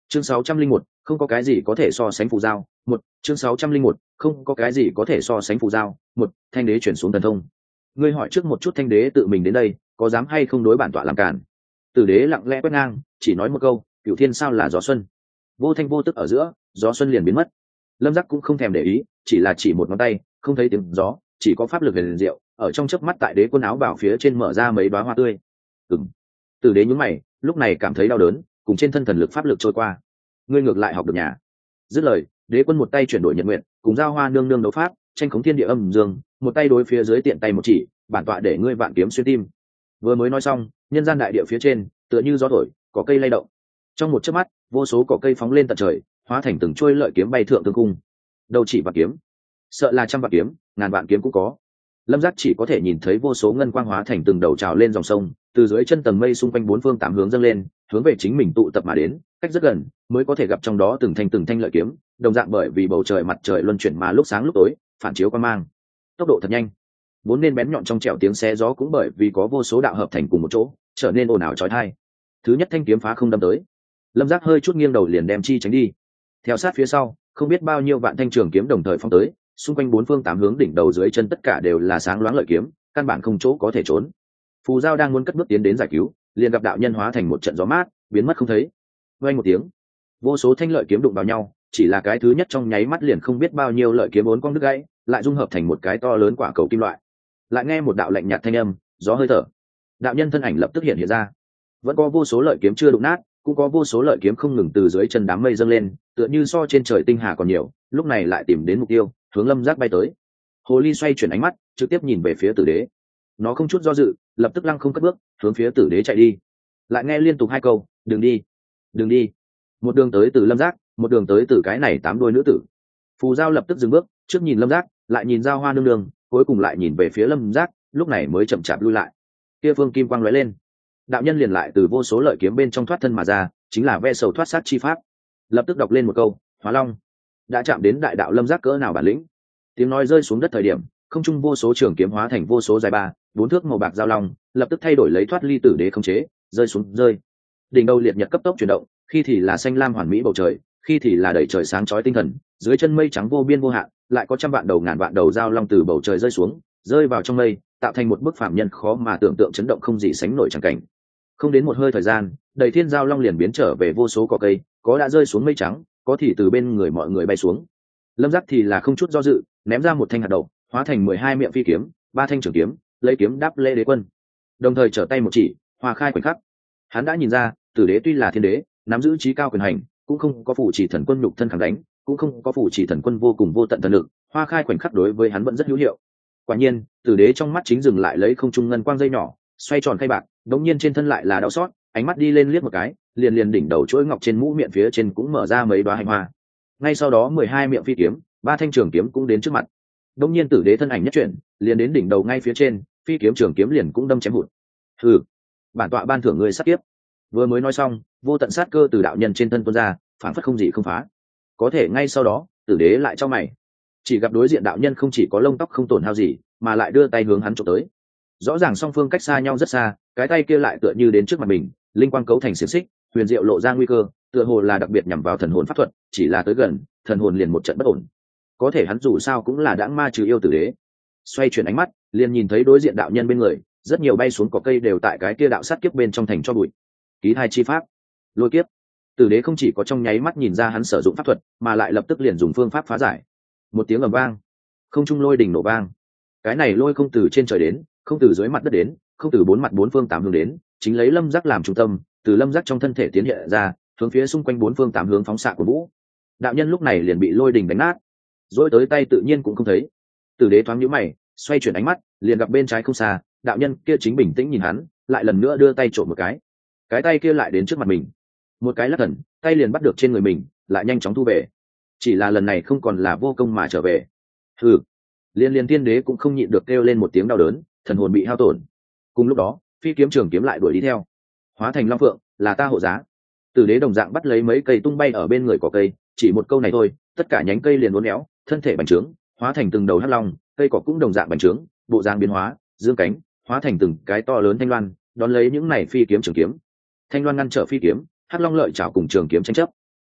Chương 601, không có cái gì có thể so sánh phù giao. Một, chương 601, không có cái gì có thể so sánh phù giao. Một, thanh đế chuyển xuống thần thông. Ngươi hỏi trước một chút thanh đế tự mình đến đây, có dám hay không đối bản tọa làm cản? Tử đế lặng lẽ quét ngang, chỉ nói một câu, cửu thiên sao là gió xuân. Vô thanh vô tức ở giữa, gió xuân liền biến mất. Lâm Giác cũng không thèm để ý, chỉ là chỉ một ngón tay, không thấy tiếng gió, chỉ có pháp lực huyền diệu, ở trong chớp mắt tại đế quân áo bảo phía trên mở ra mấy đóa hoa tươi. Ừm. Tử đế nhún mày, lúc này cảm thấy đau đớn, cùng trên thân thần lực pháp lực trôi qua. Ngươi ngược lại học được nhà. Dứt lời, đế quân một tay chuyển đổi nhật nguyện, cùng giao hoa nương nương đấu pháp, tranh khống thiên địa âm dương, một tay đối phía dưới tiện tay một chỉ, bản tọa để ngươi vạn kiếm xuyên tim. Vừa mới nói xong, nhân gian đại địa phía trên tựa như gió thổi, cỏ cây lay động. Trong một chớp mắt, vô số cỏ cây phóng lên tận trời, hóa thành từng chuôi lợi kiếm bay thượng tương cung. Đầu chỉ vạn kiếm, sợ là trăm vạn kiếm, ngàn vạn kiếm cũng có. Lâm Giác chỉ có thể nhìn thấy vô số ngân quang hóa thành từng đầu trào lên dòng sông, từ dưới chân tầng mây xung quanh bốn phương tám hướng dâng lên, hướng về chính mình tụ tập mà đến, cách rất gần mới có thể gặp trong đó từng thanh lợi kiếm, đồng dạng bởi vì bầu trời mặt trời luân chuyển mà lúc sáng lúc tối, phản chiếu quang mang. Tốc độ thật nhanh, vốn nên bén nhọn trong trẻo tiếng xé gió cũng bởi vì có vô số đạo hợp thành cùng một chỗ, trở nên ồn ào chói tai. Thứ nhất thanh kiếm phá không đâm tới, Lâm Giác hơi chút nghiêng đầu liền đem chi tránh đi. Theo sát phía sau, không biết bao nhiêu vạn thanh trường kiếm đồng thời phóng tới, xung quanh bốn phương tám hướng đỉnh đầu dưới chân tất cả đều là sáng loáng lợi kiếm, căn bản không chỗ có thể trốn. Phù Giao đang muốn cất bước tiến đến giải cứu, liền gặp đạo nhân hóa thành một trận gió mát, biến mất không thấy. Vang một tiếng, vô số thanh lợi kiếm đụng vào nhau, chỉ là cái thứ nhất trong nháy mắt liền không biết bao nhiêu lợi kiếm uốn cong đứt gãy, lại dung hợp thành một cái to lớn quả cầu kim loại. Lại nghe một đạo lạnh nhạt thanh âm, gió hơi thở. Đạo nhân thân ảnh lập tức hiện ra. Vẫn có vô số lợi kiếm chưa đụng nát, cũng có vô số lợi kiếm không ngừng từ dưới chân đám mây dâng lên, tựa như so trên trời tinh hà còn nhiều, lúc này lại tìm đến mục tiêu, hướng Lâm Giác bay tới. Hồ ly xoay chuyển ánh mắt, trực tiếp nhìn về phía Tử Đế. Nó không chút do dự, lập tức lăng không cất bước, hướng phía Tử Đế chạy đi. Lại nghe liên tục hai câu, "Đừng đi, đừng đi." Một đường tới từ Lâm Giác, một đường tới từ cái này tám đôi nữ tử. Phù Giao lập tức dừng bước, trước nhìn Lâm Giác, lại nhìn Giao Hoa nương nương, cuối cùng lại nhìn về phía Lâm Giác, lúc này mới chậm chạp lui lại. Kia phương kim quang lóe lên, đạo nhân liền lại từ vô số lợi kiếm bên trong thoát thân mà ra, chính là ve sầu thoát sát chi pháp. Lập tức đọc lên một câu, "Hóa Long." Đã chạm đến đại đạo Lâm Giác cỡ nào bản lĩnh. Tiếng nói rơi xuống đất thời điểm, không trung vô số trường kiếm hóa thành vô số dài 3, 4 thước màu bạc giao long, lập tức thay đổi lấy thoát ly Tử Đế khống chế, rơi xuống rơi. Đỉnh đầu liệt nhật cấp tốc chuyển động, khi thì là xanh lam hoàn mỹ bầu trời, khi thì là đầy trời sáng chói tinh thần, dưới chân mây trắng vô biên vô hạn, lại có trăm vạn đầu ngàn vạn đầu giao long từ bầu trời rơi xuống, rơi vào trong mây, tạo thành một bức phạm nhân khó mà tưởng tượng chấn động không gì sánh nổi chẳng cảnh. Không đến một hơi thời gian, đầy thiên giao long liền biến trở về vô số cỏ cây, có đã rơi xuống mây trắng, có thì từ bên người mọi người bay xuống. Lâm Giác thì là không chút do dự, ném ra một thanh hạt đậu, hóa thành 12 miệng phi kiếm, 3 thanh trường kiếm, lấy kiếm đáp lễ đế quân. Đồng thời trở tay một chỉ, hoa khai khoảnh khắc. Hắn đã nhìn ra, Tử Đế tuy là thiên đế, nắm giữ trí cao quyền hành, cũng không có phủ chỉ thần quân nhục thân kháng đánh, cũng không có phủ chỉ thần quân vô cùng vô tận thần lực, hoa khai khoảnh khắc đối với hắn vẫn rất hữu hiệu. Quả nhiên, Tử Đế trong mắt chính dừng lại lấy không trung ngân quang dây nhỏ, xoay tròn khay bạc, đống nhiên trên thân lại là đau xót, ánh mắt đi lên liếc một cái, liền liền đỉnh đầu chuỗi ngọc trên mũ miệng phía trên cũng mở ra mấy đóa hành hoa. Ngay sau đó 12 miệng phi kiếm, 3 thanh trường kiếm cũng đến trước mặt. Đống nhiên Tử Đế thân ảnh nhất chuyển, liền đến đỉnh đầu ngay phía trên, phi kiếm trường kiếm liền cũng đâm chém hụt. Hừ, bản tọa ban thưởng ngươi sát tiếp. Vừa mới nói xong, vô tận sát cơ từ đạo nhân trên thân tuôn ra, phản phất không gì không phá. Có thể ngay sau đó, Tử Đế lại cho mày, chỉ gặp đối diện đạo nhân không chỉ có lông tóc không tổn hao gì, mà lại đưa tay hướng hắn chụp tới. Rõ ràng song phương cách xa nhau rất xa, cái tay kia lại tựa như đến trước mặt mình, linh quang cấu thành xiềng xích, huyền diệu lộ ra nguy cơ, tựa hồ là đặc biệt nhằm vào thần hồn pháp thuật, chỉ là tới gần, thần hồn liền một trận bất ổn. Có thể hắn dù sao cũng là đãng ma trừ yêu Tử Đế. Xoay chuyển ánh mắt, liền nhìn thấy đối diện đạo nhân bên người, rất nhiều bay xuống cỏ cây đều tại cái kia đạo sát kiếp bên trong thành cho bụi. Ký thai chi pháp, lôi kiếp. Tử Đế không chỉ có trong nháy mắt nhìn ra hắn sử dụng pháp thuật, mà lại lập tức liền dùng phương pháp phá giải. Một tiếng ầm vang, không trung lôi đỉnh nổ vang. Cái này lôi không từ trên trời đến, không từ dưới mặt đất đến, không từ bốn mặt bốn phương tám hướng đến, chính lấy Lâm Giác làm trung tâm, từ Lâm Giác trong thân thể tiến hiện ra, hướng phía xung quanh bốn phương tám hướng phóng xạ của vũ. Đạo nhân lúc này liền bị lôi đỉnh đánh nát, rồi tới tay tự nhiên cũng không thấy. Tử Đế thoáng nhíu mày, xoay chuyển ánh mắt, liền gặp bên trái không xa, đạo nhân kia chính bình tĩnh nhìn hắn, lại lần nữa đưa tay trộm một cái tay kia lại đến trước mặt mình, một cái lắc thần, tay liền bắt được trên người mình, lại nhanh chóng thu về. Chỉ là lần này không còn là vô công mà trở về. Hừ. Liên Thiên Đế cũng không nhịn được kêu lên một tiếng đau đớn, thần hồn bị hao tổn. Cùng lúc đó, phi kiếm trường kiếm lại đuổi đi theo, hóa thành long phượng, là ta hộ giá. Tử Đế đồng dạng bắt lấy mấy cây tung bay ở bên người cỏ cây, chỉ một câu này thôi, tất cả nhánh cây liền uốn éo, thân thể bành trướng, hóa thành từng đầu hắc long, cây cỏ cũng đồng dạng bành trướng, bộ dáng biến hóa, dương cánh, hóa thành từng cái to lớn thanh loan, đón lấy những này phi kiếm trường kiếm. Thanh loan ngăn trở phi kiếm, hắc long lợi chảo cùng trường kiếm tranh chấp.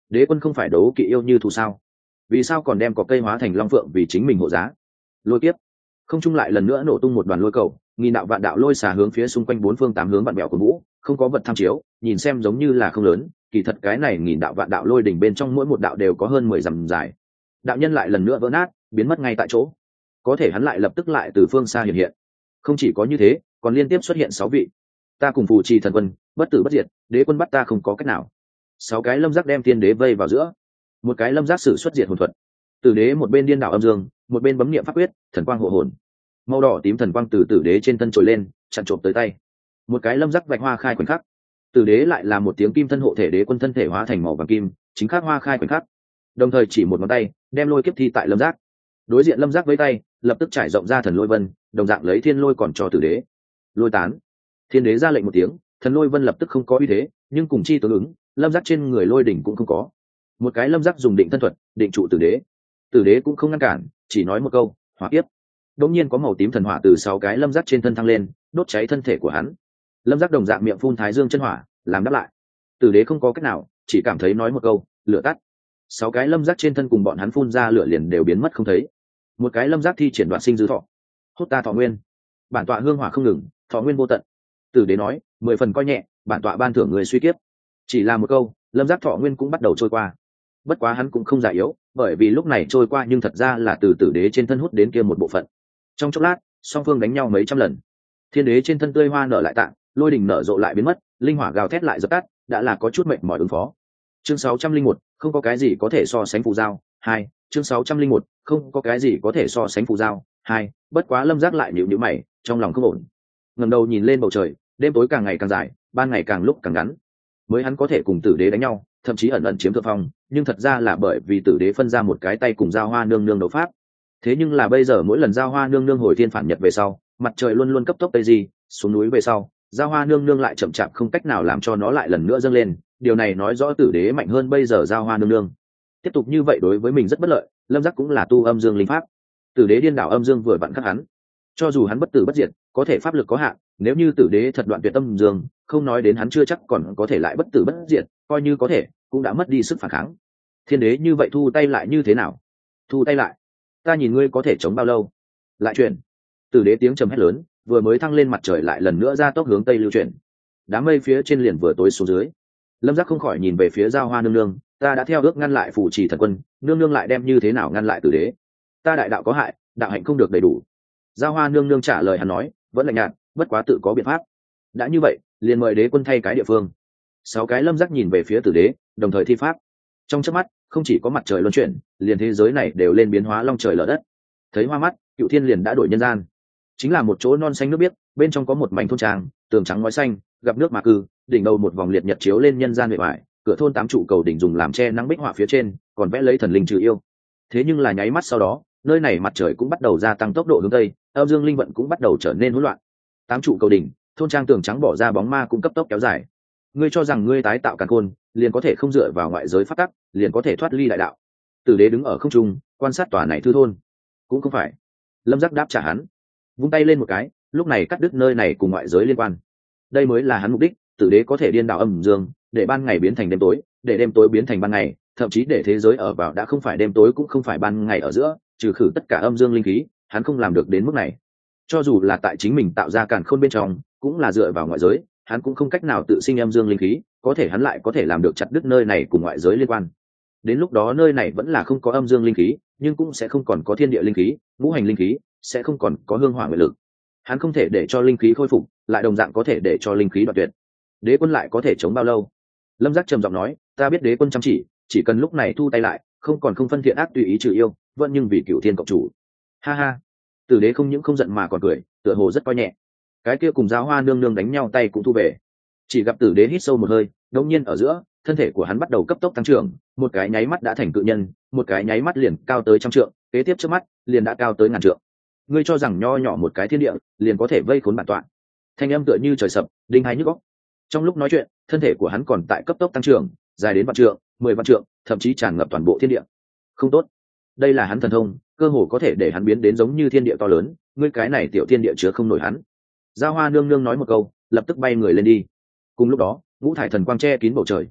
Đế quân không phải đấu kỵ yêu như thù sao? Vì sao còn đem có cây hóa thành long phượng vì chính mình hộ giá? Lôi kiếp. Không trung lại lần nữa nổ tung một đoàn lôi cầu, nghìn đạo vạn đạo lôi xả hướng phía xung quanh bốn phương tám hướng vạn bèo của vũ, không có vật tham chiếu, nhìn xem giống như là không lớn, kỳ thật cái này nghìn đạo vạn đạo lôi đỉnh bên trong mỗi một đạo đều có hơn 10 dặm dài. Đạo nhân lại lần nữa vỡ nát, biến mất ngay tại chỗ. Có thể hắn lại lập tức lại từ phương xa hiện hiện. Không chỉ có như thế, còn liên tiếp xuất hiện 6 vị. Ta cùng phù trì thần quân, bất tử bất diệt, đế quân bắt ta không có cách nào. 6 cái lâm giác đem tiên đế vây vào giữa. Một cái lâm giác sử xuất diệt hồn thuật. Tử đế một bên điên đảo âm dương, một bên bấm niệm pháp quyết, thần quang hộ hồn. Màu đỏ tím thần quang từ tử đế trên thân trồi lên, chặn trộm tới tay. Một cái lâm giác vạch hoa khai khoảnh khắc. Tử đế lại là một tiếng kim thân hộ thể đế quân thân thể hóa thành màu vàng kim, chính khắc hoa khai khoảnh khắc. Đồng thời chỉ một ngón tay, đem lôi kiếp thi tại lâm giác. Đối diện lâm giác với tay, lập tức trải rộng ra thần lôi vân, đồng dạng lấy thiên lôi còn cho tử đế. Lôi tán. Thiên đế ra lệnh một tiếng, thần lôi vân lập tức không có uy thế, nhưng cùng chi tương ứng, lâm giác trên người lôi đỉnh cũng không có. Một cái lâm giác dùng định thân thuật, định trụ tử đế. Tử đế cũng không ngăn cản, chỉ nói một câu, hỏa kiếp. Đột nhiên có màu tím thần hỏa từ 6 cái lâm giác trên thân thăng lên, đốt cháy thân thể của hắn. Lâm giác đồng dạng miệng phun thái dương chân hỏa, làm đáp lại. Tử đế không có cách nào, chỉ cảm thấy nói một câu, lửa tắt. 6 cái lâm giác trên thân cùng bọn hắn phun ra lửa liền đều biến mất không thấy. Một cái lâm giác thi triển đoạn sinh dư thọ, hốt ta thọ nguyên. Bản tọa hương hỏa không ngừng, thọ nguyên vô tận. Tử đế nói, 10 phần coi nhẹ, bản tọa ban thưởng người suy kiếp. Chỉ là một câu, lâm giác thọ nguyên cũng bắt đầu trôi qua. Bất quá hắn cũng không già yếu, bởi vì lúc này trôi qua nhưng thật ra là từ tử đế trên thân hút đến kia một bộ phận. Trong chốc lát, song phương đánh nhau mấy trăm lần. Thiên đế trên thân tươi hoa nở lại tạng, lôi đỉnh nở rộ lại biến mất, linh hỏa gào thét lại dập tắt, đã là có chút mệt mỏi ứng phó. Chương 601, không có cái gì có thể so sánh phù giao. 2, chương 601, không có cái gì có thể so sánh phù giao. 2, bất quá lâm giác lại nhíu nhíu mày, trong lòng không ổn. Ngẩng đầu nhìn lên bầu trời, đêm tối càng ngày càng dài, ban ngày càng lúc càng ngắn. Mới hắn có thể cùng tử đế đánh nhau, thậm chí ẩn ẩn chiếm thượng phong, nhưng thật ra là bởi vì tử đế phân ra một cái tay cùng giao hoa nương nương đấu pháp. Thế nhưng là bây giờ mỗi lần giao hoa nương nương hồi thiên phản nhật về sau, mặt trời luôn luôn cấp tốc tây di, xuống núi về sau, giao hoa nương nương lại chậm chạp không cách nào làm cho nó lại lần nữa dâng lên. Điều này nói rõ tử đế mạnh hơn bây giờ giao hoa nương nương. Tiếp tục như vậy đối với mình rất bất lợi, lâm giác cũng là tu âm dương linh pháp. Tử đế điên đảo âm dương vừa vặn khắc hắn. Cho dù hắn bất tử bất diệt, có thể pháp lực có hạn, nếu như tử đế thật đoạn tuyệt âm dương, không nói đến hắn chưa chắc còn có thể lại bất tử bất diệt, coi như có thể, cũng đã mất đi sức phản kháng. Thiên đế như vậy thu tay lại như thế nào? Thu tay lại, ta nhìn ngươi có thể chống bao lâu? Lại chuyển. Tử đế tiếng trầm hét lớn, vừa mới thăng lên mặt trời lại lần nữa ra tốc hướng tây lưu chuyển. Đám mây phía trên liền vừa tối xuống dưới. Lâm giác không khỏi nhìn về phía giao hoa nương nương, ta đã theo ước ngăn lại phù trì thần quân, nương nương lại đem như thế nào ngăn lại tử đế? Ta đại đạo có hại, đạo hạnh không được đầy đủ. Giao hoa nương nương trả lời hắn nói, vẫn lạnh nhạt, bất quá tự có biện pháp. Đã như vậy, liền mời đế quân thay cái địa phương. 6 cái lâm giác nhìn về phía tử đế, đồng thời thi pháp. Trong chớp mắt, không chỉ có mặt trời luân chuyển, liền thế giới này đều lên biến hóa long trời lở đất. Thấy hoa mắt, Cựu Thiên liền đã đổi nhân gian. Chính là một chỗ non xanh nước biếc, bên trong có một mảnh thôn tràng, tường trắng ngói xanh, gặp nước mà cư, đỉnh đầu một vòng liệt nhật chiếu lên nhân gian bề ngoài, cửa thôn 8 trụ cầu đỉnh dùng làm che nắng bích họa phía trên, còn vẽ lấy thần linh trừ yêu. Thế nhưng là nháy mắt sau đó, nơi này mặt trời cũng bắt đầu gia tăng tốc độ hướng tây, âm dương linh vận cũng bắt đầu trở nên hỗn loạn. 8 trụ cầu đỉnh, thôn trang tường trắng bỏ ra bóng ma cũng cấp tốc kéo dài. Ngươi cho rằng ngươi tái tạo càn khôn, liền có thể không dựa vào ngoại giới pháp tắc, liền có thể thoát ly đại đạo? Tử đế đứng ở không trung, quan sát tòa này thư thôn. Cũng không phải. Lâm giác đáp trả hắn, vung tay lên một cái, lúc này cắt đứt nơi này cùng ngoại giới liên quan. Đây mới là hắn mục đích. Tử đế có thể điên đảo âm dương, để ban ngày biến thành đêm tối, để đêm tối biến thành ban ngày, thậm chí để thế giới ở vào đã không phải đêm tối cũng không phải ban ngày ở giữa, trừ khử tất cả âm dương linh khí, hắn không làm được đến mức này. Cho dù là tại chính mình tạo ra càn khôn bên trong, cũng là dựa vào ngoại giới, hắn cũng không cách nào tự sinh âm dương linh khí, có thể hắn lại có thể làm được chặt đứt nơi này cùng ngoại giới liên quan. Đến lúc đó nơi này vẫn là không có âm dương linh khí, nhưng cũng sẽ không còn có thiên địa linh khí, ngũ hành linh khí, sẽ không còn có hương hỏa nguyện lực. Hắn không thể để cho linh khí khôi phục, lại đồng dạng có thể để cho linh khí đoạn tuyệt. Đế quân lại có thể chống bao lâu? Lâm giác trầm giọng nói, ta biết đế quân chăm chỉ cần lúc này thu tay lại, không còn không phân thiện ác tùy ý trừ yêu, vẫn nhưng vì Cửu Thiên cộng chủ. Ha ha. Tử đế không những không giận mà còn cười, tựa hồ rất coi nhẹ. Cái kia cùng giáo hoa nương nương đánh nhau tay cũng thu về. Chỉ gặp tử đế hít sâu một hơi, đột nhiên ở giữa, thân thể của hắn bắt đầu cấp tốc tăng trưởng, một cái nháy mắt đã thành cự nhân, một cái nháy mắt liền cao tới 100 trượng, kế tiếp trước mắt liền đã cao tới 1000 trượng. Ngươi cho rằng nho nhỏ một cái thiên địa liền có thể vây khốn bản tọa? Thanh âm tựa như trời sập, đinh hai nhức óc. Trong lúc nói chuyện, thân thể của hắn còn tại cấp tốc tăng trưởng, dài đến 1 trượng, 10 vạn trượng, thậm chí tràn ngập toàn bộ thiên địa. Không tốt, đây là hắn thần thông, cơ hồ có thể để hắn biến đến giống như thiên địa to lớn, ngươi cái này tiểu thiên địa chứa không nổi hắn. Giao hoa nương nương nói một câu, lập tức bay người lên đi. Cùng lúc đó, ngũ thải thần quang che kín bầu trời.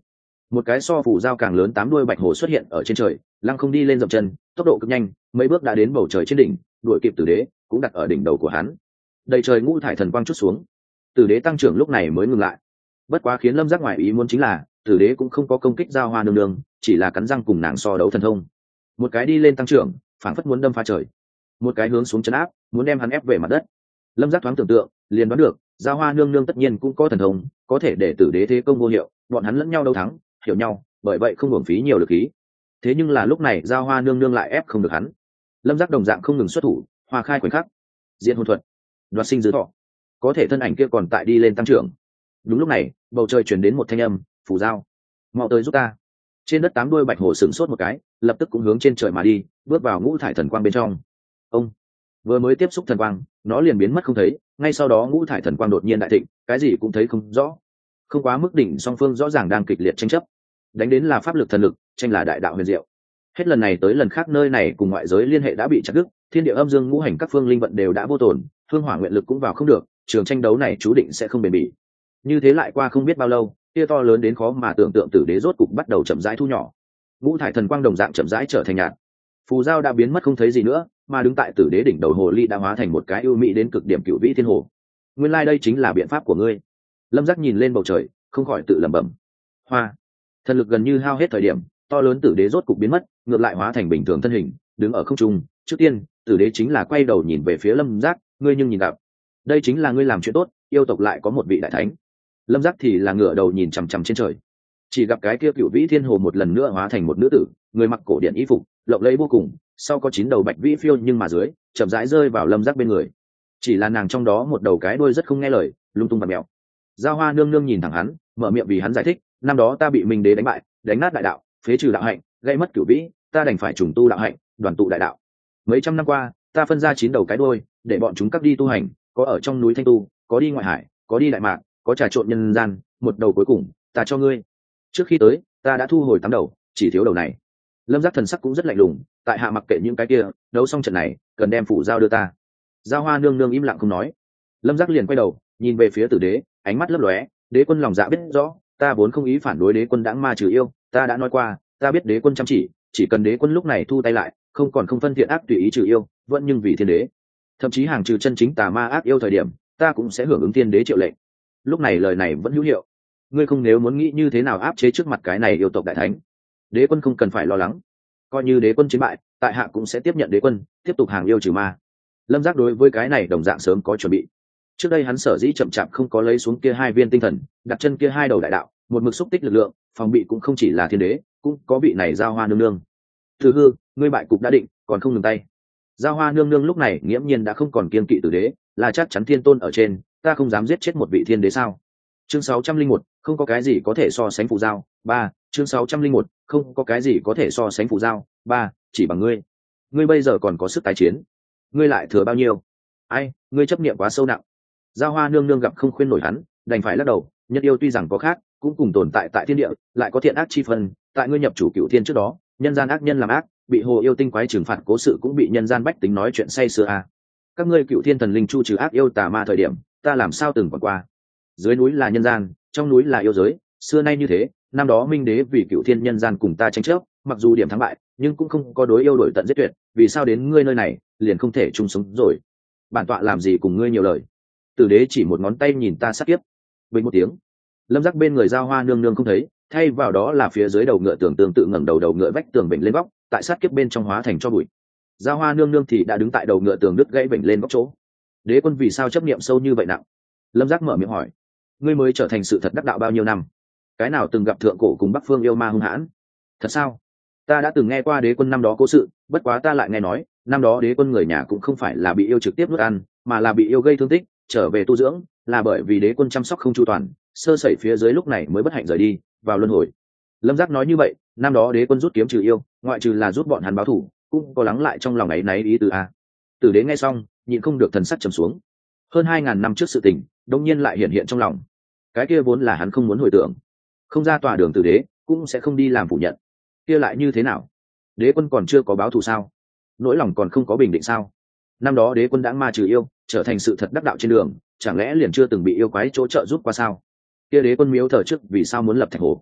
một cái so phủ dao càng lớn 8 đuôi bạch hổ xuất hiện ở trên trời, lăng không đi lên dậm chân, tốc độ cực nhanh, mấy bước đã đến bầu trời trên đỉnh, đuổi kịp tử đế, cũng đặt ở đỉnh đầu của hắn. Đầy trời ngũ thải thần quang chút xuống, tử đế tăng trưởng lúc này mới ngừng lại. Bất quá khiến Lâm Giác ngoài ý muốn chính là, tử đế cũng không có công kích Giao Hoa nương nương, chỉ là cắn răng cùng nàng so đấu thần thông. Một cái đi lên tăng trưởng, phảng phất muốn đâm phá trời, một cái hướng xuống chấn áp, muốn đem hắn ép về mặt đất. Lâm Giác thoáng tưởng tượng, liền đoán được, Giao Hoa nương nương tất nhiên cũng có thần thông, có thể để tử đế thế công vô hiệu, bọn hắn lẫn nhau đấu thắng, hiểu nhau, bởi vậy không uổng phí nhiều lực khí. Thế nhưng là lúc này Giao Hoa nương nương lại ép không được hắn. Lâm Giác đồng dạng không ngừng xuất thủ, hoa khai khoảnh khắc, diện hồn thuật, đoạt sinh dư thọ, có thể thân ảnh kia còn tại đi lên tăng trưởng. Đúng lúc này, bầu trời truyền đến một thanh âm, "Phù Giao, mau tới giúp ta." Trên đất 8 đuôi bạch hổ sửng sốt một cái, lập tức cũng hướng trên trời mà đi, bước vào ngũ thải thần quang bên trong. Ông vừa mới tiếp xúc thần quang, nó liền biến mất không thấy, ngay sau đó ngũ thải thần quang đột nhiên đại thịnh, cái gì cũng thấy không rõ. Không quá mức đỉnh song phương rõ ràng đang kịch liệt tranh chấp, đánh đến là pháp lực thần lực, tranh là đại đạo huyền diệu. Hết lần này tới lần khác nơi này cùng ngoại giới liên hệ đã bị chặt đứt, thiên địa âm dương ngũ hành các phương linh vận đều đã vô tổn, hương hỏa nguyện lực cũng vào không được, trường tranh đấu này chú định sẽ không bền bỉ. Như thế lại qua không biết bao lâu, kia to lớn đến khó mà tưởng tượng tử đế rốt cục bắt đầu chậm rãi thu nhỏ, ngũ thải thần quang đồng dạng chậm rãi trở thành nhạt. Phù Giao đã biến mất không thấy gì nữa, mà đứng tại tử đế đỉnh đầu hồ ly đã hóa thành một cái ưu mỹ đến cực điểm cựu vĩ thiên hồ. Nguyên lai đây chính là biện pháp của ngươi. Lâm Giác nhìn lên bầu trời, không khỏi tự lẩm bẩm. Hoa, thần lực gần như hao hết thời điểm, to lớn tử đế rốt cục biến mất, ngược lại hóa thành bình thường thân hình, đứng ở không trung. Trước tiên, tử đế chính là quay đầu nhìn về phía Lâm Giác, ngươi nhưng nhìn gặp, đây chính là ngươi làm chuyện tốt, yêu tộc lại có một vị đại thánh. Lâm Giác thì là ngửa đầu nhìn chằm chằm trên trời, chỉ gặp cái kia cựu vĩ thiên hồ một lần nữa hóa thành một nữ tử, người mặc cổ điển y phục, lộng lẫy vô cùng, sau có 9 đầu bạch vĩ phiêu nhưng mà dưới chậm rãi rơi vào Lâm Giác bên người. Chỉ là nàng trong đó một đầu cái đuôi rất không nghe lời, lung tung bạt mèo. Giao Hoa nương nương nhìn thẳng hắn, mở miệng vì hắn giải thích, năm đó ta bị Minh đế đánh bại, đánh nát đại đạo, phế trừ đạo hạnh, gây mất cửu vĩ, ta đành phải trùng tu đạo hạnh, đoàn tụ đại đạo. Mấy trăm năm qua, ta phân ra 9 đầu cái đuôi, để bọn chúng các đi tu hành, có ở trong núi Thanh Tu, có đi ngoại hải, có đi đại mạc, có trà trộn nhân gian, một đầu cuối cùng, ta cho ngươi. Trước khi tới, ta đã thu hồi 8 đầu, chỉ thiếu đầu này. Lâm Giác thần sắc cũng rất lạnh lùng, tại hạ mặc kệ những cái kia, đấu xong trận này, cần đem phủ giao đưa ta. Giao Hoa nương nương im lặng không nói. Lâm Giác liền quay đầu, nhìn về phía tử đế, ánh mắt lấp lóe. Đế quân lòng dạ biết rõ, ta vốn không ý phản đối đế quân đãng ma trừ yêu, ta đã nói qua, ta biết đế quân chăm chỉ cần đế quân lúc này thu tay lại, không còn không phân thiện ác tùy ý trừ yêu, vẫn nhưng vì thiên đế, thậm chí hàng trừ chân chính tà ma ác yêu thời điểm, ta cũng sẽ hưởng ứng thiên đế triệu lệnh. Lúc này lời này vẫn hữu hiệu. Ngươi không nếu muốn nghĩ như thế nào áp chế trước mặt cái này yêu tộc đại thánh, đế quân không cần phải lo lắng. Coi như đế quân chiến bại, tại hạ cũng sẽ tiếp nhận đế quân, tiếp tục hàng yêu trừ ma. Lâm Giác đối với cái này đồng dạng sớm có chuẩn bị. Trước đây hắn sở dĩ chậm chạp không có lấy xuống kia 2 viên tinh thần, đặt chân kia 2 đầu đại đạo, một mực xúc tích lực lượng, phòng bị cũng không chỉ là thiên đế, cũng có vị này Giao Hoa nương nương. Từ hư, ngươi bại cục đã định, còn không ngừng tay. Giao Hoa nương nương lúc này nghiễm nhiên đã không còn kiên kỵ tử đế, là chắc chắn thiên tôn ở trên, ta không dám giết chết một vị thiên đế sao? Chương 601, không có cái gì có thể so sánh phù giao. 3, chương 601, không có cái gì có thể so sánh phù giao. 3, chỉ bằng ngươi. Ngươi bây giờ còn có sức tái chiến, ngươi lại thừa bao nhiêu? Ai, ngươi chấp niệm quá sâu nặng. Giao Hoa nương nương gặp không khuyên nổi hắn, đành phải lắc đầu, nhân yêu tuy rằng có khác, cũng cùng tồn tại tại thiên địa, lại có thiện ác chi phân, tại ngươi nhập chủ cửu thiên trước đó, nhân gian ác nhân làm ác, bị hồ yêu tinh quái trừng phạt cố sự cũng bị nhân gian bách tính nói chuyện say sưa à. Các ngươi cửu thiên thần linh chu trừ ác yêu tà ma thời điểm, ta làm sao từng còn qua. Dưới núi là nhân gian, trong núi là yêu giới, xưa nay như thế, năm đó Minh đế vì cửu thiên nhân gian cùng ta tranh chấp, mặc dù điểm thắng bại, nhưng cũng không có đối yêu đổi tận giết tuyệt, vì sao đến ngươi nơi này, liền không thể chung sống rồi. Bản tọa làm gì cùng ngươi nhiều lời. Tử đế chỉ một ngón tay nhìn ta sát kiếp. Bình một tiếng, Lâm Giác bên người Giao Hoa nương nương không thấy, thay vào đó là phía dưới đầu ngựa tường tương tự ngẩng đầu ngựa vách tường bệnh lên góc, tại sát kiếp bên trong hóa thành cho bụi. Giao Hoa nương nương thì đã đứng tại đầu ngựa tường đứt gãy bệnh lên góc chỗ. Đế quân vì sao chấp niệm sâu như vậy nặng? Lâm Giác mở miệng hỏi. Ngươi mới trở thành sự thật đắc đạo bao nhiêu năm? Cái nào từng gặp thượng cổ cùng Bắc Phương yêu ma hung hãn? Thật sao? Ta đã từng nghe qua đế quân năm đó cố sự, bất quá ta lại nghe nói, năm đó đế quân người nhà cũng không phải là bị yêu trực tiếp nuốt ăn, mà là bị yêu gây thương tích, trở về tu dưỡng, là bởi vì đế quân chăm sóc không chu toàn, sơ sẩy phía dưới lúc này mới bất hạnh rời đi, vào luân hồi. Lâm Giác nói như vậy, năm đó đế quân rút kiếm trừ yêu, ngoại trừ là rút bọn hắn báo thù, cũng có lắng lại trong lòng ấy náy ý từ a. Tử đế nghe xong, nhịn không được thần sắc trầm xuống. Hơn 2000 năm trước sự tình, đột nhiên lại hiện hiện trong lòng. Cái kia vốn là hắn không muốn hồi tưởng, không ra tòa đường tử đế, cũng sẽ không đi làm phủ nhận. Kia lại như thế nào? Đế quân còn chưa có báo thù sao? Nỗi lòng còn không có bình định sao? Năm đó đế quân đãng ma trừ yêu, trở thành sự thật đắc đạo trên đường, chẳng lẽ liền chưa từng bị yêu quái chỗ trợ giúp qua sao? Kia đế quân miếu thờ trước vì sao muốn lập thạch hồ?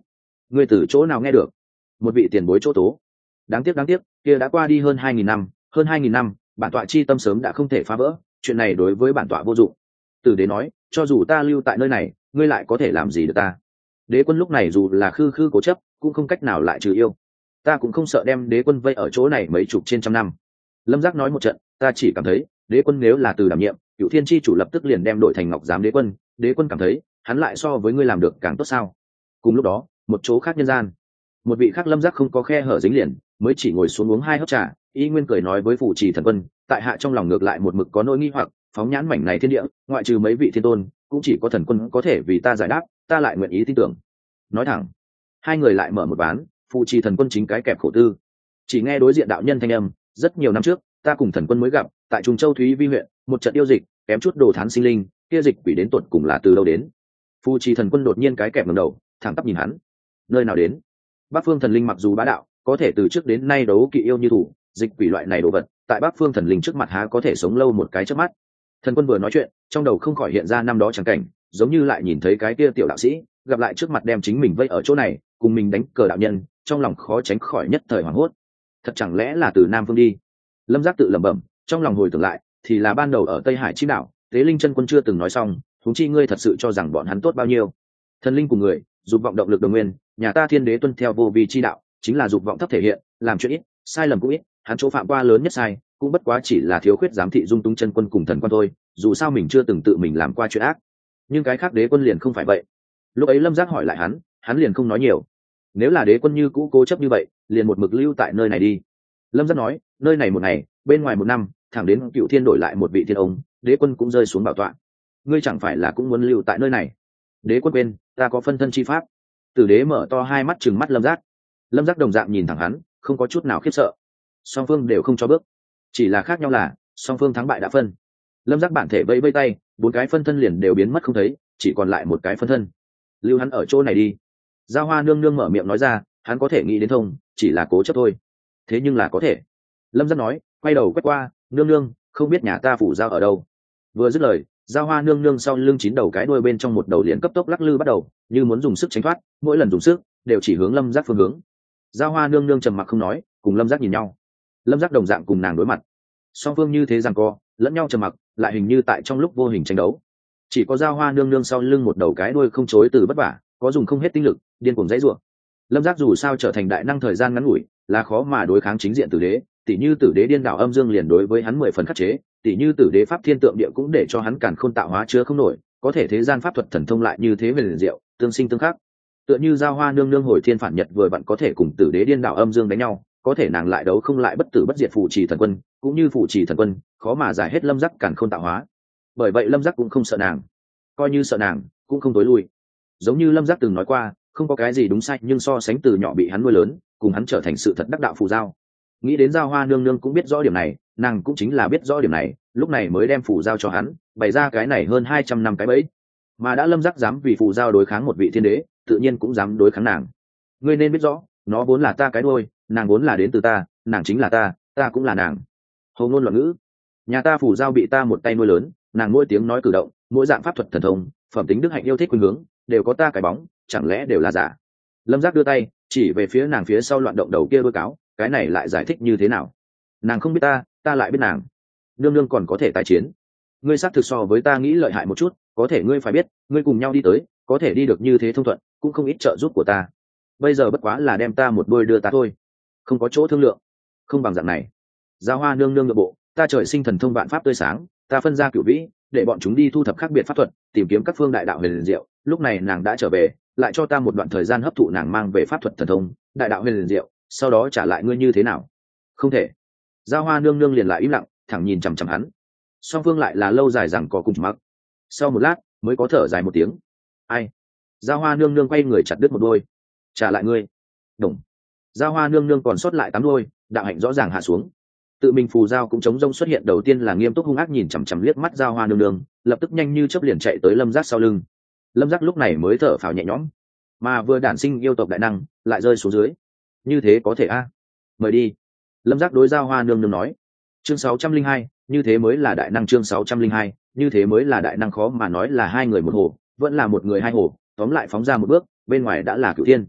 ngươi từ chỗ nào nghe được? Một vị tiền bối chỗ tố. Đáng tiếc, kia đã qua đi hơn 2.000 năm, bản tọa chi tâm sớm đã không thể phá vỡ, chuyện này đối với bản tọa vô dụng. Tử đế nói, cho dù ta lưu tại nơi này, ngươi lại có thể làm gì được ta? Đế quân lúc này dù là khư khư cố chấp, cũng không cách nào lại trừ yêu. Ta cũng không sợ đem đế quân vây ở chỗ này mấy chục trên trăm năm. Lâm Giác nói một trận, ta chỉ cảm thấy đế quân nếu là từ đảm nhiệm, Cửu Thiên chi chủ lập tức liền đem đổi thành Ngọc Giám đế quân. Đế quân cảm thấy hắn lại so với ngươi làm được càng tốt sao? Cùng lúc đó, một chỗ khác nhân gian, một vị khác Lâm Giác không có khe hở dính liền, mới chỉ ngồi xuống uống 2 hớp trà, y nguyên cười nói với Phủ Trì Thần Quân, tại hạ trong lòng ngược lại một mực có nỗi nghi hoặc, phóng nhãn mảnh này thiên địa, ngoại trừ mấy vị thiên tôn, cũng chỉ có Thần Quân có thể vì ta giải đáp, ta lại nguyện ý tin tưởng. Nói thẳng, hai người lại mở một ván, Phủ Trì Thần Quân chính cái kẹp khổ tư. Chỉ nghe đối diện đạo nhân thanh âm, rất nhiều năm trước, ta cùng Thần Quân mới gặp, tại Trùng Châu Thúy Vi huyện, một trận yêu dịch, kém chút đồ thán sinh linh, kia dịch quỷ đến tuột cùng là từ đâu đến? Phủ Trì Thần Quân đột nhiên cái kẹp ngẩng đầu, thẳng tắp nhìn hắn. Nơi nào đến? Bắc Phương Thần Linh mặc dù bá đạo, có thể từ trước đến nay đấu kỵ yêu như thủ, dịch quỷ loại này đồ vật, tại Bắc Phương Thần Linh trước mặt há có thể sống lâu một cái chớp mắt. Thần Quân vừa nói chuyện, trong đầu không khỏi hiện ra năm đó chẳng cảnh, giống như lại nhìn thấy cái kia tiểu đạo sĩ, gặp lại trước mặt đem chính mình vây ở chỗ này, cùng mình đánh cờ đạo nhân, trong lòng khó tránh khỏi nhất thời hoảng hốt. Thật chẳng lẽ là từ Nam Phương đi? Lâm Giác tự lẩm bẩm, trong lòng hồi tưởng lại, thì là ban đầu ở Tây Hải Chi đảo, Tế Linh Chân Quân chưa từng nói xong, huống chi ngươi thật sự cho rằng bọn hắn tốt bao nhiêu? Thần linh cùng người, dục vọng động lực đồng nguyên, nhà ta Thiên Đế tuân theo vô vi chi đạo, chính là dục vọng thấp thể hiện, làm chuyện ít, sai lầm cũng ít, hắn chỗ phạm qua lớn nhất sai, cũng bất quá chỉ là thiếu khuyết giám thị dung túng chân quân cùng thần quan thôi, dù sao mình chưa từng tự mình làm qua chuyện ác. Nhưng cái khác đế quân liền không phải vậy. Lúc ấy Lâm Giác hỏi lại hắn liền không nói nhiều. Nếu là đế quân như cũ cố chấp như vậy, liền một mực lưu tại nơi này đi. Lâm Giác nói, nơi này một ngày, bên ngoài một năm, thẳng đến Cựu Thiên đổi lại một vị thiên ông, đế quân cũng rơi xuống bảo tọa. Ngươi chẳng phải là cũng muốn lưu tại nơi này? Đế quân bên, ta có phân thân chi pháp. Tử đế mở to hai mắt trừng mắt Lâm Giác. Lâm Giác đồng dạng nhìn thẳng hắn, không có chút nào khiếp sợ. Song phương đều không cho bước, chỉ là khác nhau là song phương thắng bại đã phân. Lâm Giác bản thể vẫy vẫy tay, 4 cái phân thân liền đều biến mất không thấy, chỉ còn lại một cái phân thân. Lưu hắn ở chỗ này đi. Giao Hoa nương nương mở miệng nói ra, hắn có thể nghĩ đến thông, chỉ là cố chấp thôi. Thế nhưng là có thể. Lâm Giác nói, quay đầu quét qua, nương nương, không biết nhà ta phủ giao ở đâu. Vừa dứt lời, Giao Hoa nương nương sau lưng 9 đầu cái đuôi bên trong một đầu liền cấp tốc lắc lư bắt đầu, như muốn dùng sức tránh thoát, mỗi lần dùng sức đều chỉ hướng Lâm Giác phương hướng. Giao Hoa nương nương trầm mặc không nói, cùng Lâm Giác nhìn nhau. Lâm Giác đồng dạng cùng nàng đối mặt, song phương như thế giằng co, lẫn nhau trầm mặc, lại hình như tại trong lúc vô hình tranh đấu. Chỉ có Giao Hoa nương nương sau lưng một đầu cái đuôi không chối từ bất vả, có dùng không hết tinh lực, điên cuồng dãy rủa. Lâm Giác dù sao trở thành đại năng thời gian ngắn ngủi, là khó mà đối kháng chính diện Tử đế, tỷ như Tử đế điên đảo âm dương liền đối với hắn 10 phần khắc chế, tỷ như Tử đế pháp thiên tượng địa cũng để cho hắn càn khôn tạo hóa chứa không nổi, có thể thế gian pháp thuật thần thông lại như thế về liền diệu, tương sinh tương khắc. Tựa như Giao Hoa nương nương hồi thiên phản nhật vừa vặn có thể cùng Tử đế điên đảo âm dương đánh nhau, có thể nàng lại đấu không lại bất tử bất diệt Phù Trì Thần Quân, cũng như Phù Trì Thần Quân, khó mà giải hết Lâm Giác càn khôn tạo hóa. Bởi vậy Lâm Giác cũng không sợ nàng, coi như sợ nàng, cũng không tối lui. Giống như Lâm Giác từng nói qua, không có cái gì đúng sai, nhưng so sánh từ nhỏ bị hắn nuôi lớn, cùng hắn trở thành sự thật đắc đạo phù giao. Nghĩ đến Giao Hoa nương nương cũng biết rõ điểm này, nàng cũng chính là biết rõ điểm này, lúc này mới đem phù giao cho hắn, bày ra cái này hơn 200 năm cái bẫy. Mà đã Lâm Giác dám vì phù giao đối kháng một vị thiên đế, tự nhiên cũng dám đối kháng nàng. Ngươi nên biết rõ, nó vốn là ta cái đuôi, nàng vốn là đến từ ta, nàng chính là ta cũng là nàng. Hồ ngôn loạn ngữ. Nhà ta phù giao bị ta một tay nuôi lớn, nàng mỗi tiếng nói cử động, mỗi dạng pháp thuật thần thông, phẩm tính đức hạnh yêu thích khuynh hướng, đều có ta cái bóng, chẳng lẽ đều là giả? Lâm Giác đưa tay chỉ về phía nàng phía sau loạn động đầu kia đuôi cáo, cái này lại giải thích như thế nào? Nàng không biết ta lại biết nàng. Nương nương còn có thể tái chiến. Ngươi xác thực so với ta nghĩ lợi hại một chút, có thể ngươi phải biết, ngươi cùng nhau đi tới, có thể đi được như thế thông thuận, cũng không ít trợ giúp của ta. Bây giờ bất quá là đem ta một đôi đưa ta thôi, không có chỗ thương lượng, không bằng dạng này. Giao Hoa nương nương nội bộ, ta trời sinh thần thông vạn pháp tươi sáng, ta phân ra cửu vĩ, để bọn chúng đi thu thập khác biệt pháp thuật, tìm kiếm các phương đại đạo huyền diệu. Lúc này nàng đã trở về, lại cho ta một đoạn thời gian hấp thụ nàng mang về pháp thuật thần thông, đại đạo huyền diệu, sau đó trả lại ngươi như thế nào? Không thể. Giao Hoa nương nương liền lại im lặng, thẳng nhìn chằm chằm hắn. Song phương lại là lâu dài rằng có cùng mắc. Sau một lát mới có thở dài một tiếng. Ai? Giao Hoa nương nương quay người chặt đứt một đôi. Trả lại ngươi. Đồng. Giao Hoa nương nương còn sót lại 8 đôi, đạo hạnh rõ ràng hạ xuống. Tự mình phù giao cũng chống rông xuất hiện, đầu tiên là nghiêm túc hung ác nhìn chằm chằm liếc mắt Giao Hoa nương nương, lập tức nhanh như chớp liền chạy tới Lâm Giác sau lưng. Lâm Giác lúc này mới thở phào nhẹ nhõm, mà vừa đản sinh yêu tộc đại năng lại rơi xuống dưới. Như thế có thể a? Mời đi. Lâm Giác đối Giao Hoa nương nương nói. Chương 602, như thế mới là đại năng. Chương 602, như thế mới là đại năng. Khó mà nói là hai người một hồ, vẫn là một người hai hồ, tóm lại phóng ra một bước, bên ngoài đã là Cửu Thiên.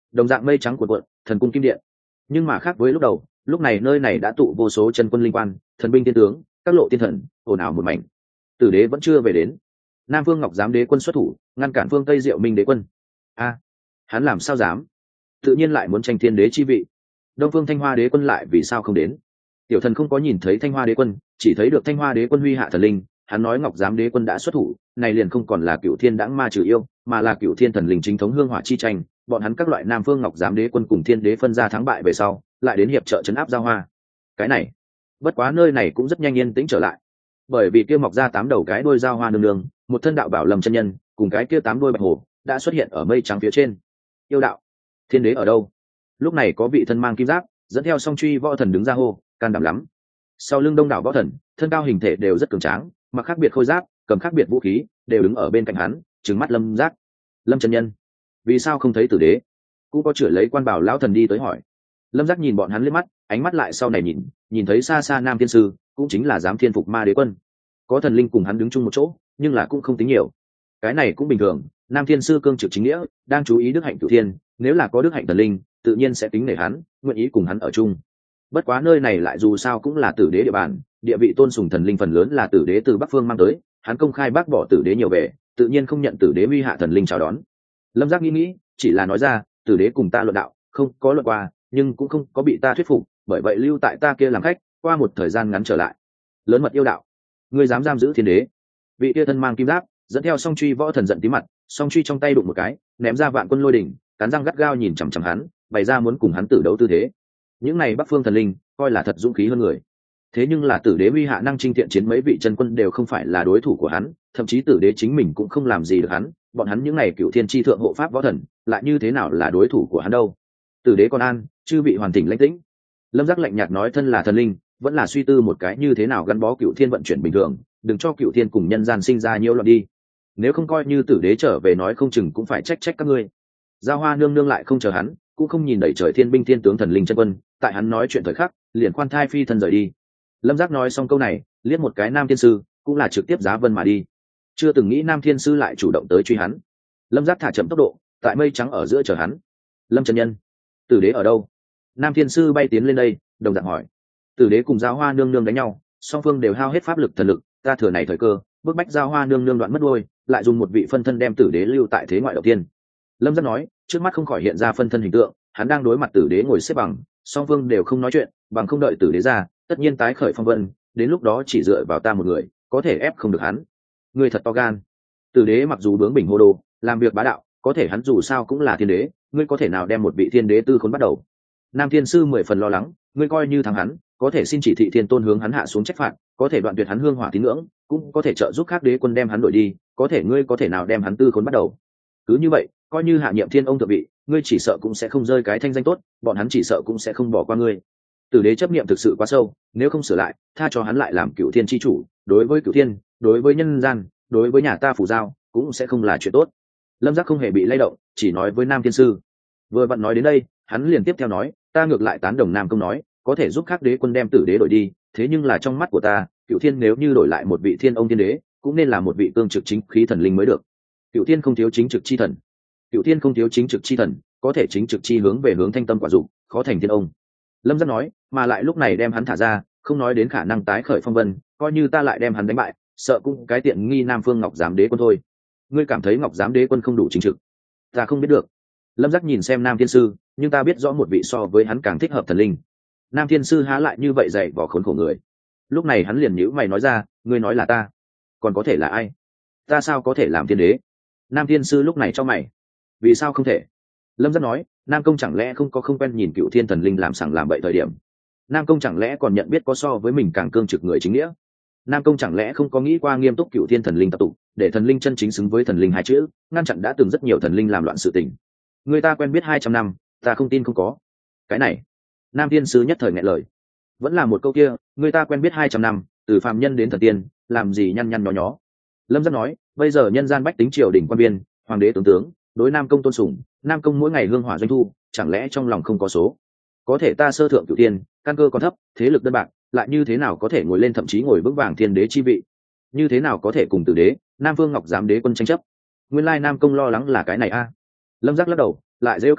đồng dạng mây trắng cuộn cuộn, thần cung kim điện. Nhưng mà khác với lúc đầu, lúc này nơi này đã tụ vô số chân quân linh quan, thần binh tiên tướng, các lộ tiên thần, ồn ào một mảnh. Tử đế vẫn chưa về đến. Nam Vương Ngọc Giám đế quân xuất thủ, ngăn cản Phương Tây Diệu Minh đế quân. Hắn làm sao dám? Tự nhiên lại muốn tranh thiên đế chi vị. Đông Phương Thanh Hoa đế quân lại vì sao không đến? Tiểu thần không có nhìn thấy Thanh Hoa đế quân, chỉ thấy được Thanh Hoa đế quân huy hạ thần linh. Hắn nói Ngọc Giám đế quân đã xuất thủ, này liền không còn là Cửu Thiên đãng ma trừ yêu, mà là Cửu Thiên thần linh chính thống hương hỏa chi tranh. Bọn hắn các loại Nam Phương Ngọc Giám đế quân cùng Thiên đế phân ra thắng bại về sau, lại đến hiệp trợ trấn áp Giao Hoa. Cái này, bất quá nơi này cũng rất nhanh yên tĩnh trở lại, bởi vì kia mọc ra 8 đầu cái đuôi Giao Hoa nương nương, một thân đạo bảo Lâm chân nhân, cùng cái kia 8 đuôi bạch hổ đã xuất hiện ở mây trắng phía trên. Yêu đạo, thiên đế ở đâu? Lúc này có vị thân mang kim giáp, dẫn theo song truy võ thần đứng ra hô, can đảm lắm. Sau lưng đông đảo võ thần, thân cao hình thể đều rất cường tráng, mặc khác biệt khôi giáp, cầm khác biệt vũ khí, đều đứng ở bên cạnh hắn, trừng mắt Lâm Giác. Lâm chân nhân, vì sao không thấy tử đế? Cũng có chữa lấy quan bảo lão thần đi tới hỏi. Lâm Giác nhìn bọn hắn liếc mắt, ánh mắt lại sau này nhìn thấy xa xa Nam Thiên Sư, cũng chính là Giám Thiên Phục Ma đế quân. Có thần linh cùng hắn đứng chung một chỗ, nhưng là cũng không tính nhiều. Cái này cũng bình thường, Nam Thiên Sư cương trực chính nghĩa, đang chú ý đức hạnh cửu thiên, nếu là có đức hạnh thần linh, tự nhiên sẽ tính nể hắn, nguyện ý cùng hắn ở chung. Bất quá nơi này lại dù sao cũng là tử đế địa bàn, địa vị tôn sùng thần linh phần lớn là tử đế từ Bắc Phương mang tới, hắn công khai bác bỏ tử đế nhiều về, tự nhiên không nhận tử đế uy hạ thần linh chào đón. Lâm Giác nghĩ, chỉ là nói ra, tử đế cùng ta luận đạo, không có luận qua, nhưng cũng không có bị ta thuyết phục, bởi vậy lưu tại ta kia làm khách, qua một thời gian ngắn trở lại. Lớn mật yêu đạo, ngươi dám giam giữ thiên đế? Vị kia thân mang kim giáp, dẫn theo song truy võ thần giận tí mặt, song truy trong tay đụng một cái, ném ra vạn quân lôi đỉnh, cắn răng gắt gao nhìn chằm chằm hắn, bày ra muốn cùng hắn tử đấu tư thế. Những này Bắc Phương thần linh coi là thật dũng khí hơn người, thế nhưng là tử đế uy hạ năng chinh thiện chiến mấy vị chân quân đều không phải là đối thủ của hắn, thậm chí tử đế chính mình cũng không làm gì được hắn, bọn hắn những này cửu thiên chi thượng hộ pháp võ thần lại như thế nào là đối thủ của hắn đâu? Tử đế còn an, chư bị hoàn tỉnh lãnh tĩnh. Lâm Giác lạnh nhạt nói, thân là thần linh, vẫn là suy tư một cái như thế nào gắn bó cửu thiên vận chuyển bình thường, đừng cho cửu thiên cùng nhân gian sinh ra nhiễu loạn đi. Nếu không coi như tử đế trở về nói không chừng cũng phải trách các ngươi. Giao Hoa nương nương lại không chờ hắn, cũng không nhìn đẩy trời thiên binh thiên tướng thần linh chân quân, tại hắn nói chuyện thời khắc, liền khoan thai phi thân rời đi. Lâm Giác nói xong câu này, liếc một cái Nam Thiên Sư, cũng là trực tiếp giá vân mà đi. Chưa từng nghĩ Nam Thiên Sư lại chủ động tới truy hắn. Lâm Giác thả chậm tốc độ, tại mây trắng ở giữa chờ hắn. Lâm chân nhân, tử đế ở đâu? Nam Thiên Sư bay tiến lên đây, đồng dạng hỏi. Tử đế cùng Giao Hoa nương nương đánh nhau, song phương đều hao hết pháp lực thần lực, ta thừa này thời cơ, bức bách Giao Hoa nương nương đoạn mất đuôi, lại dùng một vị phân thân đem tử đế lưu tại thế ngoại đầu tiên. Lâm Giác nói, trước mắt không khỏi hiện ra phân thân hình tượng, hắn đang đối mặt tử đế ngồi xếp bằng, song phương đều không nói chuyện, bằng không đợi tử đế ra, tất nhiên tái khởi phong vân, đến lúc đó chỉ dựa vào ta một người, có thể ép không được hắn. Ngươi thật to gan. Tử đế mặc dù bướng bỉnh hô đồ, làm việc bá đạo, có thể hắn dù sao cũng là thiên đế, ngươi có thể nào đem một vị thiên đế tư khốn bắt đầu? Nam Thiên Sư 10 phần lo lắng, ngươi coi như thắng hắn, có thể xin chỉ thị thiên tôn hướng hắn hạ xuống trách phạt, có thể đoạn tuyệt hắn hương hỏa tín ngưỡng, cũng có thể trợ giúp khác đế quân đem hắn đổi đi, có thể ngươi có thể nào đem hắn tư khốn bắt đầu? Cứ như vậy, coi như hạ nhiệm thiên ông thượng vị, ngươi chỉ sợ cũng sẽ không rơi cái thanh danh tốt, bọn hắn chỉ sợ cũng sẽ không bỏ qua ngươi. Tử đế chấp niệm thực sự quá sâu, nếu không sửa lại, tha cho hắn lại làm cửu thiên chi chủ, đối với cửu thiên, đối với nhân gian, đối với nhà ta phủ giao, cũng sẽ không là chuyện tốt. Lâm Giác không hề bị lay động, chỉ nói với Nam Thiên Sư. Vừa vặn nói đến đây, hắn liền tiếp theo nói, ta ngược lại tán đồng Nam Công nói, có thể giúp khác đế quân đem tử đế đổi đi, thế nhưng là trong mắt của ta, cửu thiên nếu như đổi lại một vị thiên ông thiên đế, cũng nên là một vị cương trực chính khí thần linh mới được. Cửu thiên không thiếu chính trực chi thần, cửu thiên không thiếu chính trực chi thần, có thể chính trực chi hướng về hướng thanh tâm quả dục, khó thành thiên ông. Lâm Giác nói, mà lại lúc này đem hắn thả ra, không nói đến khả năng tái khởi phong vân, coi như ta lại đem hắn đánh bại, sợ cũng cái tiện nghi Nam Phương Ngọc Giám đế quân thôi. Ngươi cảm thấy Ngọc Giám đế quân không đủ chính trực? Ta không biết được. Lâm Giác nhìn xem Nam Thiên Sư, nhưng ta biết rõ một vị so với hắn càng thích hợp thần linh. Nam Thiên Sư há lại như vậy dạy vò khốn khổ người. Lúc này hắn liền nhíu mày nói ra, ngươi nói là ta, còn có thể là ai? Ta sao có thể làm thiên đế? Nam Thiên Sư lúc này cho mày, vì sao không thể? Lâm Giác nói, Nam Công chẳng lẽ không quen nhìn cựu thiên thần linh làm sằng làm bậy thời điểm? Nam Công chẳng lẽ còn nhận biết có so với mình càng cương trực người chính nghĩa? Nam Công chẳng lẽ không có nghĩ qua nghiêm túc cựu thiên thần linh tập tụ, để thần linh chân chính xứng với thần linh hai chữ, ngăn chặn đã từng rất nhiều thần linh làm loạn sự tình? Người ta quen biết 200 năm, ta không tin không có. Cái này, Nam Thiên Sứ nhất thời nghẹn lời. Vẫn là một câu kia, người ta quen biết 200 năm, từ phàm nhân đến thần tiên, làm gì nhăn nhăn nhó nhó. Lâm Giác nói, bây giờ nhân gian bách tính triều đình quan biên, hoàng đế tướng, đối Nam Công tôn sùng, Nam Công mỗi ngày hương hỏa doanh thu, chẳng lẽ trong lòng không có số? Có thể ta sơ thượng cửu tiên, căn cơ còn thấp, thế lực đơn bạc, lại như thế nào có thể ngồi lên thậm chí ngồi vững vàng thiên đế chi vị? Như thế nào có thể cùng tử đế, Nam Vương Ngọc Giám đế quân tranh chấp? Nguyên lai Nam Công lo lắng là cái này a. Lâm Giác lắc đầu, lại rêu cợt nói,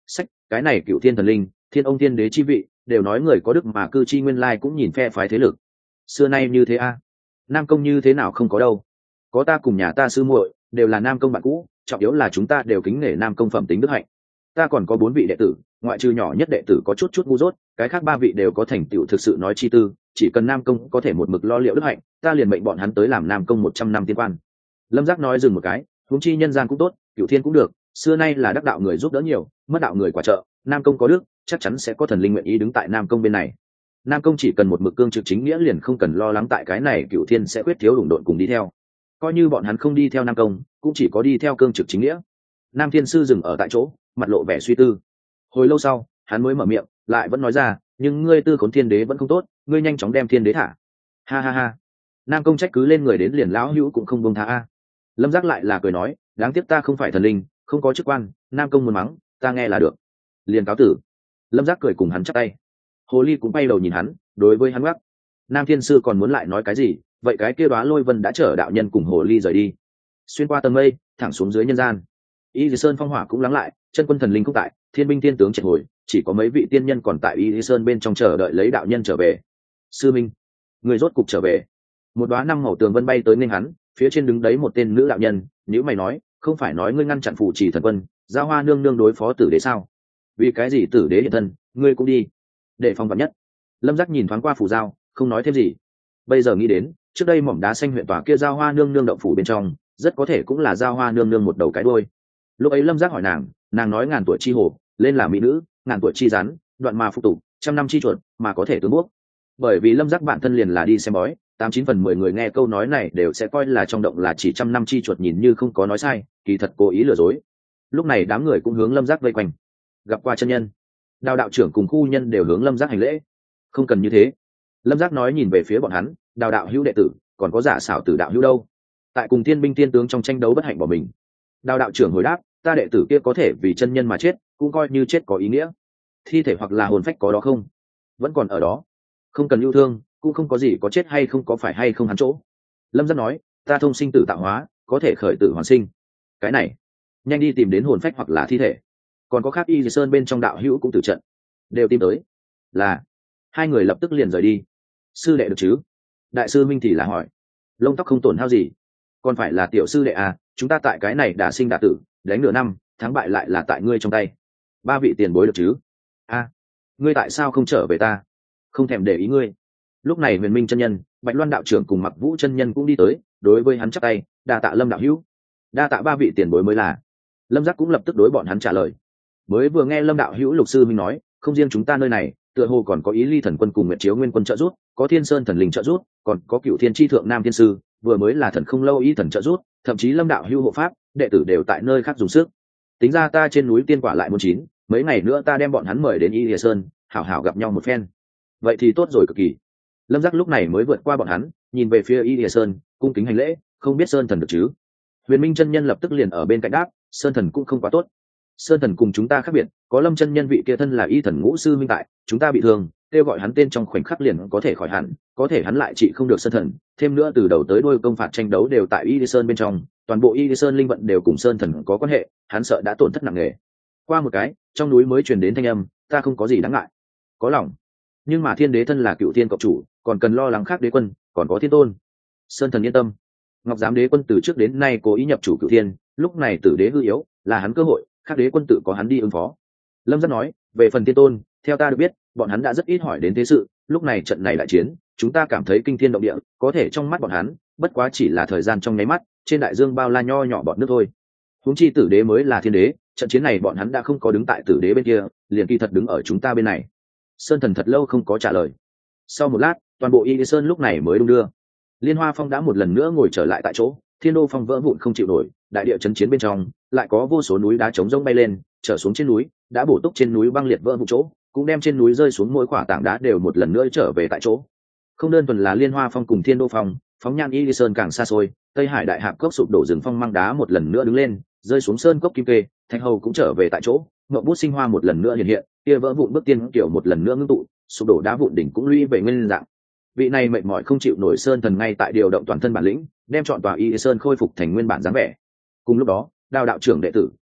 sách cái này cựu thiên thần linh thiên ông thiên đế chi vị đều nói người có đức mà cư chi nguyên lai cũng nhìn phe phái thế lực xưa nay như thế a. Nam công như thế nào không có đâu, có ta cùng nhà ta sư muội đều là nam công bạn cũ, trọng yếu là chúng ta đều kính nể nam công phẩm tính đức hạnh. Ta còn có 4 vị đệ tử, ngoại trừ nhỏ nhất đệ tử có chút chút ngu dốt, cái khác 3 vị đều có thành tựu thực sự nói chi tư, chỉ cần nam công có thể một mực lo liệu đức hạnh, ta liền mệnh bọn hắn tới làm nam công 100 năm tiên quan. Lâm Giác nói dừng một cái, huống chi nhân gian cũng tốt, cửu thiên cũng được, xưa nay là đắc đạo người giúp đỡ nhiều, mất đạo người quả trợ, nam công có đức chắc chắn sẽ có thần linh nguyện ý đứng tại nam công bên này. Nam công chỉ cần một mực cương trực chính nghĩa liền không cần lo lắng tại cái này cửu thiên sẽ quyết thiếu đụng độn cùng đi theo, coi như bọn hắn không đi theo nam công cũng chỉ có đi theo cương trực chính nghĩa. Nam thiên sư dừng ở tại chỗ, mặt lộ vẻ suy tư. Hồi lâu sau hắn mới mở miệng, lại vẫn nói ra, nhưng ngươi tư khốn thiên đế vẫn không tốt, ngươi nhanh chóng đem thiên đế thả. Ha ha ha. Nam công trách cứ lên người đến liền lão hữu cũng không buông tha a. Lâm Giác lại là cười nói, đáng tiếc ta không phải thần linh, không có chức quan, nam công muốn mắng ta nghe là được, liền cáo tử. Lâm Giác cười cùng hắn chắp tay. Hồ ly cũng bay đầu nhìn hắn, đối với hắn gác. Nam thiên sư còn muốn lại nói cái gì, vậy cái kia Đóa Lôi Vân đã chở đạo nhân cùng hồ ly rời đi, xuyên qua tầng mây thẳng xuống dưới nhân gian. Y Lý Sơn phong hỏa cũng lắng lại, chân quân thần linh cũng tại, thiên binh thiên tướng triệt hồi, chỉ có mấy vị tiên nhân còn tại Y Lý Sơn bên trong chờ đợi lấy đạo nhân trở về. Sư minh, người rốt cục trở về. Một đóa năm màu tường vân bay tới nên hắn, phía trên đứng đấy một tên nữ đạo nhân, nếu mày nói, không phải nói ngươi ngăn chặn phù trì thần quân, giao hoa nương nương đối phó tử đế sao? Vì cái gì tử đế hiện thân, ngươi cũng đi, để phòng vạn nhất. Lâm Giác nhìn thoáng qua phù giao, không nói thêm gì. Bây giờ nghĩ đến, trước đây mỏm đá xanh huyện tòa kia giao hoa nương nương động phủ bên trong, rất có thể cũng là giao hoa nương nương một đầu cái đuôi. Lúc ấy Lâm Giác hỏi nàng nói ngàn tuổi chi hồ lên là mỹ nữ, ngàn tuổi chi rắn đoạn mà phục tục, trăm năm chi chuột mà có thể tướng bốc. Bởi vì Lâm Giác bản thân liền là đi xem bói, 89/10 người nghe câu nói này đều sẽ coi là trong động là chỉ trăm năm chi chuột, nhìn như không có nói sai, kỳ thật cố ý lừa dối. Lúc này đám người cũng hướng Lâm Giác vây quanh. Gặp qua chân nhân, Đào đạo trưởng cùng khu nhân đều hướng Lâm Giác hành lễ. Không cần như thế. Lâm Giác nói nhìn về phía bọn hắn, Đào đạo hữu đệ tử, còn có giả xảo tử đạo hữu đâu? Tại cùng thiên binh thiên tướng trong tranh đấu bất hạnh bỏ mình. Đào đạo trưởng hồi đáp, ta đệ tử kia có thể vì chân nhân mà chết, cũng coi như chết có ý nghĩa. Thi thể hoặc là hồn phách có đó không? Vẫn còn ở đó. Không cần yêu thương, cũng không có gì có chết hay không có phải hay không hắn chỗ. Lâm Giác nói, ta thông sinh tử tạo hóa, có thể khởi tử hoàn sinh. Cái này, nhanh đi tìm đến hồn phách hoặc là thi thể. Còn có khác Y Sơn bên trong đạo hữu cũng tử trận, đều tìm tới. Là, hai người lập tức liền rời đi. Sư đệ được chứ? Đại sư Minh thì là hỏi. Lông tóc không tổn hao gì, còn phải là tiểu sư đệ à? Chúng ta tại cái này đã sinh đã tử, đánh nửa năm, thắng bại lại là tại ngươi trong tay. 3 vị tiền bối được chứ? A, ngươi tại sao không trở về ta? Không thèm để ý ngươi. Lúc này Huyền Minh chân nhân, Bạch Loan đạo trưởng cùng Mặc Vũ chân nhân cũng đi tới, đối với hắn chắp tay, đa tạ Lâm đạo hữu. Đa tạ 3 vị tiền bối mới là. Lâm Giác cũng lập tức đối bọn hắn trả lời. Mới vừa nghe Lâm đạo hữu Lục sư Minh nói, không riêng chúng ta nơi này, tựa hồ còn có Ý Ly thần quân cùng Nguyệt Chiếu Nguyên quân trợ giúp, có Thiên Sơn thần linh trợ giúp, còn có Cựu Thiên chi thượng Nam thiên sư, vừa mới là thần không lâu y thần trợ giúp, thậm chí Lâm đạo hữu hộ pháp, đệ tử đều tại nơi khác dùng sức. Tính ra ta trên núi tiên quả lại muốn chín, mấy ngày nữa ta đem bọn hắn mời đến Y Lìa Sơn, hảo hảo gặp nhau một phen. Vậy thì tốt rồi cực kỳ. Lâm Giác lúc này mới vượt qua bọn hắn, nhìn về phía Y Lìa Sơn, cung kính hành lễ, không biết Sơn thần được chứ? Huyền Minh chân nhân lập tức liền ở bên cạnh đáp, Sơn thần cũng không quá tốt. Sơn thần cùng chúng ta khác biệt, có Lâm chân nhân vị kia thân là y thần ngũ sư minh tại, chúng ta bị thương, kêu gọi hắn tên trong khoảnh khắc liền có thể khỏi hẳn, có thể hắn lại trị không được Sơn thần, thêm nữa từ đầu tới đuôi công phạt tranh đấu đều tại Y Sơn bên trong, toàn bộ Y Sơn linh vận đều cùng Sơn thần có quan hệ, hắn sợ đã tổn thất nặng nề. Qua một cái, trong núi mới truyền đến thanh âm, ta không có gì đáng ngại, có lòng, nhưng mà Thiên đế thân là Cựu Thiên cộng chủ, còn cần lo lắng khác đế quân, còn có Thiên tôn. Sơn thần yên tâm, Ngọc Giám đế quân từ trước đến nay cố ý nhập chủ Cựu Thiên, lúc này tử đế hư yếu, là hắn cơ hội, khác đế quân tự có hắn đi ứng phó. Lâm Giác nói, về phần Thiên tôn, theo ta được biết, bọn hắn đã rất ít hỏi đến thế sự, lúc này trận này đại chiến, chúng ta cảm thấy kinh thiên động địa, có thể trong mắt bọn hắn, bất quá chỉ là thời gian trong nháy mắt, trên đại dương bao la nho nhỏ bọn nước thôi. Huống chi tử đế mới là thiên đế, trận chiến này bọn hắn đã không có đứng tại tử đế bên kia, liền kỳ thật đứng ở chúng ta bên này. Sơn thần thật lâu không có trả lời. Sau một lát, toàn bộ Y Sơn lúc này mới đung đưa. Liên Hoa Phong đã một lần nữa ngồi trở lại tại chỗ, Thiên Đô Phong vỡ vụn không chịu nổi, đại địa chấn chiến bên trong, lại có vô số núi đá trống rỗng bay lên, trở xuống trên núi, đã bổ túc trên núi băng liệt vỡ vụn chỗ, cũng đem trên núi rơi xuống mỗi quả tảng đá đều một lần nữa trở về tại chỗ. Không đơn thuần là Liên Hoa Phong cùng Thiên Đô Phong, phóng nhan Y Sơn càng xa xôi, Tây Hải đại hạp cốc sụp đổ rừng phong mang đá một lần nữa đứng lên, rơi xuống sơn cốc kim kê, Thạch Hầu cũng trở về tại chỗ, Ngọc Bút Sinh Hoa một lần nữa hiện hiện, kia vỡ vụn bước tiên kiểu một lần nữa ngưng tụ, sụp đổ đá vụn đỉnh cũng lũy về nguyên dạng. Vị này mệt mỏi không chịu nổi sơn thần ngay tại điều động toàn thân bản lĩnh, đem chọn tòa Y Sơn khôi phục thành nguyên bản dáng vẻ. Cùng lúc đó, Đào đạo trưởng đệ tử,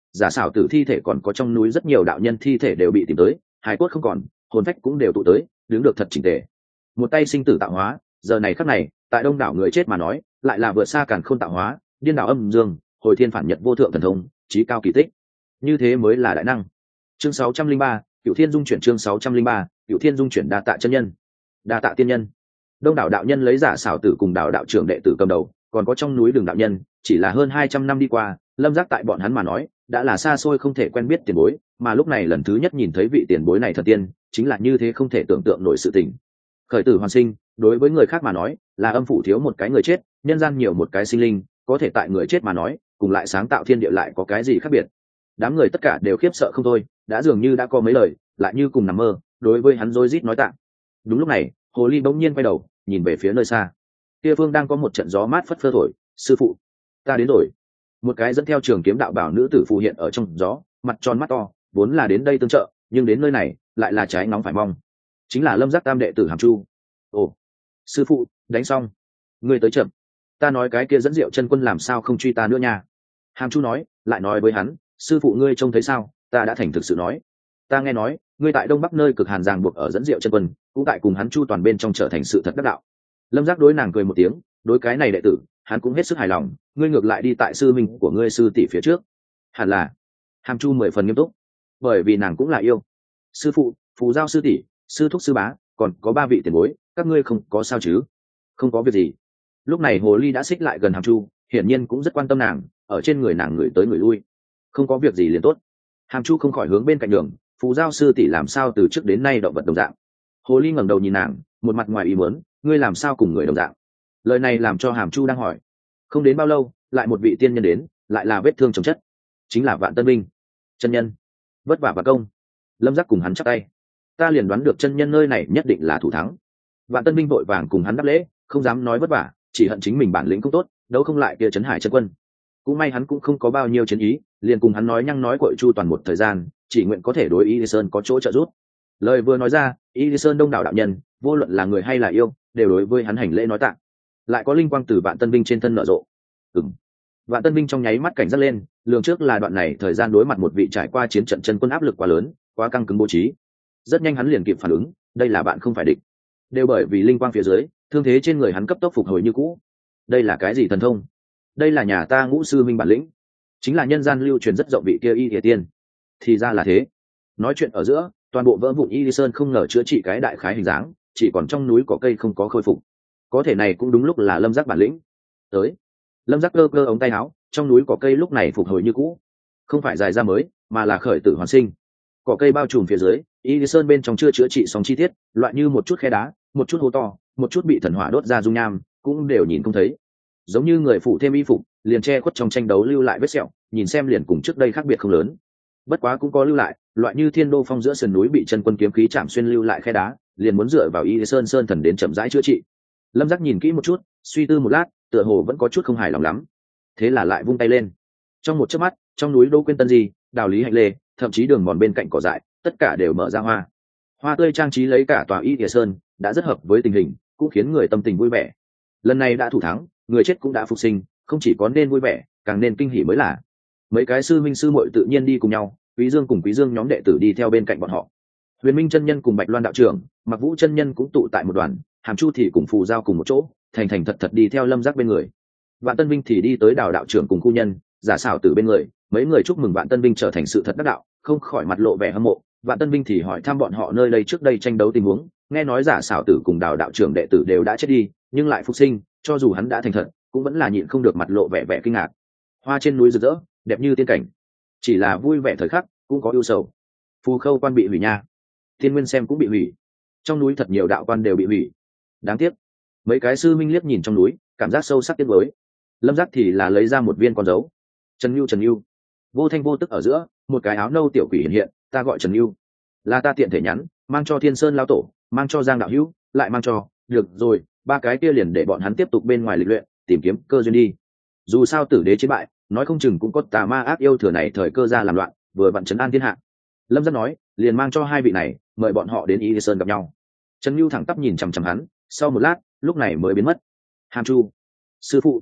giả xảo tử thi thể còn có trong núi rất nhiều đạo nhân thi thể đều bị tìm tới, hài cốt không còn, hồn phách cũng đều tụ tới, đứng được thật chỉnh tề. Một tay sinh tử tạo hóa, giờ này khắc này tại đông đảo người chết mà nói lại là vượt xa càn khôn tạo hóa, điên đảo âm dương, hồi thiên phản nhật vô thượng thần thông, chí cao kỳ tích. Như thế mới là đại năng. Chương 603, Cửu Thiên Dung chuyển. Chương 603, Cửu Thiên Dung chuyển. Đa tạ chân nhân, đa tạ tiên nhân. Đông đảo đạo nhân lấy giả xảo tử cùng đạo đạo trưởng đệ tử cầm đầu, còn có trong núi đường đạo nhân, chỉ là hơn 200 năm đi qua, Lâm Giác tại bọn hắn mà nói đã là xa xôi không thể quen biết tiền bối, mà lúc này lần thứ nhất nhìn thấy vị tiền bối này thần tiên, chính là như thế không thể tưởng tượng nổi sự tình. Khởi tử hoàn sinh, đối với người khác mà nói là âm phủ thiếu một cái người chết, nhân gian nhiều một cái sinh linh, có thể tại người chết mà nói cùng lại sáng tạo thiên địa lại có cái gì khác biệt. Đám người tất cả đều khiếp sợ không thôi, đã dường như đã có mấy lời lại như cùng nằm mơ, đối với hắn rối rít nói tạ. Đúng lúc này hồ ly bỗng nhiên quay đầu nhìn về phía nơi xa, kia phương đang có một trận gió mát phất phơ thổi. Sư phụ, ta đến rồi. Một cái dẫn theo trường kiếm đạo bảo nữ tử phù hiện ở trong gió, mặt tròn mắt to, vốn là đến đây tương trợ, nhưng đến nơi này lại là trái ngóng phải mong. Chính là Lâm Giác tam đệ tử Hàm Chu. Ồ, sư phụ, đánh xong. Ngươi tới chậm. Ta nói cái kia dẫn diệu chân quân làm sao không truy ta nữa nha. Hàm Chu nói, lại nói với hắn, sư phụ ngươi trông thấy sao? Ta đã thành thực sự nói. Ta nghe nói, ngươi tại Đông Bắc nơi cực hàn ràng buộc ở dẫn diệu chân quân, cũng tại cùng hắn Chu toàn bên trong trở thành sự thật đắc đạo. Lâm Giác đối nàng cười một tiếng, đối cái này đệ tử hắn cũng hết sức hài lòng. Ngươi ngược lại đi tại sư minh của ngươi sư tỷ phía trước. Hẳn là. Hàm Chu 10 phần nghiêm túc, bởi vì nàng cũng là yêu. Sư phụ, phù giao sư tỷ, sư thúc sư bá, còn có 3 vị tiền bối, các ngươi không có sao chứ? Không có việc gì. Lúc này hồ ly đã xích lại gần Hàm Chu, hiển nhiên cũng rất quan tâm nàng, ở trên người nàng người tới người lui. Không có việc gì liền tốt. Hàm Chu không khỏi hướng bên cạnh đường, phù giao sư tỷ làm sao từ trước đến nay động vật đồng dạng. Hồ ly ngẩng đầu nhìn nàng, một mặt ngoài ý muốn, ngươi làm sao cùng người đồng dạng? Lời này làm cho Hàm Chu đang hỏi. Không đến bao lâu, lại một vị tiên nhân đến, lại là vết thương chồng chất, chính là Vạn Tân Minh. Chân nhân, vất vả và công. Lâm Giác cùng hắn chắp tay. Ta liền đoán được chân nhân nơi này nhất định là thủ thắng. Vạn Tân Minh vội vàng cùng hắn đáp lễ, không dám nói vất vả, chỉ hận chính mình bản lĩnh không tốt, đấu không lại kia Trấn Hải chân quân. Cũng may hắn cũng không có bao nhiêu chiến ý, liền cùng hắn nói nhăng nói cội chu toàn một thời gian, chỉ nguyện có thể đối Y Sơn có chỗ trợ giúp. Lời vừa nói ra, Y Sơn đông đảo đạo nhân, vô luận là người hay là yêu, đều đối với hắn hành lễ nói tạ. Lại có linh quang từ Vạn Tân Minh trên thân nở rộ. Vạn Tân Minh trong nháy mắt cảnh giác lên, lường trước là đoạn này thời gian đối mặt một vị trải qua chiến trận chân quân áp lực quá lớn, quá căng cứng bố trí. Rất nhanh hắn liền kịp phản ứng, đây là bạn không phải địch. Đều bởi vì linh quang phía dưới, thương thế trên người hắn cấp tốc phục hồi như cũ. Đây là cái gì thần thông? Đây là nhà ta Ngũ sư minh bản lĩnh, chính là nhân gian lưu truyền rất rộng vị kia Y Địa Tiên. Thì ra là thế. Nói chuyện ở giữa, toàn bộ vỡ vụn Y Sơn không ngờ chữa trị cái đại khái hình dáng, chỉ còn trong núi có cây không có khôi phục. Có thể này cũng đúng lúc là Lâm Giác bản lĩnh. Tới. Lâm Giác cơ cơ ống tay áo, trong núi có cây lúc này phục hồi như cũ, không phải dài ra mới, mà là khởi tử hoàn sinh. Cỏ cây bao trùm phía dưới, Y Sơn bên trong chưa chữa trị xong chi tiết, loại như một chút khe đá, một chút hố to, một chút bị thần hỏa đốt ra dung nham, cũng đều nhìn không thấy. Giống như người phủ thêm y phục, liền che khuất trong tranh đấu lưu lại vết sẹo, nhìn xem liền cùng trước đây khác biệt không lớn. Bất quá cũng có lưu lại, loại như Thiên Đô Phong giữa sườn núi bị chân quân kiếm khí chạm xuyên lưu lại khe đá, liền muốn dựa vào Y Sơn sơn thần đến chậm rãi chữa trị. Lâm Giác nhìn kỹ một chút, suy tư một lát, tựa hồ vẫn có chút không hài lòng lắm. Thế là lại vung tay lên. Trong một chớp mắt, trong núi Đô Quyên Tân Di, Đào Lý Hạnh Lê, thậm chí đường mòn bên cạnh cỏ dại, tất cả đều mở ra hoa. Hoa tươi trang trí lấy cả tòa Y Địa Sơn, đã rất hợp với tình hình, cũng khiến người tâm tình vui vẻ. Lần này đã thủ thắng, người chết cũng đã phục sinh, không chỉ có nên vui vẻ, càng nên kinh hỉ mới là. Mấy cái sư minh sư muội tự nhiên đi cùng nhau, Quý Dương cùng Quý Dương nhóm đệ tử đi theo bên cạnh bọn họ. Huyền Minh chân nhân cùng Bạch Loan đạo trưởng, Mặc Vũ chân nhân cũng tụ tại một đoàn, Hàm Chu thì cùng Phù Giao cùng một chỗ, thành thành thật thật đi theo Lâm Giác bên người. Vạn Tân Vinh thì đi tới Đào đạo trưởng cùng khu nhân, giả xảo từ bên người, mấy người chúc mừng Vạn Tân Vinh trở thành sự thật đắc đạo, không khỏi mặt lộ vẻ hâm mộ. Vạn Tân Vinh thì hỏi thăm bọn họ nơi đây trước đây tranh đấu tình huống, nghe nói giả xảo tử cùng Đào đạo trưởng đệ tử đều đã chết đi, nhưng lại phục sinh, cho dù hắn đã thành thật, cũng vẫn là nhịn không được mặt lộ vẻ vẻ kinh ngạc. Hoa trên núi rực rỡ, đẹp như tiên cảnh, chỉ là vui vẻ thời khắc, cũng có ưu sầu. Phù Khâu quan bị hủy nha, Thiên Nguyên xem cũng bị hủy, trong núi thật nhiều đạo quan đều bị hủy. Đáng tiếc. Mấy cái sư minh liếc nhìn trong núi, cảm giác sâu sắc tiếc nuối. Lâm Giác thì là lấy ra một viên con dấu. Trần Nưu, vô thanh vô tức ở giữa, một cái áo nâu tiểu quỷ hiện hiện, ta gọi Trần Nưu, là ta tiện thể nhắn, mang cho Thiên Sơn lão tổ, mang cho Giang đạo hữu, lại mang cho, được rồi, 3 cái kia liền để bọn hắn tiếp tục bên ngoài lịch luyện, tìm kiếm cơ duyên đi. Dù sao tử đế chiến bại, nói không chừng cũng có tà ma ác yêu thừa này thời cơ ra làm loạn, vừa vặn trấn an thiên hạ. Lâm Giác nói, liền mang cho 2 vị này, mời bọn họ đến Y Sơn gặp nhau. Trần Nưu thẳng tắp nhìn chằm chằm hắn, sau một lát, lúc này mới biến mất. Hàm Chu, sư phụ,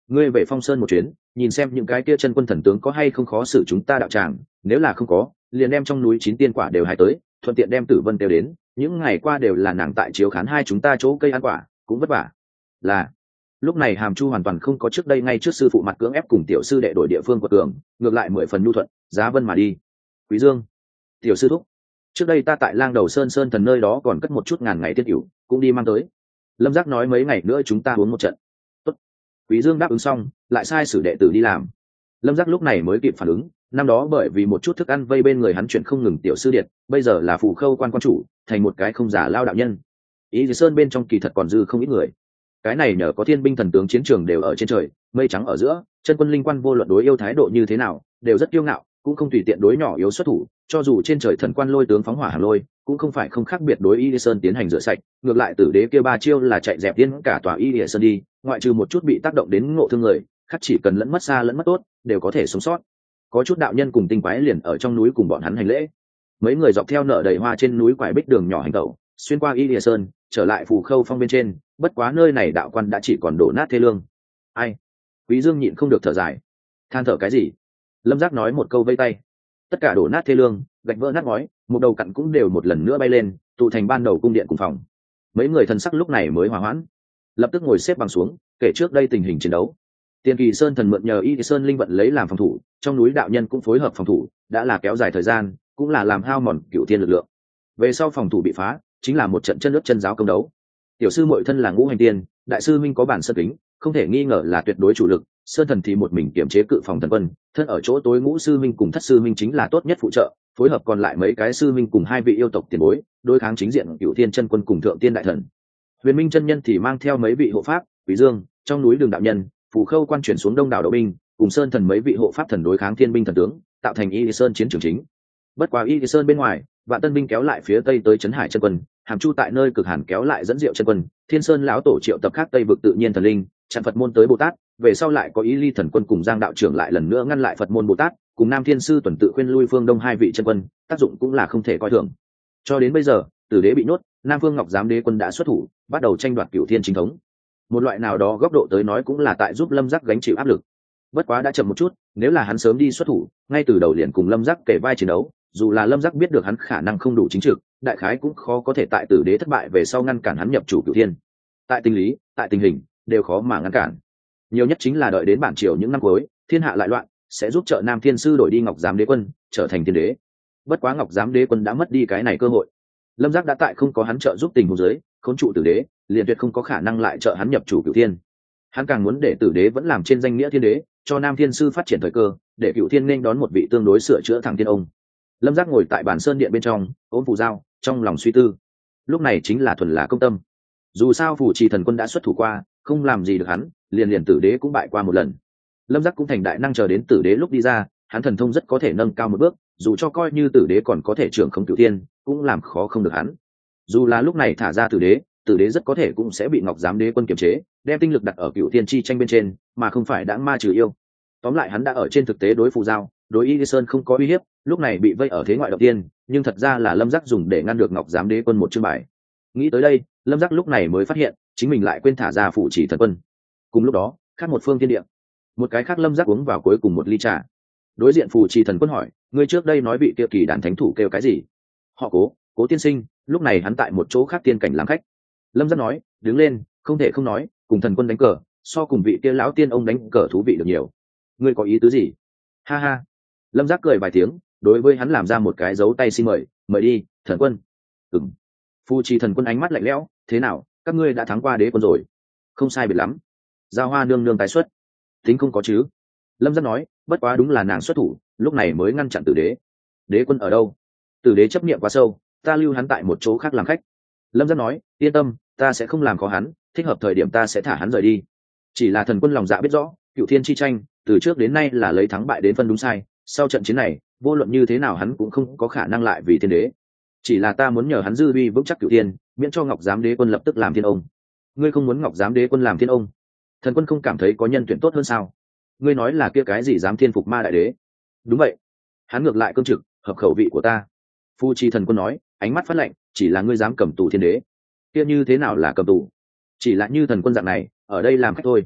ngươi về Phong Sơn một chuyến, nhìn xem những cái kia chân quân thần tướng có hay không khó xử chúng ta đạo tràng, nếu là không có, liền đem trong núi 9 tiên quả đều hái tới, thuận tiện đem Tử Vân đều đến, những ngày qua đều là nàng tại chiếu khán hai chúng ta chỗ cây ăn quả, cũng vất vả. Là lúc này Hàm Chu hoàn toàn không có trước đây ngay trước sư phụ mặt cưỡng ép cùng tiểu sư đệ đổi địa phương của tường, ngược lại 10 phần nhu thuận, giá vân mà đi. Quý Dương, tiểu sư thúc, trước đây ta tại Lang Đầu Sơn Sơn thần nơi đó còn cất một chút ngàn ngày tiết hữu, cũng đi mang tới. Lâm Giác nói mấy ngày nữa chúng ta uống một trận. Tốt. Quý Dương đáp ứng xong, lại sai sử đệ tử đi làm. Lâm Giác lúc này mới kịp phản ứng, năm đó bởi vì một chút thức ăn vây bên người hắn chuyện không ngừng tiểu sư điện, bây giờ là phụ khâu quan chủ, thành một cái không giả lao đạo nhân. Ý Sơn bên trong kỳ thật còn dư không ít người. Cái này nhờ có thiên binh thần tướng chiến trường đều ở trên trời, mây trắng ở giữa, chân quân linh quan vô luận đối yêu thái độ như thế nào, đều rất kiêu ngạo, cũng không tùy tiện đối nhỏ yếu xuất thủ, cho dù trên trời thần quan lôi tướng phóng hỏa hàng lôi, cũng không phải không khác biệt đối Y Sơn tiến hành rửa sạch, ngược lại tử đế kia ba chiêu là chạy dẹp tiên cả tòa Y Sơn đi, ngoại trừ một chút bị tác động đến ngộ thương người, khác chỉ cần lẫn mất xa lẫn mất tốt, đều có thể sống sót. Có chút đạo nhân cùng tinh quái liền ở trong núi cùng bọn hắn hành lễ. Mấy người dọc theo nợ đầy hoa trên núi quải bích đường nhỏ hành tẩu, xuyên qua Y Sơn, trở lại phù khâu phong bên trên, bất quá nơi này đạo quan đã chỉ còn đổ nát thê lương. Ai? Quý Dương nhịn không được thở dài. Than thở cái gì? Lâm Giác nói một câu vây tay. Tất cả đổ nát thê lương, gạch vỡ nát ngói, một đầu cặn cũng đều một lần nữa bay lên, tụ thành ban đầu cung điện cùng phòng. Mấy người thần sắc lúc này mới hòa hoãn, lập tức ngồi xếp bằng xuống, kể trước đây tình hình chiến đấu. Tiền Kỳ Sơn thần mượn nhờ Y Sơn linh vận lấy làm phòng thủ, trong núi đạo nhân cũng phối hợp phòng thủ, đã là kéo dài thời gian, cũng là làm hao mòn cửu thiên lực lượng. Về sau phòng thủ bị phá, chính là một trận chân nước chân giáo công đấu. Tiểu sư muội thân là ngũ hành tiên, đại sư minh có bản sơn kính, không thể nghi ngờ là tuyệt đối chủ lực. Sơn thần thì một mình kiểm chế cự phòng thần quân, thân ở chỗ tối ngũ sư minh cùng thất sư minh chính là tốt nhất phụ trợ, phối hợp còn lại mấy cái sư minh cùng hai vị yêu tộc tiền bối, đối kháng chính diện cửu thiên chân quân cùng thượng tiên đại thần. Huyền Minh chân nhân thì mang theo mấy vị hộ pháp, Quý Dương, trong núi Đường đạo nhân, phù khâu quan chuyển xuống đông đảo đậu binh, cùng sơn thần mấy vị hộ pháp thần đối kháng thiên binh thần tướng, tạo thành Y Sơn chiến trường chính. Bất quá Y Sơn bên ngoài, Vạn Tân binh kéo lại phía tây tới trấn Hải chân quân, Hàm Chu tại nơi cực hàn kéo lại dẫn diệu chân quân, Thiên Sơn lão tổ triệu tập khác tây vực tự nhiên thần linh, chặn Phật môn tới Bồ Tát, về sau lại có Ý Ly thần quân cùng Giang đạo trưởng lại lần nữa ngăn lại Phật môn Bồ Tát, cùng Nam Thiên sư tuần tự khuyên lui phương đông hai vị chân quân, tác dụng cũng là không thể coi thường. Cho đến bây giờ, Tử Đế bị nhốt, Nam Phương Ngọc Giám Đế quân đã xuất thủ, bắt đầu tranh đoạt Cửu Thiên chính thống. Một loại nào đó góc độ tới nói cũng là tại giúp Lâm Giác gánh chịu áp lực. Bất quá đã chậm một chút, nếu là hắn sớm đi xuất thủ, ngay từ đầu liền cùng Lâm Giác kể vai chiến đấu, dù là Lâm Giác biết được hắn khả năng không đủ chính trực, đại khái cũng khó có thể tại Tử Đế thất bại về sau ngăn cản hắn nhập chủ Cửu Thiên. Tại tình lý, tại tình hình, đều khó mà ngăn cản. Nhiều nhất chính là đợi đến bản triều những năm cuối, thiên hạ lại loạn, sẽ giúp trợ Nam Thiên sư đổi đi Ngọc Giám Đế quân, trở thành Thiên Đế. Bất quá Ngọc Giám Đế quân đã mất đi cái này cơ hội. Lâm Giác đã tại không có hắn trợ giúp tình huống dưới, khốn trụ Tử Đế, liền tuyệt không có khả năng lại trợ hắn nhập chủ Cửu Thiên. Hắn càng muốn để Tử Đế vẫn làm trên danh nghĩa Thiên Đế, cho Nam Thiên sư phát triển thời cơ, để Cửu Thiên nên đón một vị tương đối sửa chữa thẳng thiên ông. Lâm Giác ngồi tại bản sơn điện bên trong, ôm phù dao, trong lòng suy tư. Lúc này chính là thuần là công tâm. Dù sao phù trì thần quân đã xuất thủ qua, không làm gì được hắn, liền Tử Đế cũng bại qua một lần. Lâm Giác cũng thành đại năng, chờ đến Tử Đế lúc đi ra, hắn thần thông rất có thể nâng cao một bước, dù cho coi như Tử Đế còn có thể trưởng không Cửu Thiên, cũng làm khó không được hắn. Dù là lúc này thả ra Tử Đế rất có thể cũng sẽ bị Ngọc Giám Đế quân kiềm chế, đem tinh lực đặt ở Cửu Thiên chi tranh bên trên, mà không phải đãng ma trừ yêu. Tóm lại hắn đã ở trên thực tế đối phù giao, đối Y Sơn không có uy hiếp, lúc này bị vây ở thế ngoại đầu tiên, nhưng thật ra là Lâm Giác dùng để ngăn được Ngọc Giám Đế quân một chương bài. Nghĩ tới đây, Lâm Giác lúc này mới phát hiện, chính mình lại quên thả ra phụ chỉ thần quân. Cùng lúc đó, khác một phương thiên địa, một cái khác Lâm Giác uống vào cuối cùng một ly trà. Đối diện phù trì thần quân hỏi, ngươi trước đây nói vị kia kỳ đàn thánh thủ kêu cái gì? Họ Cố tiên sinh. Lúc này hắn tại một chỗ khác tiên cảnh làm khách. Lâm Giác nói, đứng lên, không thể không nói, cùng thần quân đánh cờ, so cùng vị kia lão tiên ông đánh cờ thú vị được nhiều. Ngươi có ý tứ gì? Ha ha. Lâm Giác cười vài tiếng, đối với hắn làm ra một cái dấu tay xin mời đi, thần quân. Ừm. Phù trì thần quân ánh mắt lạnh lẽo, thế nào, các ngươi đã thắng qua đế quân rồi? Không sai biệt lắm. Giao Hoa nương nương tái xuất. Tính không có chứ? Lâm Giác nói, bất quá đúng là nàng xuất thủ, lúc này mới ngăn chặn Tử Đế. Đế quân ở đâu? Tử Đế chấp niệm quá sâu, ta lưu hắn tại một chỗ khác làm khách. Lâm Giác nói, yên tâm, ta sẽ không làm khó hắn, thích hợp thời điểm ta sẽ thả hắn rời đi. Chỉ là thần quân lòng dạ biết rõ, Cửu Thiên chi tranh từ trước đến nay là lấy thắng bại đến phân đúng sai, sau trận chiến này vô luận như thế nào hắn cũng không có khả năng lại vì Thiên Đế. Chỉ là ta muốn nhờ hắn dư uy vững chắc Cửu Thiên, miễn cho Ngọc Giám Đế quân lập tức làm thiên ông. Ngươi không muốn Ngọc Giám Đế quân làm thiên ông? Thần quân không cảm thấy có nhân tuyển tốt hơn sao? Ngươi nói là kia cái gì dám thiên phục ma đại đế? Đúng vậy, hắn ngược lại cương trực, hợp khẩu vị của ta. Phu Chi thần quân nói, ánh mắt phát lạnh, chỉ là ngươi dám cầm tù Thiên Đế, kia như thế nào là cầm tù? Chỉ là như thần quân dạng này ở đây làm khách thôi.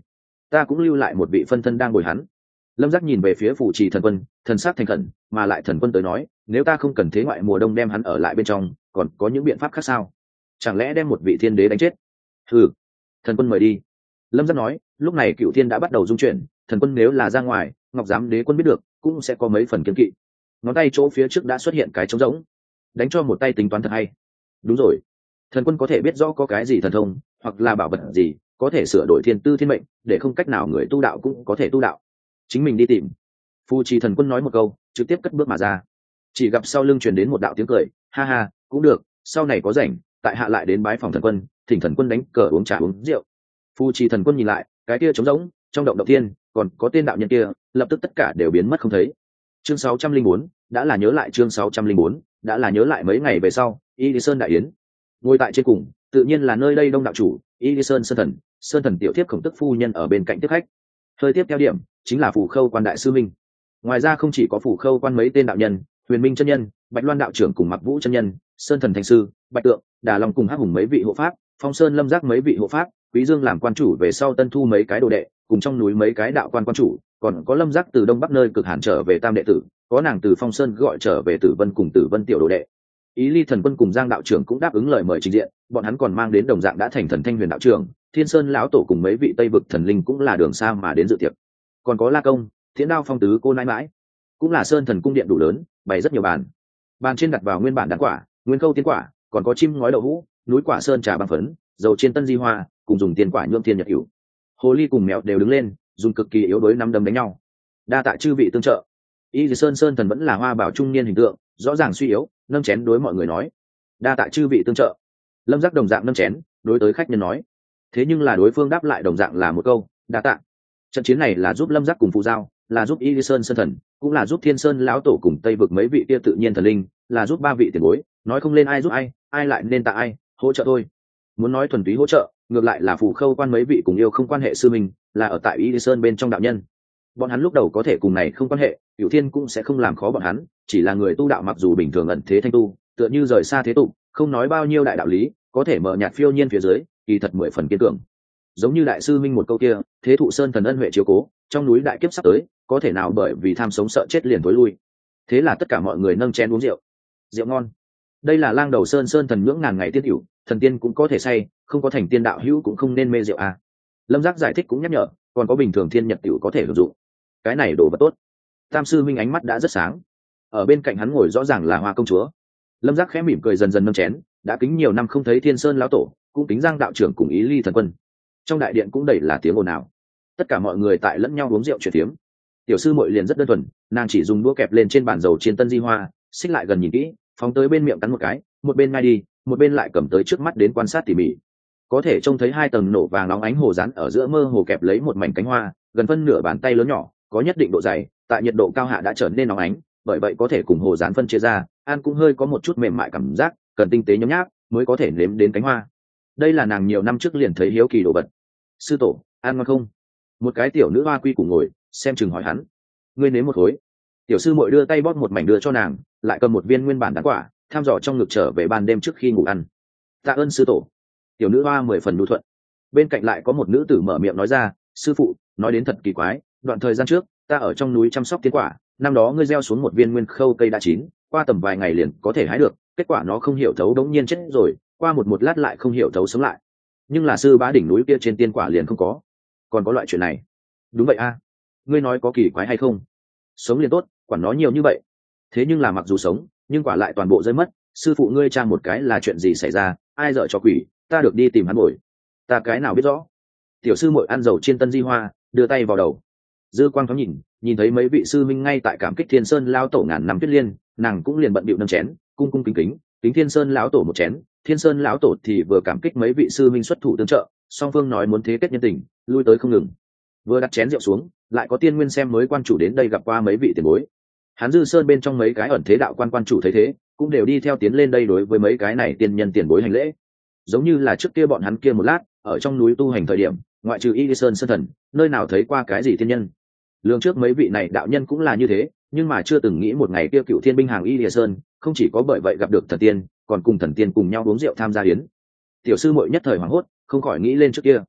ta cũng lưu lại một vị phân thân đang bồi hắn. Lâm Giác nhìn về phía Phù Trì thần quân, thần sắc thành khẩn, mà lại thần quân tới nói, nếu ta không cần thế ngoại mùa đông đem hắn ở lại bên trong, còn có những biện pháp khác sao? Chẳng lẽ đem một vị thiên đế đánh chết? Ừ, thần quân mời đi. Lâm Giác nói, lúc này Cựu Thiên đã bắt đầu dung chuyển, thần quân nếu là ra ngoài, Ngọc Giám đế quân biết được, cũng sẽ có mấy phần kiêng kỵ. Ngón tay chỗ phía trước đã xuất hiện cái trống rỗng, đánh cho một tay tính toán thật hay. Đúng rồi, thần quân có thể biết rõ có cái gì thần thông, hoặc là bảo vật gì, có thể sửa đổi thiên tư thiên mệnh, để không cách nào người tu đạo cũng có thể tu đạo. Chính mình đi tìm. Phù Trì thần quân nói một câu, trực tiếp cất bước mà ra. Chỉ gặp sau lưng truyền đến một đạo tiếng cười, ha ha, cũng được, sau này có rảnh, tại hạ lại đến bái phòng thần quân, thỉnh thần quân đánh cờ uống trà uống rượu. Phù Trì thần quân nhìn lại, cái kia trống rỗng, trong động thiên, còn có tên đạo nhân kia, lập tức tất cả đều biến mất không thấy. Chương 604, đã là nhớ lại chương 604, đã là nhớ lại mấy ngày về sau, Y Lý Sơn đại yến. Ngồi tại trên cùng, tự nhiên là nơi đây đông đạo chủ, Y Lý Sơn Sơn thần tiểu thiếp Khổng Tức phu nhân ở bên cạnh tiếp khách. Hơi tiếp theo điểm, chính là Phù Khâu quan đại sư minh. Ngoài ra không chỉ có Phù Khâu quan mấy tên đạo nhân, Huyền Minh chân nhân, Bạch Loan đạo trưởng cùng Mặc Vũ chân nhân, Sơn thần thành sư, Bạch Tượng, Đà Long cùng Hắc Hùng mấy vị hộ pháp, Phong Sơn Lâm Giác mấy vị hộ pháp, Quý Dương làm quan chủ về sau tân thu mấy cái đồ đệ, cùng trong núi mấy cái đạo quan chủ, còn có Lâm Giác từ đông bắc nơi cực hàn trở về tam đệ tử, có nàng từ Phong Sơn gọi trở về Tử Vân cùng Tử Vân tiểu đồ đệ. Ý Ly thần quân cùng Giang đạo trưởng cũng đáp ứng lời mời trình diện, bọn hắn còn mang đến đồng dạng đã thành thần Thanh Huyền đạo trưởng, Thiên Sơn lão tổ cùng mấy vị Tây vực thần linh cũng là đường xa mà đến dự tiệc. Còn có La Công, Thiến Đao phong tứ cô nãi mãi, cũng là Sơn thần cung điện đủ lớn, bày rất nhiều bàn. Bàn trên đặt vào nguyên bản đan quả, nguyên khâu tiên quả, còn có chim ngói đậu hũ, núi quả sơn trà băng phấn, dầu trên tân di hoa, cùng dùng tiền quả nhuộm thiên nhật hữu. Hồ ly cùng mèo đều đứng lên, dùng cực kỳ yếu đuối năm đấm đánh nhau. Đa tạ chư vị tương trợ. Y Sơn thần vẫn là hoa bảo trung niên hình tượng, rõ ràng suy yếu, nâng chén đối mọi người nói, đa tạ chư vị tương trợ. Lâm Giác đồng dạng nâng chén đối tới khách nhân nói, thế nhưng là đối phương đáp lại đồng dạng là một câu đa tạ. Trận chiến này là giúp Lâm Giác cùng Phù Giao, là giúp Y Sơn thần, cũng là giúp Thiên Sơn lão tổ cùng Tây vực mấy vị kia tự nhiên thần linh, là giúp ba vị tiền bối, nói không lên ai giúp ai lại nên tạ ai, hỗ trợ thôi. Muốn nói thuần túy hỗ trợ, ngược lại là Phù Khâu quan mấy vị cùng yêu không quan hệ sư mình, là ở tại Y Sơn bên trong đạo nhân. Bọn hắn lúc đầu có thể cùng này không quan hệ, Cửu Thiên cũng sẽ không làm khó bọn hắn, chỉ là người tu đạo mặc dù bình thường ẩn thế thanh tu, tựa như rời xa thế tục, không nói bao nhiêu đại đạo lý, có thể mở nhạt phiêu nhiên phía dưới, kỳ thật 10 phần kiên cường. Giống như đại sư minh một câu kia, thế thụ sơn thần ân huệ chiếu cố, trong núi đại kiếp sắp tới, có thể nào bởi vì tham sống sợ chết liền tối lui. Thế là tất cả mọi người nâng chén uống rượu. Rượu ngon. Đây là Lang Đầu Sơn thần nhưỡng ngàn ngày tiên hữu, thần tiên cũng có thể say, không có thành tiên đạo hữu cũng không nên mê rượu à. Lâm Giác giải thích cũng nhắc nhở, còn có bình thường thiên nhật tiểu có thể hưởng dụng. Cái này đồ vật tốt. Tam sư minh ánh mắt đã rất sáng. Ở bên cạnh hắn ngồi rõ ràng là Hoa công chúa. Lâm Giác khẽ mỉm cười dần dần nâng chén, đã kính nhiều năm không thấy Thiên Sơn lão tổ, cũng kính Giang đạo trưởng cùng Ý Ly thần quân. Trong đại điện cũng đầy là tiếng ồn ào. Tất cả mọi người tại lẫn nhau uống rượu chuyện phiếm. Tiểu sư muội liền rất đơn thuần, nàng chỉ dùng đũa kẹp lên trên bàn dầu chiên tân di hoa, xích lại gần nhìn kỹ, phóng tới bên miệng cắn một cái, một bên ngay đi, một bên lại cầm tới trước mắt đến quan sát tỉ mỉ. Có thể trông thấy 2 tầng nổ vàng nóng ánh hồ rán ở giữa mơ hồ kẹp lấy một mảnh cánh hoa, gần phân nửa bàn tay lớn nhỏ, có nhất định độ dày, tại nhiệt độ cao hạ đã trở nên nóng ánh, bởi vậy có thể cùng hồ rán phân chia ra, ăn cũng hơi có một chút mềm mại cảm giác, cần tinh tế nhấm nháp mới có thể nếm đến cánh hoa. Đây là nàng nhiều năm trước liền thấy hiếu kỳ đồ vật. Sư tổ, ăn ngon không? Một cái tiểu nữ hoa quy củ ngồi, xem chừng hỏi hắn. Ngươi nếm một khối. Tiểu sư muội đưa tay bóp một mảnh đưa cho nàng, lại cầm một viên nguyên bản đan quả, tham dò trong ngực trở về ban đêm trước khi ngủ ăn. Tạ ơn sư tổ. Tiểu nữ hoa 10 phần nhu thuận. Bên cạnh lại có một nữ tử mở miệng nói ra, sư phụ, nói đến thật kỳ quái, đoạn thời gian trước ta ở trong núi chăm sóc tiên quả, năm đó ngươi gieo xuống một viên nguyên khâu cây đã chín, qua tầm vài ngày liền có thể hái được, kết quả nó không hiểu thấu đống nhiên chết rồi, qua một lát lại không hiểu thấu sống lại. Nhưng là sư bá đỉnh núi kia trên tiên quả liền không có. Còn có loại chuyện này? Đúng vậy a. Ngươi nói có kỳ quái hay không? Sống liền tốt, quản nó nhiều như vậy. Thế nhưng là mặc dù sống, nhưng quả lại toàn bộ rơi mất, sư phụ ngươi tra một cái là chuyện gì xảy ra, ai dợ cho quỷ, ta được đi tìm hắn bồi. Ta cái nào biết rõ. Tiểu sư muội ăn dầu chiên tân di hoa, đưa tay vào đầu. Dư quang thoáng nhìn thấy mấy vị sư minh ngay tại cảm kích Thiên Sơn lão tổ ngàn năm tuyết liên, nàng cũng liền bận bịu nâng chén, cung cung kính Thiên Sơn lão tổ một chén. Thiên Sơn lão tổ thì vừa cảm kích mấy vị sư minh xuất thủ tương trợ, song phương nói muốn thế kết nhân tình, lui tới không ngừng. Vừa đặt chén rượu xuống, lại có tiên nguyên xem mới quan chủ đến đây gặp qua mấy vị tiền bối. Hắn Dư Sơn bên trong mấy cái ẩn thế đạo quan chủ thấy thế, cũng đều đi theo tiến lên đây đối với mấy cái này tiên nhân tiền bối hành lễ. Giống như là trước kia bọn hắn kia một lát, ở trong núi tu hành thời điểm, ngoại trừ Y Sơn Sơn thần, nơi nào thấy qua cái gì tiên nhân. Lương trước mấy vị này đạo nhân cũng là như thế, nhưng mà chưa từng nghĩ một ngày kia Cựu Thiên binh hàng Y Sơn, không chỉ có bởi vậy gặp được thần tiên, còn cùng thần tiên cùng nhau uống rượu tham gia yến. Tiểu sư muội nhất thời hoảng hốt, không khỏi nghĩ lên trước kia.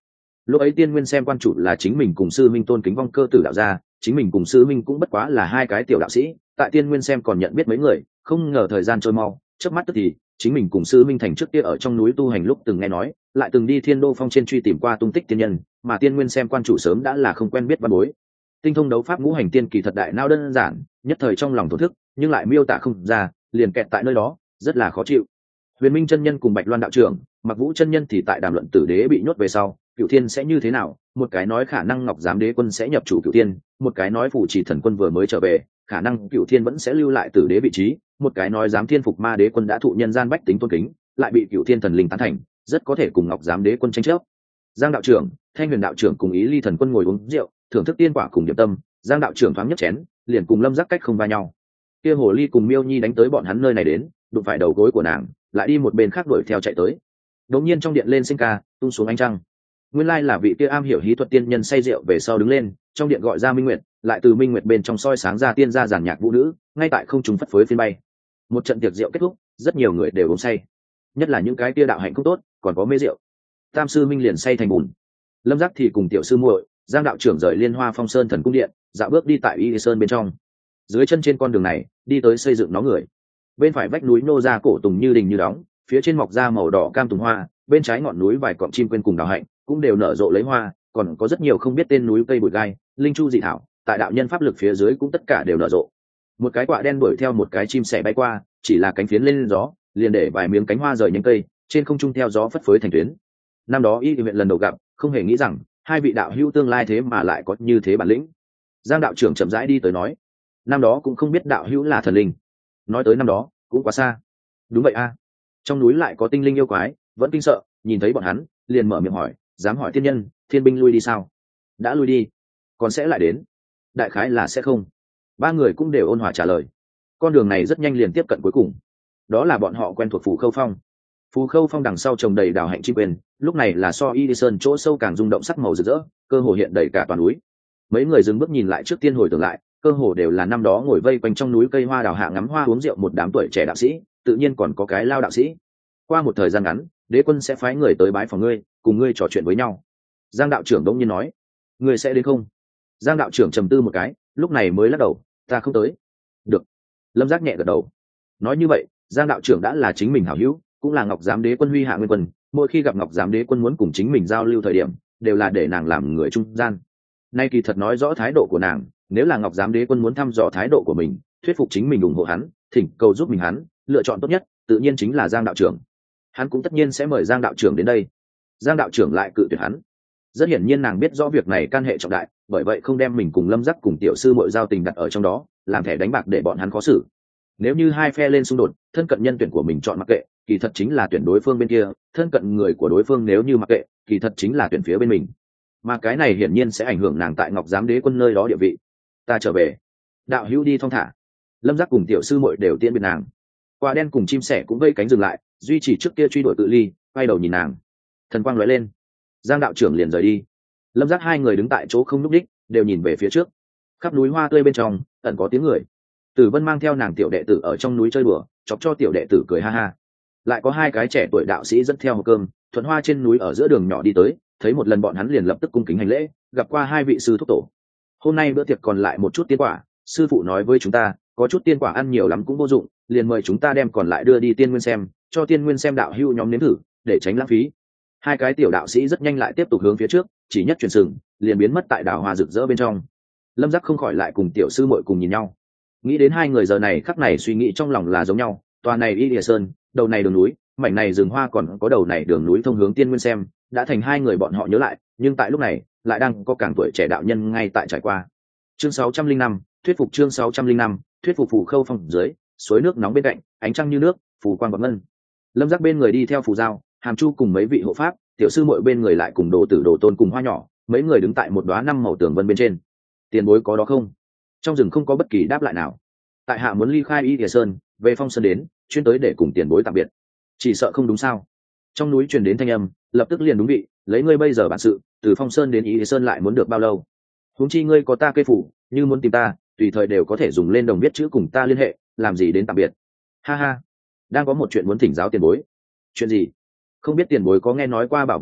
lúc ấy tiên nguyên xem quan chủ là chính mình cùng sư minh tôn kính vong cơ tử đạo gia, chính mình cùng sư minh cũng bất quá là hai cái tiểu đạo sĩ, tại tiên nguyên xem còn nhận biết mấy người, không ngờ thời gian trôi mau, chớp mắt tức thì chính mình cùng sư minh thành trước kia ở trong núi tu hành lúc từng nghe nói, lại từng đi thiên đô phong trên truy tìm qua tung tích tiên nhân, mà tiên nguyên xem quan chủ sớm đã là không quen biết văn bối. Tinh thông đấu pháp ngũ hành tiên kỳ thật đại nao đơn giản, nhất thời trong lòng thổ thức, nhưng lại miêu tả không ra, liền kẹt tại nơi đó, rất là khó chịu. Huyền Minh chân nhân cùng Bạch Loan đạo trưởng, Mặc Vũ chân nhân thì tại đàm luận tử đế bị nhốt về sau, Cửu Thiên sẽ như thế nào, một cái nói khả năng Ngọc Giám Đế quân sẽ nhập chủ Cửu Thiên, một cái nói Phủ Chỉ Thần quân vừa mới trở về, khả năng Cửu Thiên vẫn sẽ lưu lại tử đế vị trí, một cái nói Giám Thiên Phục Ma Đế quân đã thụ nhân gian bách tính tôn kính, lại bị Cửu Thiên thần linh tán thành, rất có thể cùng Ngọc Giám Đế quân tranh chấp. Giang đạo trưởng, Thanh Huyền đạo trưởng cùng Ý Ly thần quân ngồi uống rượu, thưởng thức tiên quả cùng điểm tâm, Giang đạo trưởng thoáng nhấp chén, liền cùng Lâm Giác cách không va nhau. Kia hồ ly cùng Miêu Nhi đánh tới bọn hắn nơi này đến, đụng phải đầu gối của nàng, lại đi một bên khác đuổi theo chạy tới. Đột nhiên trong điện lên sinh ca, tung xuống ánh trăng. Nguyên lai là vị kia am hiểu hí thuật tiên nhân say rượu về sau đứng lên, trong điện gọi ra Minh Nguyệt, lại từ Minh Nguyệt bên trong soi sáng ra tiên gia giàn nhạc vũ nữ, ngay tại không trung phất phới phiên bay. Một trận tiệc rượu kết thúc, rất nhiều người đều uống say, nhất là những cái kia đạo hạnh không tốt, còn có mê rượu. Tam sư Minh liền say thành bùn. Lâm Giác thì cùng tiểu sư muội, Giang đạo trưởng rời Liên Hoa Phong Sơn Thần cung điện, dạo bước đi tại Y Sơn bên trong. Dưới chân trên con đường này, đi tới xây dựng nó người. Bên phải vách núi nô ra cổ tùng như đình như đóng, phía trên mọc ra màu đỏ cam tùng hoa, bên trái ngọn núi vài cọng chim quên cùng đào hạnh cũng đều nở rộ lấy hoa, còn có rất nhiều không biết tên núi cây bụi gai, linh chu dị thảo, tại đạo nhân pháp lực phía dưới cũng tất cả đều nở rộ. Một cái quạ đen đuổi theo một cái chim sẻ bay qua, chỉ là cánh phiến lên gió, liền để vài miếng cánh hoa rời nhánh cây, trên không trung theo gió phất phới thành tuyến. Năm đó Y huyện lần đầu gặp, không hề nghĩ rằng hai vị đạo hữu tương lai thế mà lại có như thế bản lĩnh. Giang đạo trưởng chậm rãi đi tới nói, năm đó cũng không biết đạo hữu là thần linh. Nói tới năm đó cũng quá xa. Đúng vậy a, trong núi lại có tinh linh yêu quái, vẫn kinh sợ, nhìn thấy bọn hắn liền mở miệng hỏi, dám hỏi thiên nhân, thiên binh lui đi sao? Đã lui đi, còn sẽ lại đến? Đại khái là sẽ không. Ba người cũng đều ôn hòa trả lời. Con đường này rất nhanh liền tiếp cận cuối cùng, đó là bọn họ quen thuộc Phù Khâu Phong. Phù Khâu Phong đằng sau trồng đầy đào hạnh chim quên, lúc này là so Y Sơn chỗ sâu càng rung động sắc màu rực rỡ, cơ hồ hiện đầy cả toàn núi. Mấy người dừng bước nhìn lại trước tiên hồi tưởng lại, cơ hồ đều là năm đó ngồi vây quanh trong núi cây hoa đào hạ ngắm hoa uống rượu một đám tuổi trẻ đạo sĩ, tự nhiên còn có cái lao đạo sĩ. Qua một thời gian ngắn, đế quân sẽ phái người tới bái phòng ngươi, cùng ngươi trò chuyện với nhau. Giang đạo trưởng đống nhiên nói, ngươi sẽ đến không? Giang đạo trưởng trầm tư một cái, lúc này mới lắc đầu, ta không tới. Được. Lâm Giác nhẹ gật đầu. Nói như vậy, Giang đạo trưởng đã là chính mình hảo hữu, cũng là Ngọc Giám Đế quân huy hạ nguyên quân, mỗi khi gặp Ngọc Giám Đế quân muốn cùng chính mình giao lưu thời điểm, đều là để nàng làm người trung gian. Nay kỳ thật nói rõ thái độ của nàng, nếu là Ngọc Giám Đế quân muốn thăm dò thái độ của mình, thuyết phục chính mình ủng hộ hắn, thỉnh cầu giúp mình hắn, lựa chọn tốt nhất tự nhiên chính là Giang đạo trưởng. Hắn cũng tất nhiên sẽ mời Giang đạo trưởng đến đây. Giang đạo trưởng lại cự tuyệt hắn. Rất hiển nhiên nàng biết rõ việc này can hệ trọng đại, bởi vậy không đem mình cùng Lâm Giác cùng tiểu sư muội giao tình đặt ở trong đó, làm thẻ đánh bạc để bọn hắn khó xử. Nếu như hai phe lên xung đột, thân cận nhân tuyển của mình chọn mặc kệ, kỳ thật chính là tuyển đối phương bên kia, thân cận người của đối phương nếu như mặc kệ, kỳ thật chính là tuyển phía bên mình. Mà cái này hiển nhiên sẽ ảnh hưởng nàng tại Ngọc Giám Đế quân nơi đó địa vị. Ta trở về. Đạo hữu đi thong thả. Lâm Giác cùng tiểu sư muội đều tiễn biệt nàng. Quả đen cùng chim sẻ cũng vây cánh dừng lại, duy trì trước kia truy đuổi cự ly, quay đầu nhìn nàng. Thần quang lóe lên, Giang đạo trưởng liền rời đi. Lâm Giác hai người đứng tại chỗ không núp đích, đều nhìn về phía trước. Khắp núi hoa tươi bên trong ẩn có tiếng người. Tử Vân mang theo nàng tiểu đệ tử ở trong núi chơi đùa, chọc cho tiểu đệ tử cười ha ha. Lại có hai cái trẻ tuổi đạo sĩ dẫn theo hộp cơm, thuận hoa trên núi ở giữa đường nhỏ đi tới, thấy một lần bọn hắn liền lập tức cung kính hành lễ, gặp qua hai vị sư thúc tổ. Hôm nay bữa tiệc còn lại một chút tiên quả, sư phụ nói với chúng ta, có chút tiên quả ăn nhiều lắm cũng vô dụng, liền mời chúng ta đem còn lại đưa đi tiên nguyên xem, cho tiên nguyên xem đạo hữu nhóm nếm thử, để tránh lãng phí. Hai cái tiểu đạo sĩ rất nhanh lại tiếp tục hướng phía trước, chỉ nhất chuyển sừng, liền biến mất tại đảo hoa rực rỡ bên trong. Lâm Giác không khỏi lại cùng tiểu sư muội cùng nhìn nhau, nghĩ đến hai người giờ này khắc này suy nghĩ trong lòng là giống nhau. Tòa này Y Địa Sơn, đầu này đường núi, mảnh này rừng hoa, còn có đầu này đường núi thông hướng tiên nguyên xem, đã thành hai người bọn họ nhớ lại, nhưng tại lúc này lại đang có càng tuổi trẻ đạo nhân ngay tại trải qua. Chương 605, thuyết phục. Chương 605, thuyết phục. Phù Khâu Phong dưới, suối nước nóng bên cạnh, ánh trăng như nước, phù quang bạc ngân. Lâm Giác bên người đi theo Phù Giao, Hàm Chu cùng mấy vị hộ pháp, tiểu sư muội bên người lại cùng đồ tử đồ tôn cùng hoa nhỏ, mấy người đứng tại một đóa năm màu tường vân bên trên. Tiền bối có đó không? Trong rừng không có bất kỳ đáp lại nào. Tại hạ muốn ly khai Y Địa Sơn, về Phong Sơn đến, chuyên tới để cùng tiền bối tạm biệt. Chỉ sợ không đúng sao? Trong núi truyền đến thanh âm, lập tức liền đúng vị, lấy ngươi bây giờ bản sự, từ Phong Sơn đến Y Địa Sơn lại muốn được bao lâu? Huống chi ngươi có ta cây phủ, như muốn tìm ta, tùy thời đều có thể dùng lên đồng viết chữ cùng ta liên hệ, làm gì đến tạm biệt? Ha ha, đang có một chuyện muốn thỉnh giáo tiền bối. Chuyện gì? Không biết tiền bối có nghe nói qua bảo vật gì,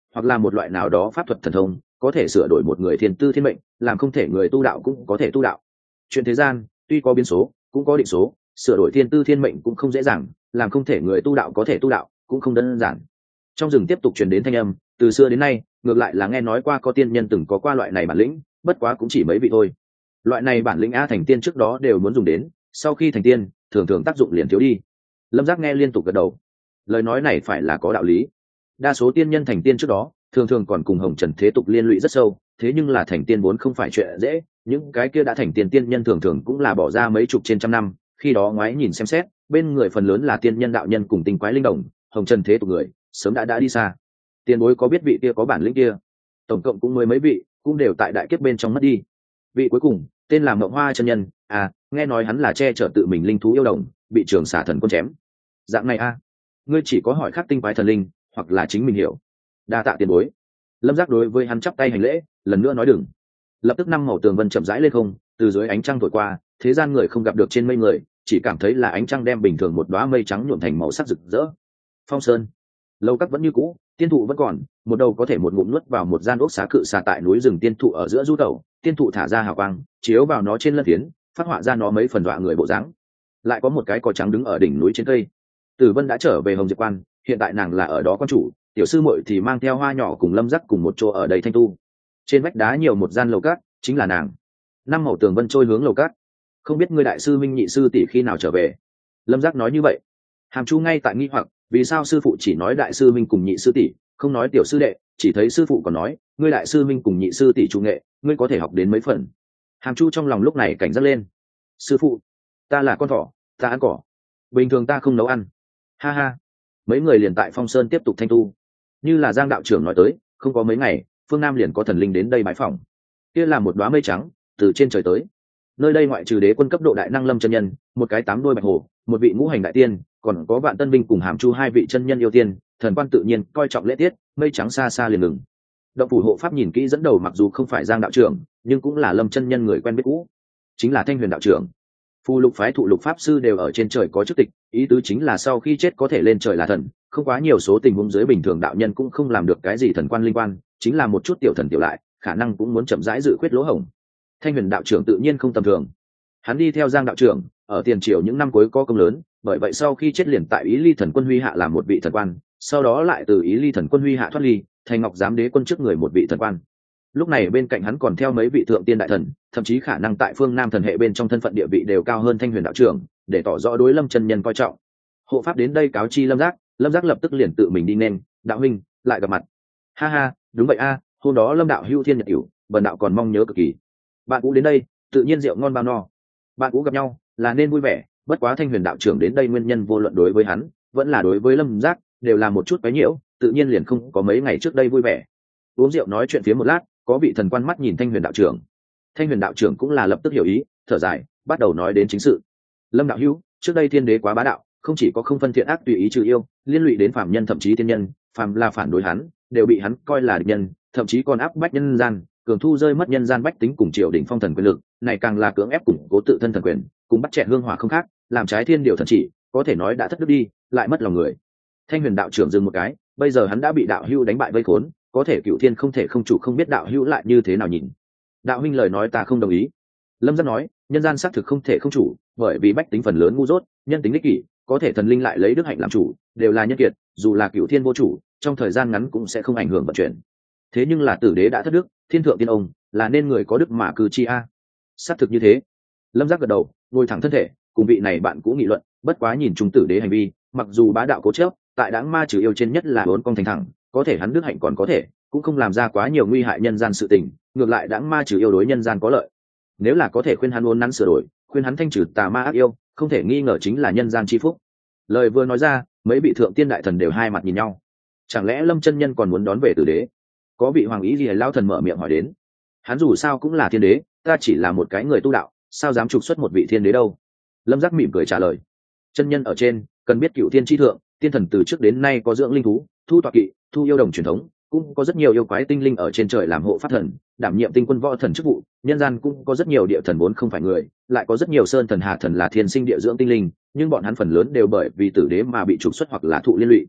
hoặc là một loại nào đó pháp thuật thần thông có thể sửa đổi một người thiên tư thiên mệnh, làm không thể người tu đạo cũng có thể tu đạo. Chuyện thế gian tuy có biến số cũng có định số, sửa đổi thiên tư thiên mệnh cũng không dễ dàng, làm không thể người tu đạo có thể tu đạo cũng không đơn giản. Trong rừng tiếp tục truyền đến thanh âm, từ xưa đến nay ngược lại là nghe nói qua có tiên nhân từng có qua loại này bản lĩnh, bất quá cũng chỉ mấy vị thôi. Loại này bản lĩnh a thành tiên trước đó đều muốn dùng đến, sau khi thành tiên thường thường tác dụng liền thiếu đi. Lâm Giác nghe liên tục gật đầu, lời nói này phải là có đạo lý. Đa số tiên nhân thành tiên trước đó thường thường còn cùng hồng trần thế tục liên lụy rất sâu, thế nhưng là thành tiên vốn không phải chuyện dễ, những cái kia đã thành tiên tiên nhân thường thường cũng là bỏ ra mấy chục trên trăm năm, khi đó ngoái nhìn xem xét, bên người phần lớn là tiên nhân đạo nhân cùng tinh quái linh đồng, hồng trần thế tục người sớm đã đi xa. Tiền bối có biết vị kia có bản lĩnh kia? Tổng cộng cũng mới mấy vị, cũng đều tại đại kiếp bên trong mất đi. Vị cuối cùng tên là Mộng Hoa chân nhân, nghe nói hắn là che chở tự mình linh thú yêu đồng, bị Trường Xà thần quân chém. Dạng này ngươi chỉ có hỏi khác tinh quái thần linh, hoặc là chính mình hiểu. Đa tạ tiền bối. Lâm Giác đối với hắn chắp tay hành lễ, lần nữa nói đừng. Lập tức năm màu tường vân chậm rãi lên không, từ dưới ánh trăng thổi qua, thế gian người không gặp được trên mây người, chỉ cảm thấy là ánh trăng đem bình thường một đóa mây trắng nhuộm thành màu sắc rực rỡ. Phong sơn, lâu các vẫn như cũ, tiên thụ vẫn còn, một đầu có thể một ngụm nuốt vào một gian ốc xá cự xà tại núi rừng tiên thụ ở giữa du tẩu, tiên thụ thả ra hào quang, chiếu vào nó trên lân phiến, phát họa ra nó mấy phần dọa người bộ dáng. Lại có một cái cò trắng đứng ở đỉnh núi trên cây. Tử Vân đã trở về Hồng Diệp Quan, hiện tại nàng là ở đó quan chủ, tiểu sư muội thì mang theo Hoa Nhỏ cùng Lâm Giác cùng một chỗ ở đây thanh tu. Trên vách đá nhiều một gian lầu cát, chính là nàng. Năm màu tường vân trôi hướng lầu cát. Không biết ngươi đại sư minh nhị sư tỷ khi nào trở về? Lâm Giác nói như vậy. Hàm Chu ngay tại nghi hoặc, vì sao sư phụ chỉ nói đại sư minh cùng nhị sư tỷ, không nói tiểu sư đệ, chỉ thấy sư phụ còn nói, ngươi đại sư minh cùng nhị sư tỷ trung nghệ, ngươi có thể học đến mấy phần. Hàm Chu trong lòng lúc này cảnh giác lên. Sư phụ, ta là con thỏ, ta ăn cỏ, bình thường ta không nấu ăn. Ha ha. Mấy người liền tại Phong Sơn tiếp tục thanh tu. Như là Giang đạo trưởng nói tới, không có mấy ngày, phương Nam liền có thần linh đến đây bái phỏng. Kia là một đóa mây trắng từ trên trời tới. Nơi đây ngoại trừ đế quân cấp độ đại năng Lâm chân nhân, một cái 8 đuôi bạch hổ, một vị ngũ hành đại tiên, còn có Vạn Tân Vinh cùng Hàm Chu hai vị chân nhân yêu tiên, thần quan tự nhiên coi trọng lễ tiết, mây trắng xa xa liền ngừng. Động phủ hộ pháp nhìn kỹ dẫn đầu mặc dù không phải Giang đạo trưởng, nhưng cũng là Lâm chân nhân người quen biết cũ, chính là Thanh Huyền đạo trưởng. Phù Lục phái thụ lục pháp sư đều ở trên trời có chức tịch, ý tứ chính là sau khi chết có thể lên trời là thần, không quá nhiều số tình huống dưới bình thường đạo nhân cũng không làm được cái gì thần quan linh quan, chính là một chút tiểu thần tiểu lại, khả năng cũng muốn chậm rãi dự khuyết lỗ hổng. Thanh Huyền đạo trưởng tự nhiên không tầm thường. Hắn đi theo Giang đạo trưởng, ở tiền triều những năm cuối có công lớn, bởi vậy sau khi chết liền tại Ý Ly thần quân huy hạ làm một vị thần quan, sau đó lại từ Ý Ly thần quân huy hạ thoát ly, thành Ngọc Giám đế quân trước người một vị thần quan. Lúc này bên cạnh hắn còn theo mấy vị thượng tiên đại thần, thậm chí khả năng tại phương Nam thần hệ bên trong thân phận địa vị đều cao hơn Thanh Huyền đạo trưởng, để tỏ rõ đối Lâm chân nhân coi trọng. Hộ pháp đến đây cáo chi Lâm Giác, Lâm Giác lập tức liền tự mình đi nên, đạo huynh lại gặp mặt. Ha ha, đúng vậy hôm đó Lâm đạo hưu thiên nhật cửu, bần đạo còn mong nhớ cực kỳ. Bạn cũ đến đây, tự nhiên rượu ngon bao no. Bạn cũ gặp nhau là nên vui vẻ, bất quá Thanh Huyền đạo trưởng đến đây nguyên nhân vô luận đối với hắn, vẫn là đối với Lâm Giác, đều là một chút quấy nhiễu, tự nhiên liền không có mấy ngày trước đây vui vẻ. Uống rượu nói chuyện phía một lát, có vị thần quan mắt nhìn Thanh Huyền đạo trưởng. Thanh Huyền đạo trưởng cũng là lập tức hiểu ý, thở dài, bắt đầu nói đến chính sự. Lâm đạo hữu, trước đây thiên đế quá bá đạo, không chỉ có không phân thiện ác tùy ý trừ yêu, liên lụy đến phàm nhân thậm chí tiên nhân, phàm là phản đối hắn, đều bị hắn coi là địch nhân, thậm chí còn áp bách nhân gian, cường thu rơi mất nhân gian bách tính cùng triều đình phong thần quyền lực, này càng là cưỡng ép củng cố tự thân thần quyền, cùng bắt chẹn hương hỏa không khác, làm trái thiên điều thần chỉ, có thể nói đã thất đức đi, lại mất lòng người. Thanh Huyền đạo trưởng dừng một cái, bây giờ hắn đã bị đạo hữu đánh bại vây khốn, có thể Cửu Thiên không thể không chủ, không biết đạo hữu lại như thế nào nhìn. Đạo huynh lời nói ta không đồng ý. Lâm Giác nói, nhân gian xác thực không thể không chủ, bởi vì bách tính phần lớn ngu dốt, nhân tính ích kỷ, có thể thần linh lại lấy đức hạnh làm chủ, đều là nhân kiệt, dù là Cửu Thiên vô chủ, trong thời gian ngắn cũng sẽ không ảnh hưởng vận chuyển. Thế nhưng là tử đế đã thất đức, thiên thượng tiên ông, là nên người có đức mà cư chi xác thực như thế. Lâm Giác gật đầu, ngồi thẳng thân thể, cùng vị này bạn cũ nghị luận, bất quá nhìn trung tử đế hành vi, mặc dù bá đạo cố chấp, tại đãng ma trừ yêu trên nhất là bốn con thành thẳng, có thể hắn đức hạnh còn có thể, cũng không làm ra quá nhiều nguy hại nhân gian sự tình, ngược lại đãng ma trừ yêu đối nhân gian có lợi. Nếu là có thể khuyên hắn uốn nắn sửa đổi, khuyên hắn thanh trừ tà ma ác yêu, không thể nghi ngờ chính là nhân gian chi phúc. Lời vừa nói ra, mấy vị thượng tiên đại thần đều hai mặt nhìn nhau. Chẳng lẽ Lâm chân nhân còn muốn đón về tử đế? Có vị hoàng ý gì lao thần mở miệng hỏi đến. Hắn dù sao cũng là thiên đế, ta chỉ là một cái người tu đạo, sao dám trục xuất một vị thiên đế đâu? Lâm Giác mỉm cười trả lời. Chân nhân ở trên, cần biết Cửu Thiên chi thượng, tiên thần từ trước đến nay có dưỡng linh thú, thu tọa kỵ, thu yêu đồng truyền thống, cũng có rất nhiều yêu quái tinh linh ở trên trời làm hộ pháp thần, đảm nhiệm tinh quân võ thần chức vụ. Nhân gian cũng có rất nhiều địa thần vốn không phải người, lại có rất nhiều sơn thần hà thần là thiên sinh địa dưỡng tinh linh, nhưng bọn hắn phần lớn đều bởi vì tử đế mà bị trục xuất hoặc là thụ liên lụy.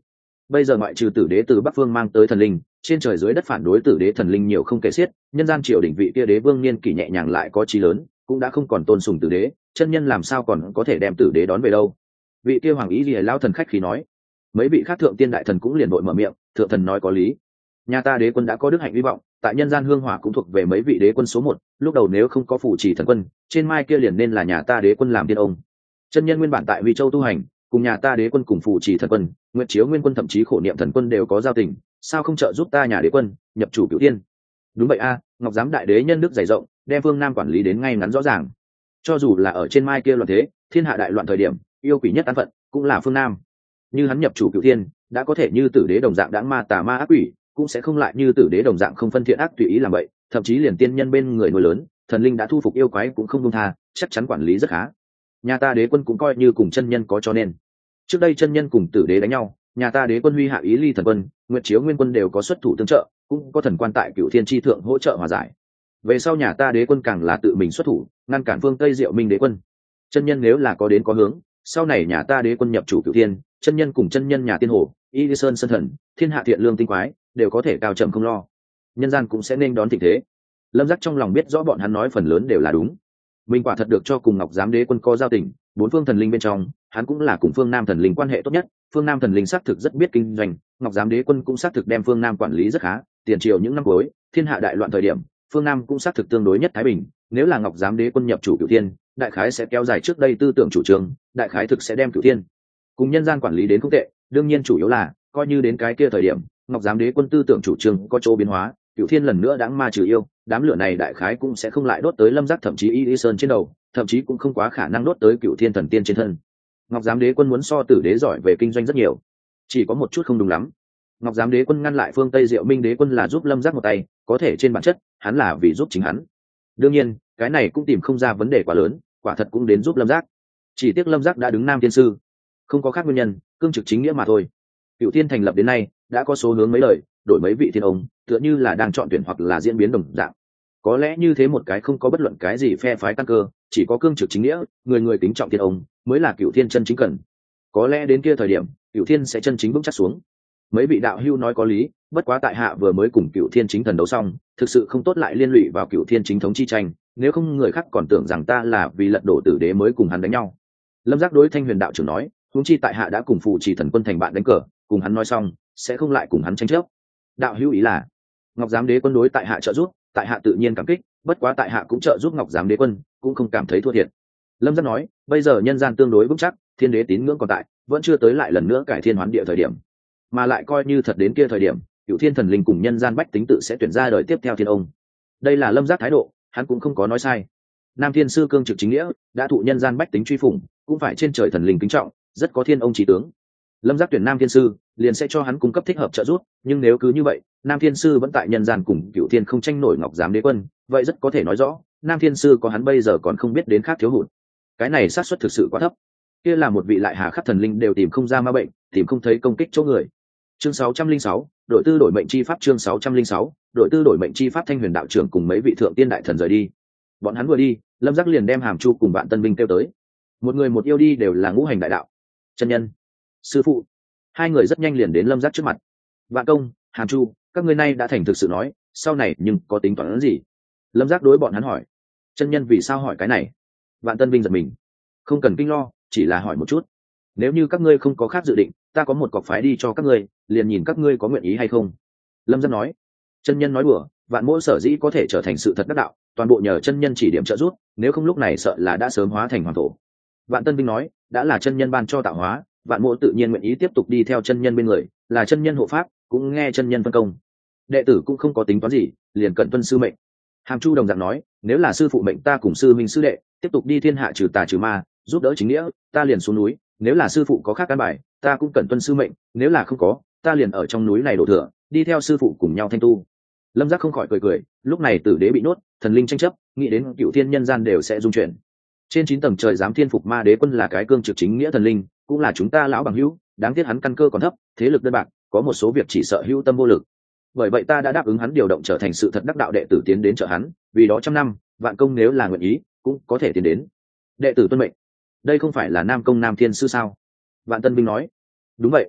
bây giờ ngoại trừ tử đế từ bắc phương mang tới thần linh, trên trời dưới đất phản đối tử đế thần linh nhiều không kể xiết, nhân gian triều đỉnh vị kia đế vương niên kỷ nhẹ nhàng lại có chí lớn, cũng đã không còn tôn sùng tử đế, chân nhân làm sao còn có thể đem tử đế đón về đâu. Vị kia hoàng ý lìa lao thần khách khí nói. Mấy vị khác thượng tiên đại thần cũng liền vội mở miệng, thượng thần nói có lý. Nhà ta đế quân đã có đức hạnh hy vọng, tại nhân gian hương hỏa cũng thuộc về mấy vị đế quân số 1, lúc đầu nếu không có phù trì thần quân, trên mai kia liền nên là nhà ta đế quân làm tiên ông. Chân nhân nguyên bản tại Huy Châu tu hành, cùng nhà ta đế quân cùng phù trì thần quân, Nguyệt Chiếu Nguyên quân thậm chí khổ niệm thần quân đều có giao tình, sao không trợ giúp ta nhà đế quân nhập chủ cửu tiên? Đúng vậy a, Ngọc Giám đại đế nhân đức dày rộng, đem phương Nam quản lý đến ngay ngắn rõ ràng. Cho dù là ở trên mai kia loạn thế, thiên hạ đại loạn thời điểm, yêu quỷ nhất tán phận cũng là phương Nam. Như hắn nhập chủ cửu tiên, đã có thể như tử đế đồng dạng đãng ma tà ma ác quỷ, cũng sẽ không lại như tử đế đồng dạng không phân thiện ác tùy ý làm vậy, thậm chí liền tiên nhân bên người nuôi lớn, thần linh đã thu phục yêu quái cũng không buông tha, chắc chắn quản lý rất khá. Nhà ta đế quân cũng coi như cùng chân nhân có cho nên. Trước đây chân nhân cùng tử đế đánh nhau, nhà ta đế quân huy hạ ý ly thần quân, Nguyệt Chiếu Nguyên quân đều có xuất thủ tương trợ, cũng có thần quan tại Cửu Thiên chi thượng hỗ trợ hòa giải. Về sau nhà ta đế quân càng là tự mình xuất thủ, ngăn cản phương Tây Diệu Minh đế quân. Chân nhân nếu là có đến có hướng, sau này nhà ta đế quân nhập chủ Cửu Thiên, chân nhân cùng chân nhân nhà tiên hồ, Y Sơn Sơn Thần, thiên hạ thiện lương tinh quái, đều có thể cao trầm không lo. Nhân gian cũng sẽ nên đón thịnh thế. Lâm Giác trong lòng biết rõ bọn hắn nói phần lớn đều là đúng. Mình quả thật được cho cùng Ngọc Giám đế quân có giao tình, 4 phương thần linh bên trong, hắn cũng là cùng phương Nam thần linh quan hệ tốt nhất. Phương Nam thần linh xác thực rất biết kinh doanh, Ngọc Giám đế quân cũng xác thực đem phương Nam quản lý rất khá. Tiền triều những năm cuối, thiên hạ đại loạn thời điểm, phương Nam cũng xác thực tương đối nhất thái bình. Nếu là Ngọc Giám đế quân nhập chủ Cửu Thiên, đại khái sẽ kéo dài trước đây tư tưởng chủ trương, đại khái thực sẽ đem Cửu Thiên cùng nhân gian quản lý đến không tệ. Đương nhiên chủ yếu là coi như đến cái kia thời điểm, Ngọc Giám đế quân tư tưởng chủ trương có chỗ biến hóa, Cửu Thiên lần nữa đãng ma trừ yêu, đám lửa này đại khái cũng sẽ không lại đốt tới Lâm Giác thậm chí Y Sơn trên đầu, thậm chí cũng không quá khả năng đốt tới Cửu Thiên thần tiên trên thân. Ngọc Giám đế quân muốn so tử đế giỏi về kinh doanh rất nhiều, chỉ có một chút không đúng lắm. Ngọc Giám đế quân ngăn lại phương Tây Diệu Minh đế quân là giúp Lâm Giác một tay, có thể trên bản chất hắn là vì giúp chính hắn. Đương nhiên cái này cũng tìm không ra vấn đề quá lớn, quả thật cũng đến giúp Lâm Giác. Chỉ tiếc Lâm Giác đã đứng nam tiên sư, không có khác nguyên nhân, cương trực chính nghĩa mà thôi. Cửu Thiên thành lập đến nay đã có số hướng mấy lời, đổi mấy vị thiên ông, tựa như là đang chọn tuyển hoặc là diễn biến đồng dạng. Có lẽ như thế một cái không có bất luận cái gì phe phái căn cơ, chỉ có cương trực chính nghĩa, người người kính trọng thiên ông, mới là Cửu Thiên chân chính cần. Có lẽ đến kia thời điểm, Cửu Thiên sẽ chân chính vững chắc xuống. Mấy vị đạo hưu nói có lý, bất quá tại hạ vừa mới cùng Cửu Thiên chính thần đấu xong, thực sự không tốt lại liên lụy vào Cửu Thiên chính thống chi tranh, nếu không người khác còn tưởng rằng ta là vì lật đổ tử đế mới cùng hắn đánh nhau. Lâm Giác đối Thanh Huyền đạo trưởng nói, huống chi tại hạ đã cùng phù trì thần quân thành bạn đánh cờ, cùng hắn nói xong, sẽ không lại cùng hắn tranh chấp. Đạo hữu ý là Ngọc Giám đế quân đối tại hạ trợ giúp, tại hạ tự nhiên cảm kích, bất quá tại hạ cũng trợ giúp Ngọc Giám đế quân, cũng không cảm thấy thua thiệt. Lâm Giác nói, bây giờ nhân gian tương đối vững chắc, thiên đế tín ngưỡng còn tại, vẫn chưa tới lại lần nữa cải thiên hoán địa thời điểm, mà lại coi như thật đến kia thời điểm, Cửu Thiên thần linh cùng nhân gian bách tính tự sẽ tuyển ra đời tiếp theo thiên ông. Đây là Lâm Giác thái độ, hắn cũng không có nói sai. Nam thiên sư cương trực chính nghĩa, đã thụ nhân gian bách tính truy phủng, cũng phải trên trời thần linh kính trọng, rất có thiên ông chí tướng. Lâm Giác tuyển Nam thiên sư, liền sẽ cho hắn cung cấp thích hợp trợ giúp, nhưng nếu cứ như vậy, Nam thiên sư vẫn tại nhân gian cùng Cửu Thiên không tranh nổi Ngọc Giám đế quân, vậy rất có thể nói rõ, Nam thiên sư có hắn bây giờ còn không biết đến khác thiếu hụt. Cái này xác suất thực sự quá thấp. Kia là một vị lại hà khắc thần linh đều tìm không ra ma bệnh, tìm không thấy công kích chỗ người. Chương 606, đội tư đổi mệnh chi pháp. Chương 606, đội tư đổi mệnh chi pháp. Thanh Huyền đạo trưởng cùng mấy vị thượng tiên đại thần rời đi. Bọn hắn vừa đi, Lâm Giác liền đem Hàm Chu cùng Vạn Tân Binh kêu tới. Một người một yêu đi đều là ngũ hành đại đạo. Chân nhân, sư phụ. Hai người rất nhanh liền đến Lâm Giác trước mặt. Vạn công, Hàm Chu, các ngươi nay đã thành thực sự nói, sau này nhưng có tính toán gì? Lâm Giác đối bọn hắn hỏi. Chân nhân vì sao hỏi cái này? Vạn Tân Binh giật mình. Không cần kinh lo, chỉ là hỏi một chút. Nếu như các ngươi không có khác dự định, ta có một cọc phái đi cho các ngươi, liền nhìn các ngươi có nguyện ý hay không. Lâm Giác nói. Chân nhân nói đùa, Vạn mỗ sở dĩ có thể trở thành sự thật đắc đạo, toàn bộ nhờ chân nhân chỉ điểm trợ giúp, nếu không lúc này sợ là đã sớm hóa thành hoàng thổ. Vạn Tân Vinh nói, đã là chân nhân ban cho tạo hóa, Vạn mỗ tự nhiên nguyện ý tiếp tục đi theo chân nhân bên người, là chân nhân hộ pháp, cũng nghe chân nhân phân công. Đệ tử cũng không có tính toán gì, liền cận tuân sư mệnh. Hàm Chu đồng dạng nói, nếu là sư phụ mệnh ta cùng sư minh sư đệ tiếp tục đi thiên hạ trừ tà trừ ma, giúp đỡ chính nghĩa, ta liền xuống núi, nếu là sư phụ có khác căn bài, ta cũng cận tuân sư mệnh, nếu là không có, ta liền ở trong núi này đổ thừa, đi theo sư phụ cùng nhau thanh tu. Lâm Giác không khỏi cười cười, lúc này tử đế bị nuốt, thần linh tranh chấp, nghĩ đến Cửu Thiên nhân gian đều sẽ dung chuyển. Trên 9 tầng trời dám thiên phục ma đế quân là cái cương trực chính nghĩa thần linh, cũng là chúng ta lão bằng hữu, đáng tiếc hắn căn cơ còn thấp, thế lực đơn bạc, có một số việc chỉ sợ hữu tâm vô lực. Bởi vậy ta đã đáp ứng hắn điều động trở thành sự thật đắc đạo đệ tử tiến đến trợ hắn, vì đó trăm năm, Vạn công nếu là nguyện ý, cũng có thể tiến đến. Đệ tử tuân mệnh. Đây không phải là Nam công Nam thiên sư sao? Vạn Tân Binh nói. Đúng vậy.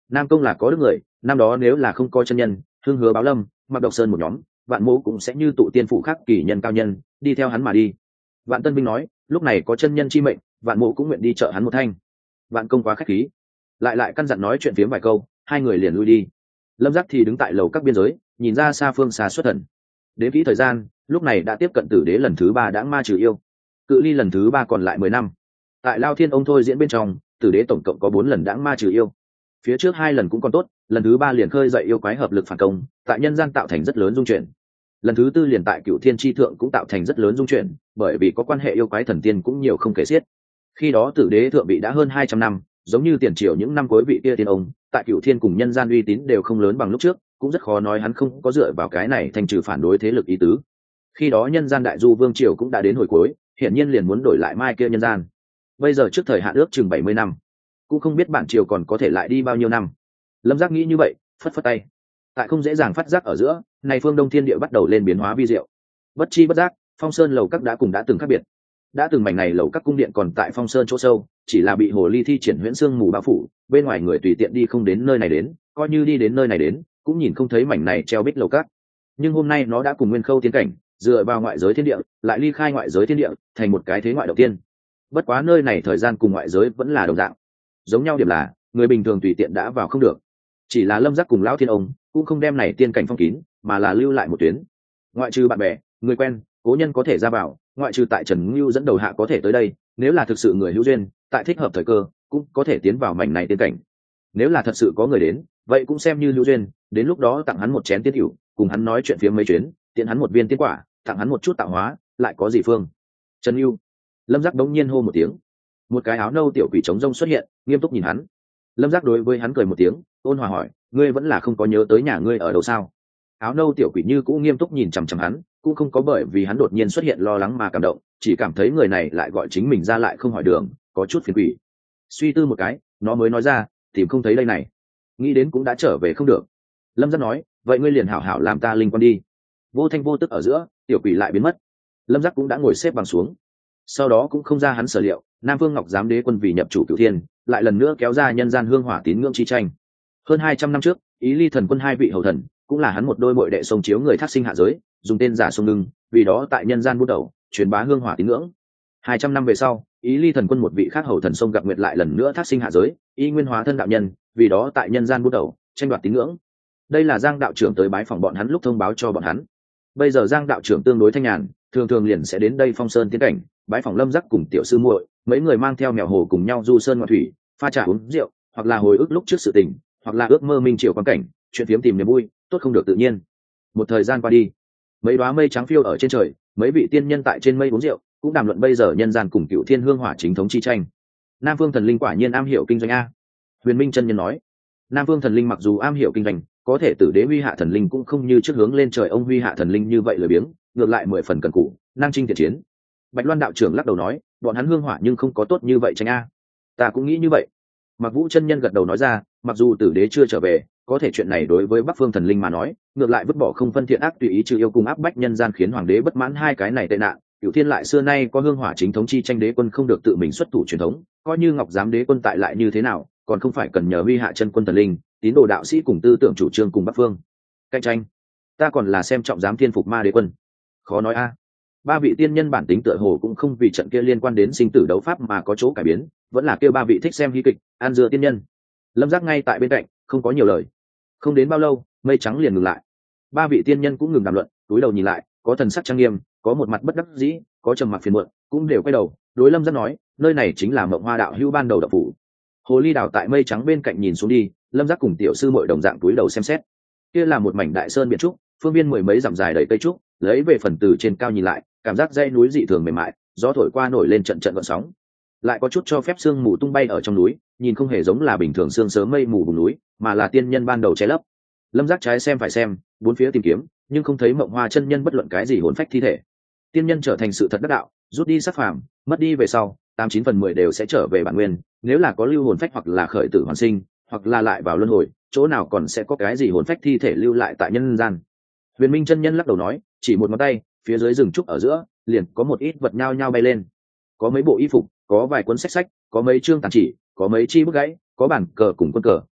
Nam Công là có đức người, năm đó nếu là không có chân nhân, Hương Hứa Báo Lâm, Mặc Độc Sơn một nhóm, Vạn Mộ cũng sẽ như tụ tiên phụ khác kỳ nhân cao nhân, đi theo hắn mà đi. Vạn Tân Vinh nói, lúc này có chân nhân chi mệnh, Vạn Mộ cũng nguyện đi trợ hắn một thanh. Vạn Công quá khách khí, lại căn dặn nói chuyện phiếm vài câu, hai người liền lui đi. Lâm Giác thì đứng tại lầu các biên giới, nhìn ra xa phương xa xuất thần. Đến kỹ thời gian, lúc này đã tiếp cận tử đế lần thứ 3 đãng ma trừ yêu, cự ly lần thứ 3 còn lại 10 năm. Tại Lao Thiên ông thôi diễn bên trong, tử đế tổng cộng có 4 lần đãng ma trừ yêu, phía trước 2 lần cũng còn tốt, lần thứ 3 liền khơi dậy yêu quái hợp lực phản công, tại nhân gian tạo thành rất lớn dung chuyển. Lần thứ 4 liền tại Cửu Thiên chi thượng cũng tạo thành rất lớn dung chuyển, bởi vì có quan hệ yêu quái thần tiên cũng nhiều không kể xiết. Khi đó tử đế thượng vị đã hơn 200 năm, giống như tiền triều những năm cuối vị kia tiên ông, tại Cửu Thiên cùng nhân gian uy tín đều không lớn bằng lúc trước, cũng rất khó nói hắn không có dựa vào cái này thành trừ phản đối thế lực ý tứ. Khi đó nhân gian đại du vương triều cũng đã đến hồi cuối, hiển nhiên liền muốn đổi lại mai kia nhân gian. Bây giờ trước thời hạn ước chừng 70 năm, cũng không biết bản triều còn có thể lại đi bao nhiêu năm. Lâm Giác nghĩ như vậy, phất phất tay. Tại không dễ dàng phát giác ở giữa, này phương Đông thiên địa bắt đầu lên biến hóa vi diệu. Bất chi bất giác, Phong Sơn lầu các đã cùng đã từng khác biệt. Đã từng mảnh này lầu các cung điện còn tại Phong Sơn chỗ sâu, chỉ là bị hồ ly thi triển huyễn xương mù bao phủ, bên ngoài người tùy tiện đi không đến nơi này đến, coi như đi đến nơi này đến, cũng nhìn không thấy mảnh này treo bích lầu các. Nhưng hôm nay nó đã cùng Nguyên Khâu tiến cảnh, dựa vào ngoại giới thiên địa, lại ly khai ngoại giới thiên địa, thành một cái thế ngoại đầu tiên. Bất quá nơi này thời gian cùng ngoại giới vẫn là đồng dạng. Giống nhau điểm là, người bình thường tùy tiện đã vào không được. Chỉ là Lâm Giác cùng lão thiên ông cũng không đem này tiên cảnh phong kín, mà là lưu lại một tuyến. Ngoại trừ bạn bè, người quen, cố nhân có thể ra vào, ngoại trừ tại Trần Ngưu dẫn đầu hạ có thể tới đây, nếu là thực sự người hữu duyên, tại thích hợp thời cơ, cũng có thể tiến vào mảnh này tiên cảnh. Nếu là thật sự có người đến, vậy cũng xem như hữu duyên, đến lúc đó tặng hắn một chén tiên hữu, cùng hắn nói chuyện phía mấy chuyến, tiện hắn một viên tiên quả, tặng hắn một chút tạo hóa, lại có gì phương. Trần Ngưu. Lâm Giác đống nhiên hô một tiếng, một cái áo nâu tiểu quỷ trống rông xuất hiện, nghiêm túc nhìn hắn. Lâm Giác đối với hắn cười một tiếng, ôn hòa hỏi, ngươi vẫn là không có nhớ tới nhà ngươi ở đâu sao? Áo nâu tiểu quỷ như cũng nghiêm túc nhìn chằm chằm hắn, cũng không có bởi vì hắn đột nhiên xuất hiện lo lắng mà cảm động, chỉ cảm thấy người này lại gọi chính mình ra lại không hỏi đường, có chút phiền quỷ. Suy tư một cái, nó mới nói ra, tìm không thấy đây này, nghĩ đến cũng đã trở về không được. Lâm Giác nói, vậy ngươi liền hảo hảo làm ta linh quan đi. Vô thanh vô tức ở giữa, tiểu quỷ lại biến mất. Lâm Giác cũng đã ngồi xếp bằng xuống. Sau đó cũng không ra hắn sở liệu, Nam Vương Ngọc Giám đế quân vì nhập chủ Cửu Thiên, lại lần nữa kéo ra nhân gian hương hỏa tín ngưỡng chi tranh. Hơn 200 năm trước, Ý Ly thần quân hai vị hầu thần, cũng là hắn một đôi muội đệ sông chiếu người thác sinh hạ giới, dùng tên giả sông ngưng, vì đó tại nhân gian bút đầu, truyền bá hương hỏa tín ngưỡng. 200 năm về sau, Ý Ly thần quân một vị khác hầu thần sông gặp nguyệt lại lần nữa thác sinh hạ giới, y nguyên hóa thân đạo nhân, vì đó tại nhân gian bút đầu, tranh đoạt tín ngưỡng. Đây là Giang đạo trưởng tới bái phỏng bọn hắn lúc thông báo cho bọn hắn. Bây giờ Giang đạo trưởng tương đối thanh nhàn, thường thường liền sẽ đến đây Phong Sơn tiến cảnh, bái phỏng Lâm Giác cùng tiểu sư muội, mấy người mang theo mèo hồ cùng nhau du sơn ngoạn thủy, pha trà uống rượu, hoặc là hồi ức lúc trước sự tình, hoặc là ước mơ minh triều quan cảnh, chuyện phiếm tìm niềm vui, tốt không được tự nhiên. Một thời gian qua đi, mấy đóa mây trắng phiêu ở trên trời, mấy vị tiên nhân tại trên mây uống rượu, cũng đàm luận bây giờ nhân gian cùng Cửu Thiên hương hỏa chính thống chi tranh. Nam Phương thần linh quả nhiên am hiểu kinh doanh a. Huyền Minh chân nhân nói, Nam Phương thần linh mặc dù am hiểu kinh doanh, có thể tử đế huy hạ thần linh cũng không như trước hướng lên trời ông huy hạ thần linh như vậy lười biếng, ngược lại 10 phần cần cù, năng chinh thiện chiến. Bạch Loan đạo trưởng lắc đầu nói, bọn hắn hương hỏa nhưng không có tốt như vậy tranh a. Ta cũng nghĩ như vậy. Mặc Vũ chân nhân gật đầu nói ra, mặc dù tử đế chưa trở về, có thể chuyện này đối với Bắc Phương thần linh mà nói, ngược lại vứt bỏ không phân thiện ác tùy ý trừ yêu cùng áp bách nhân gian khiến hoàng đế bất mãn hai cái này tệ nạn. Cửu Thiên lại xưa nay có hương hỏa chính thống chi tranh đế quân không được tự mình xuất thủ truyền thống, coi như Ngọc Giám đế quân tại lại như thế nào, còn không phải cần nhờ huy hạ chân quân thần linh, tín đồ đạo sĩ cùng tư tưởng chủ trương cùng Bắc Phương cạnh tranh. Ta còn là xem trọng Giám Thiên Phục Ma đế quân. Khó nói a. Ba vị tiên nhân bản tính tựa hồ cũng không vì trận kia liên quan đến sinh tử đấu pháp mà có chỗ cải biến, vẫn là kêu ba vị thích xem hí kịch, an dưa tiên nhân. Lâm Giác ngay tại bên cạnh, không có nhiều lời. Không đến bao lâu, mây trắng liền ngừng lại. Ba vị tiên nhân cũng ngừng đàm luận, túi đầu nhìn lại, có thần sắc trang nghiêm, có một mặt bất đắc dĩ, có trầm mặc phiền muộn, cũng đều quay đầu, đối Lâm Giác nói, nơi này chính là Mộng Hoa đạo hữu ban đầu đạo phủ. Hồ ly đảo tại mây trắng bên cạnh nhìn xuống đi, Lâm Giác cùng tiểu sư muội đồng dạng túi đầu xem xét. Kia là một mảnh đại sơn biển trúc, phương viên mười mấy dặm dài đầy cây trúc, lấy về phần từ trên cao nhìn lại, cảm giác dãy núi dị thường mềm mại, gió thổi qua nổi lên trận trận gợn sóng, lại có chút cho phép sương mù tung bay ở trong núi, nhìn không hề giống là bình thường sương sớm mây mù vùng núi, mà là tiên nhân ban đầu che lấp. Lâm Giác trái xem phải xem, bốn phía tìm kiếm, nhưng không thấy Mộng Hoa chân nhân bất luận cái gì hồn phách thi thể. Tiên nhân trở thành sự thật đắc đạo, rút đi sắc phàm, mất đi về sau, 89/10 đều sẽ trở về bản nguyên, nếu là có lưu hồn phách hoặc là khởi tử hoàn sinh, hoặc là lại vào luân hồi, chỗ nào còn sẽ có cái gì hồn phách thi thể lưu lại tại nhân gian. Huyền Minh chân nhân lắc đầu nói, chỉ một ngón tay, phía dưới rừng trúc ở giữa, liền có một ít vật nhao nhao bay lên. Có mấy bộ y phục, có vài cuốn sách, có mấy chương tàn chỉ, có mấy chi bức gãy, có bản cờ cùng quân cờ,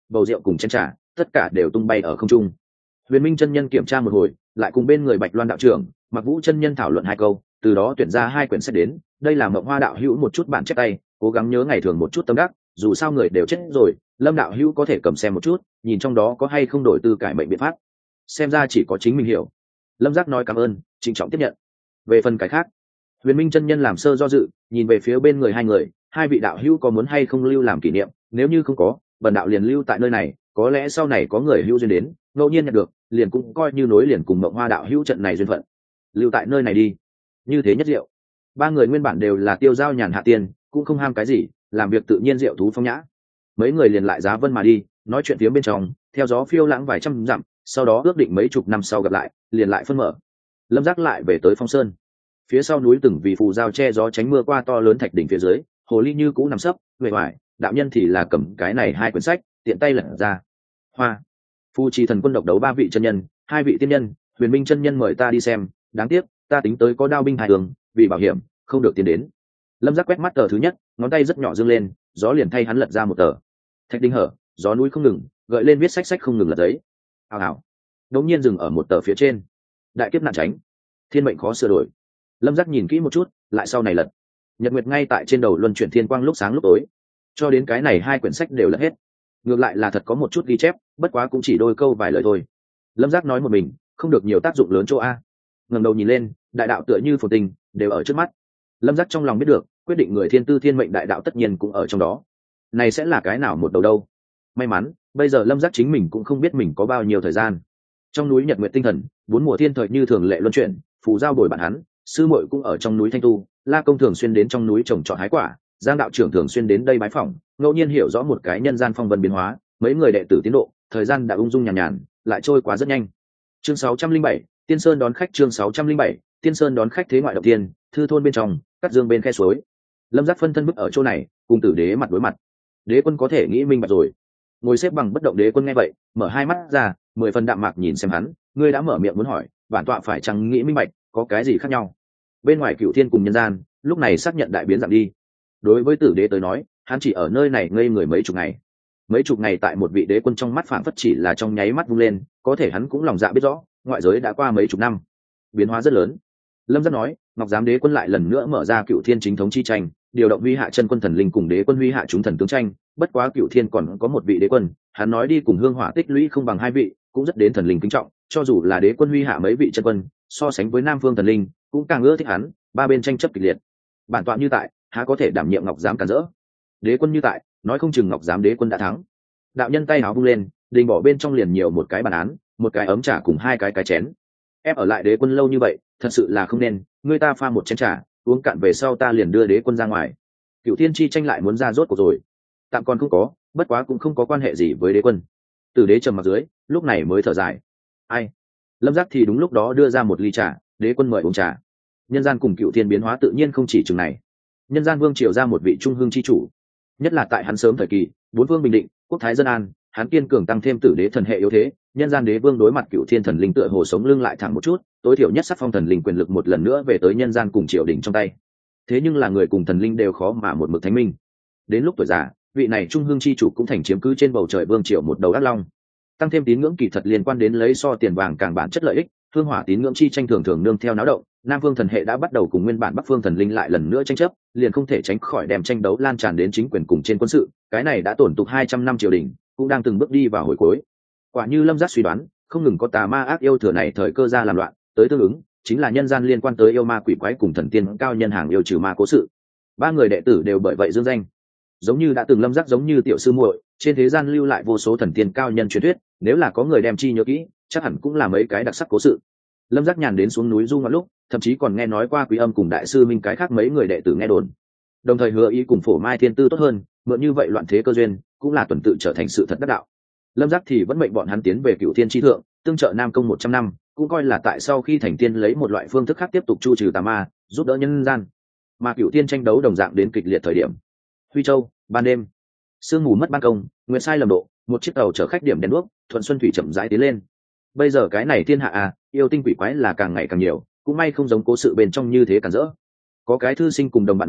bầu rượu cùng chén trà tất cả đều tung bay ở không trung. Huyền Minh chân nhân kiểm tra một hồi, lại cùng bên người Bạch Loan đạo trưởng, Mặc Vũ chân nhân thảo luận hai câu, từ đó tuyển ra hai quyển sách đến. Đây là Mộng Hoa đạo hữu một chút bản chép tay, cố gắng nhớ ngày thường một chút tâm đắc, dù sao người đều chết rồi, Lâm đạo hữu có thể cầm xem một chút, nhìn trong đó có hay không đổi tư cải mệnh biện pháp. Xem ra chỉ có chính mình hiểu. Lâm Giác nói cảm ơn, trịnh trọng tiếp nhận. Về phần cái khác, Huyền Minh chân nhân làm sơ do dự, nhìn về phía bên người hai người, hai vị đạo hữu có muốn hay không lưu làm kỷ niệm, nếu như không có, bần đạo liền lưu tại nơi này, có lẽ sau này có người hữu duyên đến, ngẫu nhiên nhận được, liền cũng coi như nối liền cùng Mộng Hoa đạo hữu trận này duyên phận. Lưu tại nơi này đi. Như thế nhất diệu. Ba người nguyên bản đều là tiêu giao nhàn hạ tiền, cũng không ham cái gì, làm việc tự nhiên diệu thú phong nhã. Mấy người liền lại giá vân mà đi, nói chuyện phía bên trong, theo gió phiêu lãng vài trăm dặm, sau đó ước định mấy chục năm sau gặp lại, liền lại phân mở. Lâm Giác lại về tới Phong Sơn. Phía sau núi từng vì phù giao che gió tránh mưa qua to lớn thạch đỉnh phía dưới, hồ ly như cũ nằm sấp, người ngoài, đạo nhân thì là cầm cái này hai quyển sách, tiện tay lật ra. Hoa, Phu Trì Thần Quân độc đấu ba vị chân nhân, hai vị tiên nhân, Huyền Minh chân nhân mời ta đi xem, đáng tiếc, ta tính tới có đao binh hai đường, vì bảo hiểm, không được tiến đến. Lâm Giác quét mắt tờ thứ nhất, ngón tay rất nhỏ dương lên, gió liền thay hắn lật ra một tờ. Thạch đinh hở, gió núi không ngừng, gợi lên viết sách sách không ngừng lật giấy. Hào hào, đột nhiên dừng ở một tờ phía trên. Đại kiếp nạn tránh, thiên mệnh khó sửa đổi. Lâm Giác nhìn kỹ một chút, lại sau này lật. Nhật nguyệt ngay tại trên đầu luân chuyển thiên quang lúc sáng lúc tối, cho đến cái này hai quyển sách đều lật hết. Ngược lại là thật có một chút ghi chép, bất quá cũng chỉ đôi câu vài lời thôi. Lâm Giác nói một mình, không được nhiều tác dụng lớn chỗ a. Ngẩng đầu nhìn lên, đại đạo tựa như phồn tinh, đều ở trước mắt. Lâm Giác trong lòng biết được, quyết định người thiên tư thiên mệnh đại đạo tất nhiên cũng ở trong đó. Này sẽ là cái nào một đầu đâu? May mắn, bây giờ Lâm Giác chính mình cũng không biết mình có bao nhiêu thời gian. Trong núi Nhật Nguyệt tinh thần, bốn mùa thiên thời như thường lệ luân chuyển, phù giao bồi bạn hắn, sư muội cũng ở trong núi Thanh Tu, La công thường xuyên đến trong núi trồng trọt hái quả, Giang đạo trưởng thường xuyên đến đây bái phỏng, ngẫu nhiên hiểu rõ một cái nhân gian phong vân biến hóa, mấy người đệ tử tiến độ, thời gian đã ung dung nhàn, lại trôi qua rất nhanh. Chương 607, Tiên Sơn đón khách. Chương 607, Tiên Sơn đón khách. Thế ngoại động tiên, thư thôn bên trong, cắt dương bên khe suối. Lâm Giác phân thân bức ở chỗ này, cùng Tử Đế mặt đối mặt. Đế quân có thể nghĩ minh bạch rồi. Ngồi xếp bằng bất động Đế quân nghe vậy, mở hai mắt ra, 10 phần đạm mạc nhìn xem hắn, ngươi đã mở miệng muốn hỏi, bản tọa phải chăng nghĩ minh bạch, có cái gì khác nhau? Bên ngoài Cửu Thiên cùng nhân gian, lúc này xác nhận đại biến dạng đi. Đối với Tử Đế tới nói, hắn chỉ ở nơi này ngây người mấy chục ngày. Mấy chục ngày tại một vị đế quân trong mắt phảng phất chỉ là trong nháy mắt vung lên, có thể hắn cũng lòng dạ biết rõ, ngoại giới đã qua mấy chục năm, biến hóa rất lớn. Lâm Giác nói, Ngọc Giám đế quân lại lần nữa mở ra Cửu Thiên chính thống chi tranh, điều động Huy Hạ chân quân thần linh cùng đế quân Huy Hạ chúng thần tướng tranh, bất quá Cửu Thiên còn có một vị đế quân, hắn nói đi cùng hương hỏa tích lũy không bằng hai vị, cũng rất đến thần linh kính trọng, cho dù là đế quân Huy Hạ mấy vị chân quân, so sánh với Nam Phương thần linh, cũng càng ưa thích hắn, ba bên tranh chấp kịch liệt. Bản tọa như tại, há có thể đảm nhiệm Ngọc Giám cản rỡ? Đế quân như tại, nói không chừng Ngọc Giám đế quân đã thắng. Đạo nhân tay áo vung lên, đình bỏ bên trong liền nhiều một cái bàn án, một cái ấm trà cùng hai cái chén. Ép ở lại đế quân lâu như vậy, thật sự là không nên, người ta pha một chén trà, uống cạn về sau ta liền đưa đế quân ra ngoài. Cửu Thiên chi tranh lại muốn ra rốt cuộc rồi. Tạm còn không có, bất quá cũng không có quan hệ gì với đế quân. Tử Đế trầm mặt dưới, lúc này mới thở dài. Ai? Lâm Giác thì đúng lúc đó đưa ra một ly trà, đế quân mời uống trà. Nhân gian cùng Cửu Thiên biến hóa tự nhiên không chỉ chừng này. Nhân gian vương triều ra một vị trung hương chi chủ, nhất là tại hắn sớm thời kỳ, bốn vương bình định, quốc thái dân an, hắn kiên cường tăng thêm Tử Đế thần hệ yếu thế, nhân gian đế vương đối mặt Cửu Thiên thần linh tựa hồ sống lưng lại thẳng một chút, tối thiểu nhất sắc phong thần linh quyền lực một lần nữa về tới nhân gian cùng triều đình trong tay. Thế nhưng là người cùng thần linh đều khó mà một mực thánh minh. Đến lúc tuổi già, vị này trung hương chi chủ cũng thành chiếm cứ trên bầu trời vương triều một đầu ác long. Tăng thêm tín ngưỡng kỳ thật liên quan đến lấy so tiền vàng càng bản chất lợi ích, hương hỏa tín ngưỡng chi tranh thường thường nương theo náo động, Nam Phương thần hệ đã bắt đầu cùng nguyên bản Bắc Phương thần linh lại lần nữa tranh chấp, liền không thể tránh khỏi đem tranh đấu lan tràn đến chính quyền cùng trên quân sự, cái này đã tổn tục 200 năm triều đình, cũng đang từng bước đi vào hồi cuối. Quả như Lâm Giác suy đoán, không ngừng có tà ma ác yêu thừa này thời cơ ra làm loạn, tới tương ứng chính là nhân gian liên quan tới yêu ma quỷ quái cùng thần tiên cao nhân hàng yêu trừ ma cố sự. Ba người đệ tử đều bởi vậy dương danh, giống như đã từng Lâm Giác giống như tiểu sư muội, trên thế gian lưu lại vô số thần tiên cao nhân truyền thuyết, nếu là có người đem chi nhớ kỹ, chắc hẳn cũng là mấy cái đặc sắc cố sự. Lâm Giác nhàn đến xuống núi du ngoạn lúc, thậm chí còn nghe nói qua Quý Âm cùng đại sư Minh cái khác mấy người đệ tử nghe đồn, đồng thời hứa ý cùng Phổ Mai thiên tư tốt hơn, mượn như vậy loạn thế cơ duyên, cũng là tuần tự trở thành sự thật đắc đạo. Lâm Giác thì vẫn mệnh bọn hắn tiến về Cửu Thiên chi thượng, tương trợ Nam Công 100 năm, cũng coi là tại sau khi thành tiên lấy một loại phương thức khác tiếp tục chu trừ tà ma, giúp đỡ nhân gian. Mà Cửu Thiên tranh đấu đồng dạng đến kịch liệt thời điểm. Huy Châu, ban đêm, sương mù mất ban công, nguyệt sai lầm độ, một chiếc tàu chở khách điểm đèn đuốc, thuận xuân thủy chậm rãi tiến lên. Bây giờ cái này thiên hạ yêu tinh quỷ quái là càng ngày càng nhiều, cũng may không giống cố sự bên trong như thế cản rỡ. Có cái thư sinh cùng đồng bạn nói,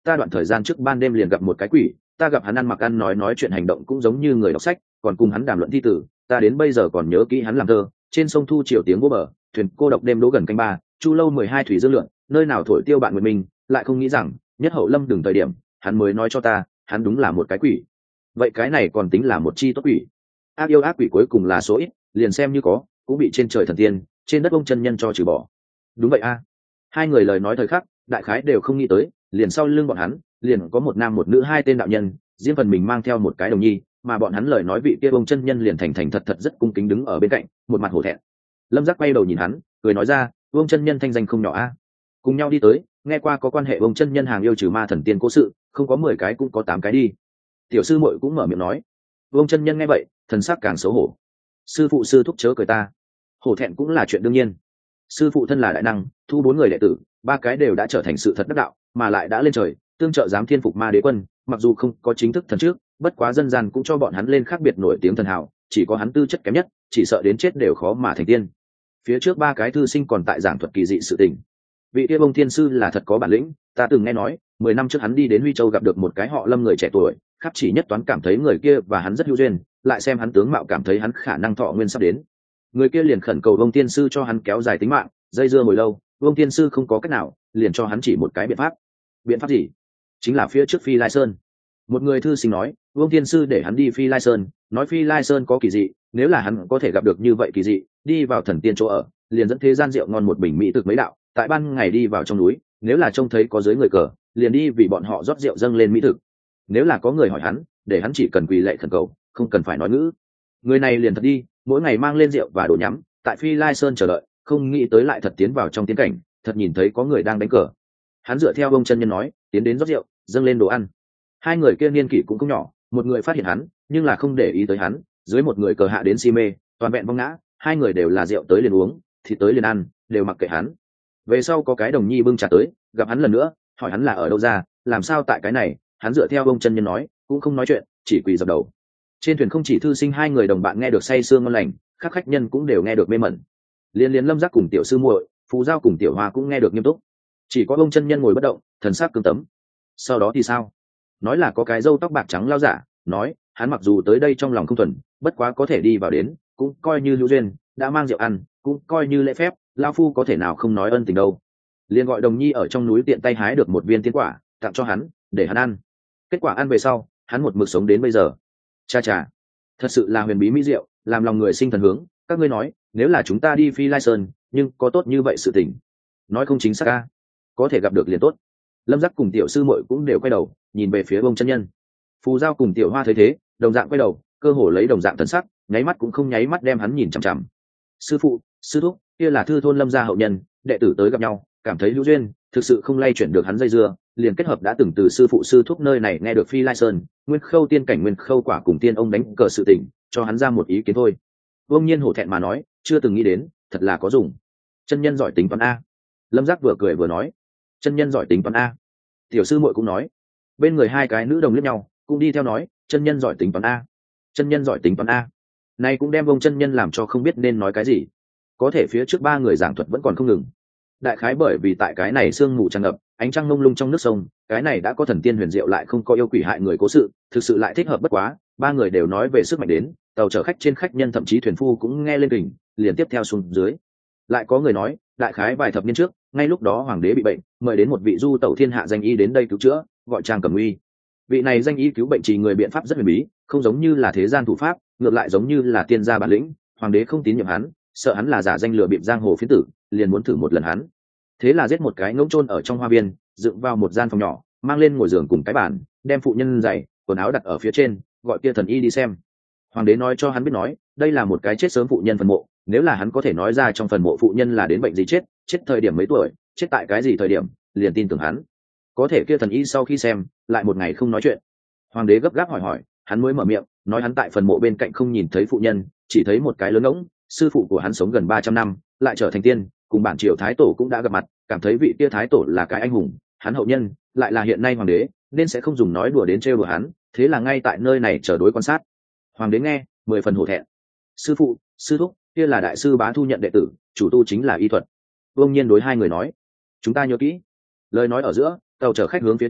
ta đoạn thời gian trước ban đêm liền gặp một cái quỷ, ta gặp hắn ăn mặc ăn nói chuyện hành động cũng giống như người đọc sách, còn cùng hắn đàm luận thi tử, ta đến bây giờ còn nhớ kỹ hắn làm thơ, trên sông thu chiều tiếng vô bờ, thuyền cô độc đêm đỗ gần canh ba, chu lâu 12 thủy dương lượn, nơi nào thổi tiêu bạn nguyện mình, lại không nghĩ rằng nhất hậu lâm đừng thời điểm hắn mới nói cho ta hắn đúng là một cái quỷ. Vậy cái này còn tính là một chi tốt quỷ? Ác yêu ác quỷ cuối cùng là số ít, liền xem như có cũng bị trên trời thần tiên trên đất ông chân nhân cho trừ bỏ. Đúng vậy a. Hai người lời nói thời khắc đại khái đều không nghĩ tới, liền sau lưng bọn hắn liền có một nam một nữ hai tên đạo nhân, riêng phần mình mang theo một cái đồng nhi, mà bọn hắn lời nói vị kia ông chân nhân liền thành thành thật thật rất cung kính đứng ở bên cạnh, một mặt hổ thẹn. Lâm Giác quay đầu nhìn hắn cười nói ra, ông chân nhân thanh danh không nhỏ a. Cùng nhau đi tới, nghe qua có quan hệ ông chân nhân hàng yêu trừ ma thần tiên cố sự, không có 10 cái cũng có 8 cái đi. Tiểu sư muội cũng mở miệng nói. Ông chân nhân nghe vậy thần sắc càng xấu hổ. Sư phụ sư thúc chớ cười ta, hổ thẹn cũng là chuyện đương nhiên. Sư phụ thân là đại năng, thu 4 người đệ tử, 3 cái đều đã trở thành sự thật đắc đạo, mà lại đã lên trời tương trợ giám thiên phục ma đế quân, mặc dù không có chính thức thần trước, bất quá dân gian cũng cho bọn hắn lên khác biệt nổi tiếng thần hào, chỉ có hắn tư chất kém nhất, chỉ sợ đến chết đều khó mà thành tiên. Phía trước 3 cái thư sinh còn tại giảng thuật kỳ dị sự tình. Vị kia bông thiên sư là thật có bản lĩnh, ta từng nghe nói 10 năm trước hắn đi đến Huy Châu gặp được một cái họ Lâm người trẻ tuổi, khắp chỉ nhất toán cảm thấy người kia và hắn rất hữu duyên, lại xem hắn tướng mạo cảm thấy hắn khả năng thọ nguyên sắp đến. Người kia liền khẩn cầu bông thiên sư cho hắn kéo dài tính mạng, dây dưa hồi lâu, bông thiên sư không có cách nào, liền cho hắn chỉ một cái biện pháp. Biện pháp gì? Chính là phía trước Phi Lai Sơn. Một người thư sinh nói, vương thiên sư để hắn đi Phi Lai Sơn, nói Phi Lai Sơn có kỳ dị, nếu là hắn có thể gặp được như vậy kỳ dị, đi vào thần tiên chỗ ở, liền dẫn thế gian rượu ngon một bình mỹ thực mấy đạo, tại ban ngày đi vào trong núi, nếu là trông thấy có dưới người cờ, liền đi vì bọn họ rót rượu dâng lên mỹ thực. Nếu là có người hỏi hắn, để hắn chỉ cần quỳ lạy khẩn cầu, không cần phải nói ngữ. Người này liền thật đi, mỗi ngày mang lên rượu và đồ nhắm, tại Phi Lai Sơn chờ đợi, không nghĩ tới lại thật tiến vào trong tiến cảnh, thật nhìn thấy có người đang đánh cờ. Hắn dựa theo ông chân nhân nói, tiến đến rót rượu, dâng lên đồ ăn. Hai người kia niên kỷ cũng không nhỏ, một người phát hiện hắn, nhưng là không để ý tới hắn, dưới một người cờ hạ đến si mê, toàn vẹn vong ngã, hai người đều là rượu tới liền uống, thịt tới liền ăn, đều mặc kệ hắn. Về sau có cái đồng nhi bưng trà tới, gặp hắn lần nữa, hỏi hắn là ở đâu ra, làm sao tại cái này, hắn dựa theo ông chân nhân nói, cũng không nói chuyện, chỉ quỳ dập đầu. Trên thuyền không chỉ thư sinh hai người đồng bạn nghe được say sưa ngon lành, các khách nhân cũng đều nghe được mê mẩn. Liên liên Lâm Giác cùng tiểu sư muội, Phú Giao cùng tiểu Hoa cũng nghe được nghiêm túc. Chỉ có ông chân nhân ngồi bất động, thần sắc cứng tấm. Sau đó thì sao? Nói là có cái râu tóc bạc trắng lao giả, nói hắn mặc dù tới đây trong lòng không thuần, bất quá có thể đi vào đến, cũng coi như hữu duyên, đã mang rượu ăn, cũng coi như lễ phép, lao phu có thể nào không nói ân tình đâu. Liền gọi đồng nhi ở trong núi tiện tay hái được một viên tiên quả, tặng cho hắn, để hắn ăn. Kết quả ăn về sau, hắn một mực sống đến bây giờ. Cha cha, thật sự là huyền bí mỹ diệu, làm lòng người sinh thần hướng. Các ngươi nói, nếu là chúng ta đi Phi Lai Sơn, nhưng có tốt như vậy sự tình? Nói không chính xác ca, có thể gặp được liền tốt. Lâm Giác cùng tiểu sư muội cũng đều quay đầu nhìn về phía ông chân nhân. Phù Giao cùng tiểu Hoa thấy thế, đồng dạng quay đầu, cơ hồ lấy đồng dạng thần sắc, nháy mắt cũng không nháy mắt đem hắn nhìn chằm chằm. Sư phụ, sư thúc, kia là thư thôn Lâm gia hậu nhân, đệ tử tới gặp nhau, cảm thấy hữu duyên, thực sự không lay chuyển được hắn dây dưa, liền kết hợp đã từng từ sư phụ sư thúc nơi này nghe được Phi Lai Sơn, Nguyên Khâu tiên cảnh Nguyên Khâu quả cùng tiên ông đánh cờ sự tình, cho hắn ra một ý kiến thôi. Vương Nhiên hổ thẹn mà nói, chưa từng nghĩ đến, thật là có dùng. Chân nhân giỏi tính toán a. Lâm Giác vừa cười vừa nói, chân nhân giỏi tính toán a. Tiểu sư muội cũng nói. Bên người hai cái nữ đồng liếc nhau, cũng đi theo nói, chân nhân giỏi tính toán a. Chân nhân giỏi tính toán a. Này cũng đem ông chân nhân làm cho không biết nên nói cái gì. Có thể phía trước ba người giảng thuật vẫn còn không ngừng. Đại khái bởi vì tại cái này sương mù tràn ngập, ánh trăng mông lung trong nước sông, cái này đã có thần tiên huyền diệu lại không có yêu quỷ hại người cố sự, thực sự lại thích hợp bất quá, ba người đều nói về sức mạnh đến, tàu chở khách trên khách nhân thậm chí thuyền phu cũng nghe lên kình, liền tiếp theo xuống dưới. Lại có người nói, đại khái vài thập niên trước, ngay lúc đó hoàng đế bị bệnh, mời đến một vị du tẩu thiên hạ danh y đến đây cứu chữa, gọi Trang Cẩm Uy. Vị này danh y cứu bệnh trì người biện pháp rất huyền bí, không giống như là thế gian thủ pháp, ngược lại giống như là tiên gia bản lĩnh, hoàng đế không tín nhiệm hắn, sợ hắn là giả danh lừa bịp giang hồ phiến tử, liền muốn thử một lần hắn. Thế là giết một cái ngỗng chôn ở trong hoa viên, dựng vào một gian phòng nhỏ, mang lên ngồi giường cùng cái bàn, đem phụ nhân giày, quần áo đặt ở phía trên, gọi kia thần y đi xem. Hoàng đế nói cho hắn biết nói, đây là một cái chết sớm phụ nhân phần mộ, nếu là hắn có thể nói ra trong phần mộ phụ nhân là đến bệnh gì chết, chết thời điểm mấy tuổi, chết tại cái gì thời điểm, liền tin tưởng hắn. Có thể kia thần y sau khi xem, lại một ngày không nói chuyện. Hoàng đế gấp gáp hỏi, hắn mới mở miệng, nói hắn tại phần mộ bên cạnh không nhìn thấy phụ nhân, chỉ thấy một cái lớn ngỗng, sư phụ của hắn sống gần 300 năm, lại trở thành tiên, cùng bản triều thái tổ cũng đã gặp mặt, cảm thấy vị kia thái tổ là cái anh hùng, hắn hậu nhân lại là hiện nay hoàng đế, nên sẽ không dùng nói đùa đến trêu đùa hắn, thế là ngay tại nơi này chờ đối quan sát. Hoàng đế nghe, 10 phần hổ thẹn. Sư phụ, sư thúc, kia là đại sư Bá thu nhận đệ tử, chủ tu chính là y thuật. Vương Nhiên đối hai người nói, chúng ta nhớ kỹ. Lời nói ở giữa, tàu chở khách hướng phía trước,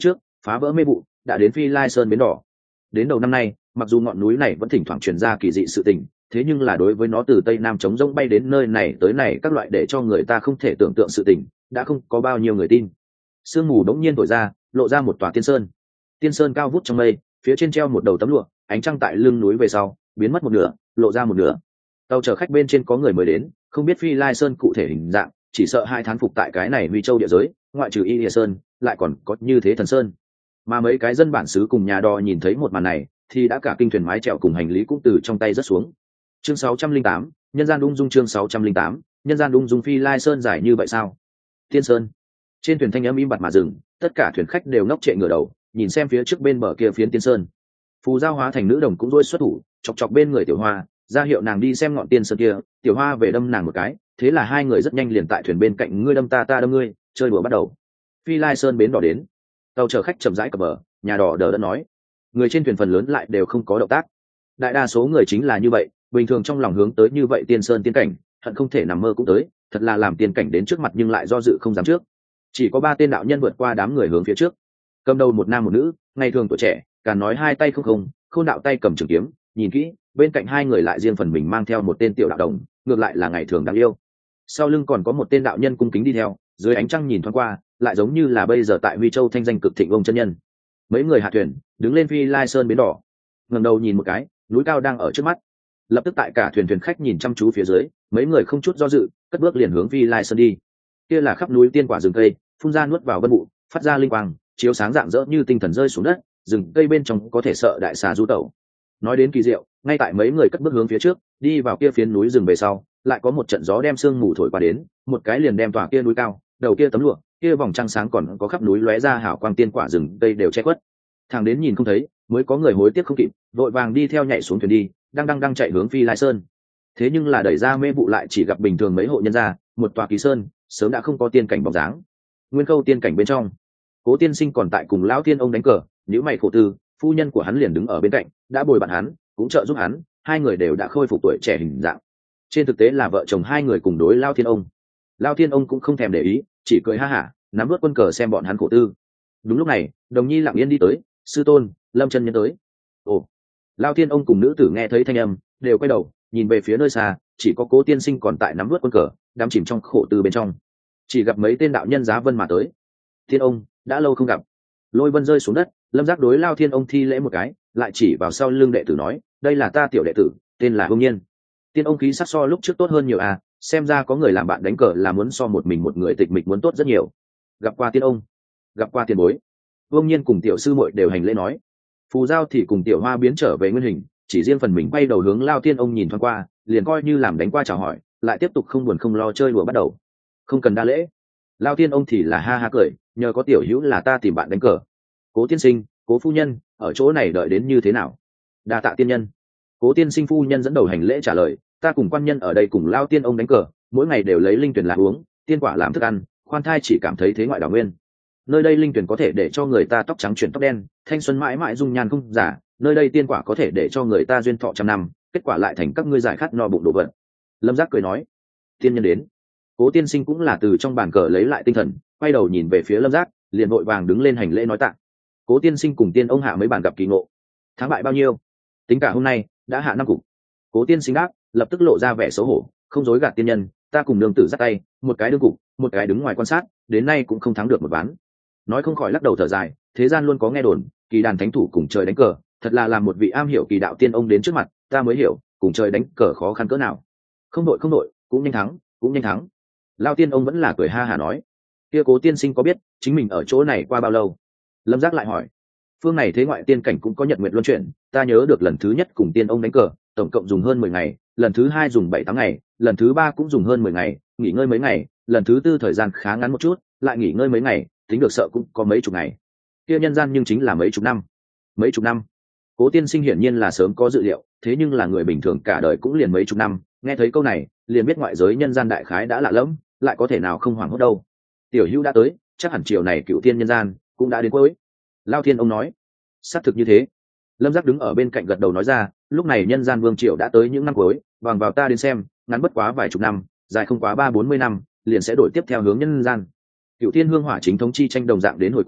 phá vỡ mê vụ đã đến Phi Lai Sơn bến đỏ. Đến đầu năm nay, mặc dù ngọn núi này vẫn thỉnh thoảng truyền ra kỳ dị sự tình, thế nhưng là đối với nó từ tây nam trống rỗng bay đến nơi này tới này các loại để cho người ta không thể tưởng tượng sự tình, đã không có bao nhiêu người tin. Sương mù đống nhiên thổi ra, lộ ra một tòa tiên sơn. Tiên sơn cao vút trong mây, phía trên treo một đầu tấm lụa, ánh trăng tại lưng núi về sau biến mất một nửa, lộ ra một nửa. Tàu chở khách bên trên có người mới đến, không biết Phi Lai Sơn cụ thể hình dạng, chỉ sợ hai thán phục tại cái này Huy Châu địa giới, ngoại trừ Y Lìa Sơn, lại còn có như thế Thần Sơn. Mà mấy cái dân bản xứ cùng nhà đò nhìn thấy một màn này, thì đã cả kinh thuyền mái chèo cùng hành lý cũng từ trong tay rớt xuống. Chương 608, nhân gian ung dung. Chương 608, nhân gian ung dung. Phi Lai Sơn dài như vậy sao? Tiên Sơn. Trên thuyền thanh âm im bặt mà dừng, tất cả thuyền khách đều ngốc trệ ngửa đầu, nhìn xem phía trước bên bờ kia phiến Tiên Sơn. Phù Giao hóa thành nữ đồng cũng rối xuất thủ, chọc chọc bên người Tiểu Hoa, ra hiệu nàng đi xem ngọn Tiên Sơn kia. Tiểu Hoa về đâm nàng một cái, thế là hai người rất nhanh liền tại thuyền bên cạnh, ngươi đâm ta, ta đâm ngươi, chơi đùa bắt đầu. Phi Lai Sơn bến đỏ đến, tàu chở khách chậm rãi cập bờ, nhà đò đờ đẫn nói, người trên thuyền phần lớn lại đều không có động tác. Đại đa số người chính là như vậy, bình thường trong lòng hướng tới như vậy Tiên Sơn tiên cảnh, hận không thể nằm mơ cũng tới, thật là làm tiên cảnh đến trước mặt nhưng lại do dự không dám trước. Chỉ có 3 tên đạo nhân vượt qua đám người hướng phía trước, cầm đầu một nam một nữ, ngày thường tuổi trẻ, cả nói hai tay không, Khôn đạo tay cầm trường kiếm, nhìn kỹ, bên cạnh hai người lại riêng phần mình mang theo một tên tiểu đạo đồng, ngược lại là ngày thường đáng yêu. Sau lưng còn có một tên đạo nhân cung kính đi theo, dưới ánh trăng nhìn thoáng qua, lại giống như là bây giờ tại Huy Châu thanh danh cực thịnh ông chân nhân. Mấy người hạ thuyền, đứng lên Phi Lai Sơn bến đỏ, ngẩng đầu nhìn một cái, núi cao đang ở trước mắt. Lập tức tại cả thuyền khách nhìn chăm chú phía dưới, mấy người không chút do dự, cất bước liền hướng Phi Lai Sơn đi. Kia là khắp núi tiên quả rừng cây, phun ra nuốt vào vân vụ, phát ra linh quang, chiếu sáng rạng rỡ như tinh thần rơi xuống đất, rừng cây bên trong có thể sợ đại xà du tẩu. Nói đến kỳ diệu, ngay tại mấy người cất bước hướng phía trước, đi vào kia phiến núi rừng về sau, lại có một trận gió đem sương mù thổi qua đến, một cái liền đem tòa kia núi cao, đầu kia tấm lụa, kia vòng trăng sáng còn có khắp núi lóe ra hào quang tiên quả rừng cây đều che khuất. Thằng đến nhìn không thấy, mới có người hối tiếc không kịp, vội vàng đi theo nhảy xuống thuyền đi, đang chạy hướng Phi Lai Sơn. Thế nhưng là đẩy ra mê vụ lại chỉ gặp bình thường mấy hộ nhân gia, một tòa kỳ sơn, sớm đã không có tiên cảnh bóng dáng. Nguyên Khâu tiên cảnh bên trong, Cố Tiên Sinh còn tại cùng lão tiên ông đánh cờ, nhíu mày khổ tư, phu nhân của hắn liền đứng ở bên cạnh, đã bồi bạn hắn, cũng trợ giúp hắn, hai người đều đã khôi phục tuổi trẻ hình dạng. Trên thực tế là vợ chồng hai người cùng đối Lao Thiên ông. Lao Thiên ông cũng không thèm để ý, chỉ cười ha hả, nắm vớt quân cờ xem bọn hắn khổ tư. Đúng lúc này, Đồng Nhi lặng yên đi tới, sư tôn, Lâm chân nhân tới. Ồ. Lao Thiên ông cùng nữ tử nghe thấy thanh âm, đều quay đầu, nhìn về phía nơi xa, chỉ có Cố Tiên Sinh còn tại nắm vớt quân cờ, đắm chìm trong khổ tư bên trong. Chỉ gặp mấy tên đạo nhân giá vân mà tới. Thiên ông, đã lâu không gặp. Lôi vân rơi xuống đất, Lâm Giác đối Lao Thiên ông thi lễ một cái, lại chỉ vào sau lưng đệ tử nói, đây là ta tiểu đệ tử, tên là Hương Nhiên. Tiên ông khí sắc so lúc trước tốt hơn nhiều à, xem ra có người làm bạn đánh cờ là muốn so một mình một người tịch mịch muốn tốt rất nhiều. Gặp qua tiên ông, gặp qua tiền bối. Hương Nhiên cùng tiểu sư muội đều hành lễ nói. Phù Giao thì cùng Tiểu Hoa biến trở về nguyên hình, chỉ riêng phần mình quay đầu hướng Lao Thiên ông nhìn thoáng qua, liền coi như làm đánh qua chào hỏi, lại tiếp tục không buồn không lo chơi đùa bắt đầu. Không cần đa lễ. Lao Thiên ông thì là ha ha cười, nhờ có tiểu hữu là ta tìm bạn đánh cờ. Cố tiên sinh, Cố phu nhân, ở chỗ này đợi đến như thế nào? Đa tạ tiên nhân. Cố tiên sinh phu nhân dẫn đầu hành lễ trả lời, ta cùng quan nhân ở đây cùng Lao tiên ông đánh cờ, mỗi ngày đều lấy linh tuyển làm uống, tiên quả làm thức ăn, khoan thai chỉ cảm thấy thế ngoại đảo nguyên. Nơi đây linh tuyển có thể để cho người ta tóc trắng chuyển tóc đen, thanh xuân mãi mãi dung nhan không giả, nơi đây tiên quả có thể để cho người ta duyên thọ trăm năm, kết quả lại thành các ngươi giải khát no bụng đồ vật. Lâm Giác cười nói, tiên nhân đến. Cố tiên sinh cũng là từ trong bàn cờ lấy lại tinh thần, quay đầu nhìn về phía Lâm Giác, liền vội vàng đứng lên hành lễ nói tạ. Cố tiên sinh cùng tiên ông hạ mấy bàn gặp kỳ ngộ, thắng bại bao nhiêu? Tính cả hôm nay đã hạ 5 cục. Cố tiên sinh đáp, lập tức lộ ra vẻ xấu hổ, không dối gạt tiên nhân, ta cùng nương tử dắt tay, một cái đương cục, một cái đứng ngoài quan sát, đến nay cũng không thắng được một ván. Nói không khỏi lắc đầu thở dài, thế gian luôn có nghe đồn, kỳ đàn thánh thủ cùng trời đánh cờ, thật là làm một vị am hiểu kỳ đạo tiên ông đến trước mặt, ta mới hiểu, cùng trời đánh cờ khó khăn cỡ nào. Không đội, cũng nhanh thắng, cũng nhanh thắng. Lao tiên ông vẫn là cười ha hả nói, kia Cố tiên sinh có biết chính mình ở chỗ này qua bao lâu? Lâm Giác lại hỏi, phương này thế ngoại tiên cảnh cũng có nhật nguyệt luân chuyển, ta nhớ được lần thứ nhất cùng tiên ông đánh cờ, tổng cộng dùng hơn 10 ngày, lần thứ 2 dùng 7-8 ngày, lần thứ 3 cũng dùng hơn 10 ngày, nghỉ ngơi mấy ngày, lần thứ 4 thời gian khá ngắn một chút, lại nghỉ ngơi mấy ngày, tính được sợ cũng có mấy chục ngày. Kia nhân gian nhưng chính là mấy chục năm. Mấy chục năm. Cố tiên sinh hiển nhiên là sớm có dự liệu, thế nhưng là người bình thường cả đời cũng liền mấy chục năm, nghe thấy câu này, liền biết ngoại giới nhân gian đại khái đã lạ lẫm, lại có thể nào không hoảng hốt đâu. Tiểu Hữu đã tới, chắc hẳn chiều này cựu tiên nhân gian cũng đã đến cuối. Lao Thiên ông nói, xác thực như thế. Lâm Giác đứng ở bên cạnh gật đầu nói ra, lúc này nhân gian vương triều đã tới những năm cuối, bằng vào ta đến xem, ngắn bất quá vài chục năm, dài không quá 30-40 năm, liền sẽ đổi tiếp theo hướng nhân gian. Cựu thiên hương hỏa chính thống chi tranh đồng dạng đến hồi cuối,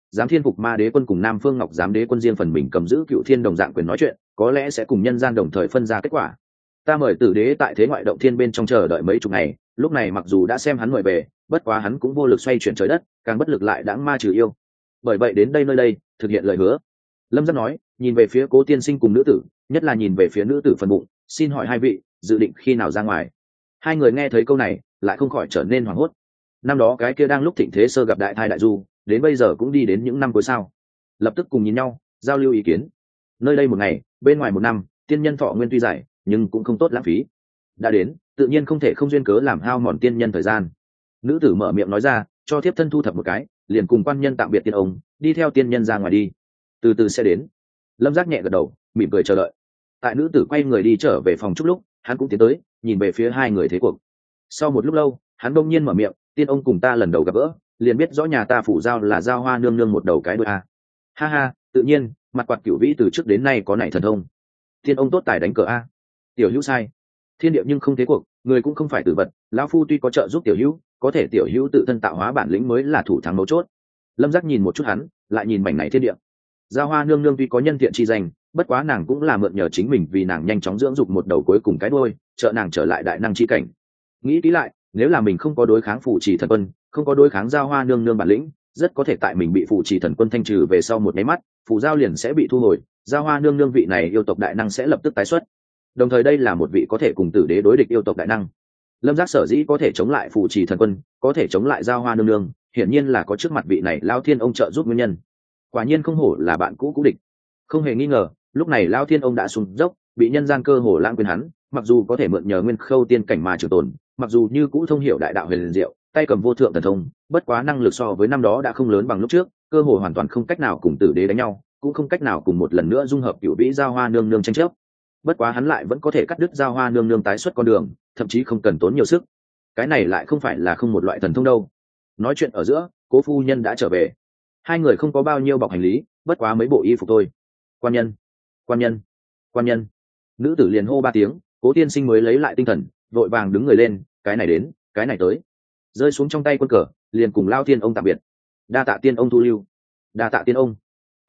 giám thiên phục ma đế quân cùng Nam Phương Ngọc giám đế quân riêng phần mình cầm giữ Cựu Thiên đồng dạng quyền nói chuyện, có lẽ sẽ cùng nhân gian đồng thời phân ra kết quả. Ta mời Tử đế tại thế ngoại động thiên bên trong chờ đợi mấy chục ngày, lúc này mặc dù đã xem hắn mời về, bất quá hắn cũng vô lực xoay chuyển trời đất, càng bất lực lại đãng ma trừ yêu. Bởi vậy đến đây nơi đây, thực hiện lời hứa. Lâm Giác nói, nhìn về phía Cố tiên sinh cùng nữ tử, nhất là nhìn về phía nữ tử phần bụng, xin hỏi hai vị, dự định khi nào ra ngoài? Hai người nghe thấy câu này, lại không khỏi trở nên hoảng hốt. Năm đó cái kia đang lúc thịnh thế sơ gặp đại thai đại du, đến bây giờ cũng đi đến những năm cuối sao? Lập tức cùng nhìn nhau, giao lưu ý kiến. Nơi đây một ngày, bên ngoài một năm, tiên nhân thọ nguyên tuy dài, nhưng cũng không tốt lãng phí. Đã đến, tự nhiên không thể không duyên cớ làm hao mòn tiên nhân thời gian. Nữ tử mở miệng nói ra, cho thiếp thân thu thập một cái, liền cùng quan nhân tạm biệt tiên ông, đi theo tiên nhân ra ngoài đi. Từ từ sẽ đến. Lâm Giác nhẹ gật đầu, mỉm cười chờ đợi. Tại nữ tử quay người đi trở về phòng chút lúc, hắn cũng tiến tới, nhìn về phía hai người thế cuộc. Sau một lúc lâu, hắn đông nhiên mở miệng, tiên ông cùng ta lần đầu gặp gỡ, liền biết rõ nhà ta phủ giao là giao hoa nương nương một đầu cái đuôi a. Ha ha, tự nhiên, mặt quạt cửu vĩ từ trước đến nay có nảy thần thông. Tiên ông tốt tài đánh cờ a. Tiểu hữu sai. Thiên điệu nhưng không thế cuộc, người cũng không phải tử vật, lão phu tuy có trợ giúp tiểu hữu, có thể tiểu hữu tự thân tạo hóa bản lĩnh mới là thủ thắng mấu chốt. Lâm Giác nhìn một chút hắn, lại nhìn mảnh này thiên địa. Giao hoa nương nương tuy có nhân thiện chi danh, bất quá nàng cũng là mượn nhờ chính mình vì nàng nhanh chóng dưỡng dục một đầu cuối cùng cái đuôi, trợ nàng trở lại đại năng chi cảnh. Nghĩ kỹ lại, nếu là mình không có đối kháng phù trì thần quân, không có đối kháng giao hoa nương nương bản lĩnh, rất có thể tại mình bị phù trì thần quân thanh trừ về sau một cái mắt, phù giao liền sẽ bị thu hồi, giao hoa nương nương vị này yêu tộc đại năng sẽ lập tức tái xuất. Đồng thời đây là một vị có thể cùng tử đế đối địch yêu tộc đại năng. Lâm Giác sở dĩ có thể chống lại phù trì thần quân, có thể chống lại giao hoa nương nương, hiển nhiên là có trước mặt vị này Lao Thiên ông trợ giúp nguyên nhân. Quả nhiên không hổ là bạn cũ địch. Không hề nghi ngờ, lúc này Lao Thiên ông đã xuống dốc, bị nhân gian cơ hồ lãng quên hắn, mặc dù có thể mượn nhờ nguyên khâu tiên cảnh mà trường tồn, mặc dù như cũ thông hiểu đại đạo huyền diệu, tay cầm vô thượng thần thông, bất quá năng lực so với năm đó đã không lớn bằng lúc trước, cơ hội hoàn toàn không cách nào cùng tử đế đánh nhau, cũng không cách nào cùng một lần nữa dung hợp cửu vĩ giao hoa nương nương tranh chấp. Bất quá hắn lại vẫn có thể cắt đứt giao hoa nương nương tái xuất con đường, thậm chí không cần tốn nhiều sức. Cái này lại không phải là không một loại thần thông đâu. Nói chuyện ở giữa, Cố phu nhân đã trở về. Hai người không có bao nhiêu bọc hành lý, bất quá mấy bộ y phục thôi. Quan nhân, quan nhân, quan nhân. Nữ tử liền hô ba tiếng, Cố tiên sinh mới lấy lại tinh thần, vội vàng đứng người lên, cái này đến, cái này tới. Rơi xuống trong tay quân cờ, liền cùng Lao Thiên ông tạm biệt. Đa tạ tiên ông thu lưu. Đa tạ tiên ông.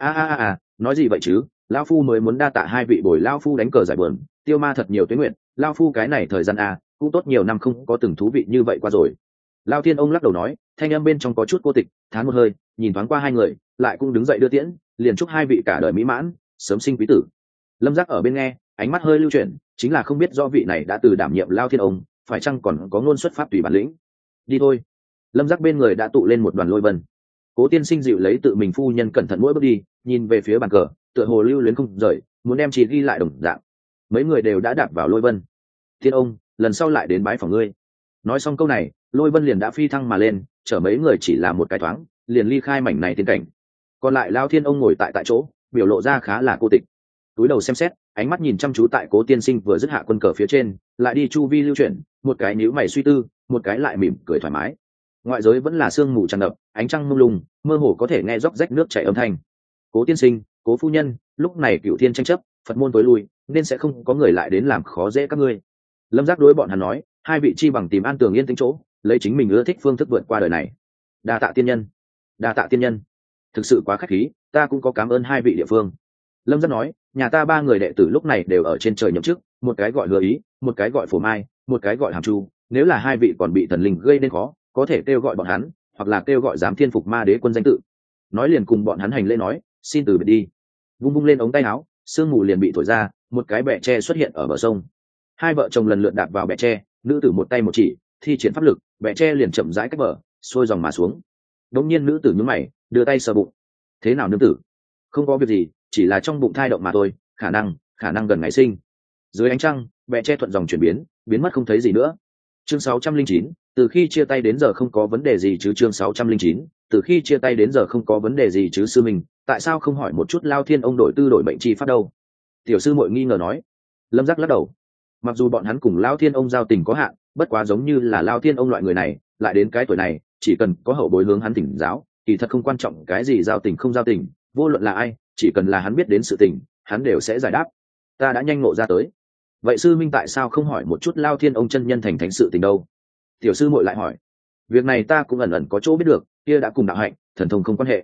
Nói gì vậy chứ, Lao phu mới muốn đa tạ hai vị bồi Lao phu đánh cờ giải buồn, tiêu ma thật nhiều tuyến nguyện, Lao phu cái này thời gian cũng tốt nhiều năm không có từng thú vị như vậy qua rồi. Lao Thiên ông lắc đầu nói, thanh âm bên trong có chút cô tịch, thán một hơi, nhìn thoáng qua hai người, lại cũng đứng dậy đưa tiễn, liền chúc hai vị cả đời mỹ mãn, sớm sinh quý tử. Lâm Giác ở bên nghe, ánh mắt hơi lưu chuyển, chính là không biết do vị này đã từ đảm nhiệm Lao Thiên ông, phải chăng còn có ngôn xuất pháp tùy bản lĩnh. Đi thôi. Lâm Giác bên người đã tụ lên một đoàn lôi vân. Cố tiên sinh dịu lấy tự mình phu nhân cẩn thận mỗi bước đi, nhìn về phía bàn cờ, tựa hồ lưu luyến không rời, muốn đem chỉ ghi lại đồng dạng. Mấy người đều đã đạp vào lôi vân. Thiên ông, lần sau lại đến bái phỏng ngươi. Nói xong câu này, lôi vân liền đã phi thăng mà lên, chở mấy người chỉ là một cái thoáng, liền ly khai mảnh này tiên cảnh. Còn lại Lao Thiên ông ngồi tại chỗ, biểu lộ ra khá là cô tịch. Túi đầu xem xét, ánh mắt nhìn chăm chú tại Cố tiên sinh vừa dứt hạ quân cờ phía trên, lại đi chu vi lưu chuyển, một cái nhíu mày suy tư, một cái lại mỉm cười thoải mái. Ngoại giới vẫn là sương mù tràn ngập, ánh trăng mông lung, mơ hồ có thể nghe róc rách nước chảy âm thanh. Cố tiên sinh, Cố phu nhân, lúc này Cửu Thiên tranh chấp, Phật môn tối lui, nên sẽ không có người lại đến làm khó dễ các ngươi. Lâm Giác đối bọn hắn nói, hai vị chi bằng tìm an tường yên tĩnh chỗ, lấy chính mình ưa thích phương thức vượt qua đời này. Đa tạ tiên nhân, đa tạ tiên nhân. Thực sự quá khách khí, ta cũng có cảm ơn hai vị địa phương. Lâm Giác nói, nhà ta ba người đệ tử lúc này đều ở trên trời nhậm chức, một cái gọi Hứa Ý, một cái gọi Phổ Mai, một cái gọi Hàm Chu, nếu là hai vị còn bị thần linh gây nên khó, có thể kêu gọi bọn hắn, hoặc là kêu gọi giám thiên phục ma đế quân danh tự. Nói liền cùng bọn hắn hành lễ nói, xin từ biệt đi. Vung vung lên ống tay áo, sương mù liền bị thổi ra, một cái bè tre xuất hiện ở bờ sông. Hai vợ chồng lần lượt đạp vào bè tre, nữ tử một tay một chỉ, thi triển pháp lực, bè tre liền chậm rãi cách bờ, xuôi dòng mà xuống. Đống nhiên nữ tử nhướng mày, đưa tay sờ bụng. Thế nào nương tử? Không có việc gì, chỉ là trong bụng thai động mà thôi, khả năng gần ngày sinh. Dưới ánh trăng, bè tre thuận dòng chuyển biến, biến mất không thấy gì nữa. Chương 609, từ khi chia tay đến giờ không có vấn đề gì chứ. Chương 609, từ khi chia tay đến giờ không có vấn đề gì chứ sư mình, tại sao không hỏi một chút Lao Thiên ông đổi tư đổi bệnh chi pháp đâu? Tiểu sư muội nghi ngờ nói. Lâm Giác lắc đầu. Mặc dù bọn hắn cùng Lao Thiên ông giao tình có hạn, bất quá giống như là Lao Thiên ông loại người này, lại đến cái tuổi này, chỉ cần có hậu bối hướng hắn thỉnh giáo, thì thật không quan trọng cái gì giao tình không giao tình, vô luận là ai, chỉ cần là hắn biết đến sự tình, hắn đều sẽ giải đáp. Ta đã nhanh ngộ ra tới. Vậy sư minh tại sao không hỏi một chút Lao Thiên ông chân nhân thành thánh sự tình đâu? Tiểu sư muội lại hỏi. Việc này ta cũng ẩn ẩn có chỗ biết được, kia đã cùng đạo hạnh, thần thông không quan hệ.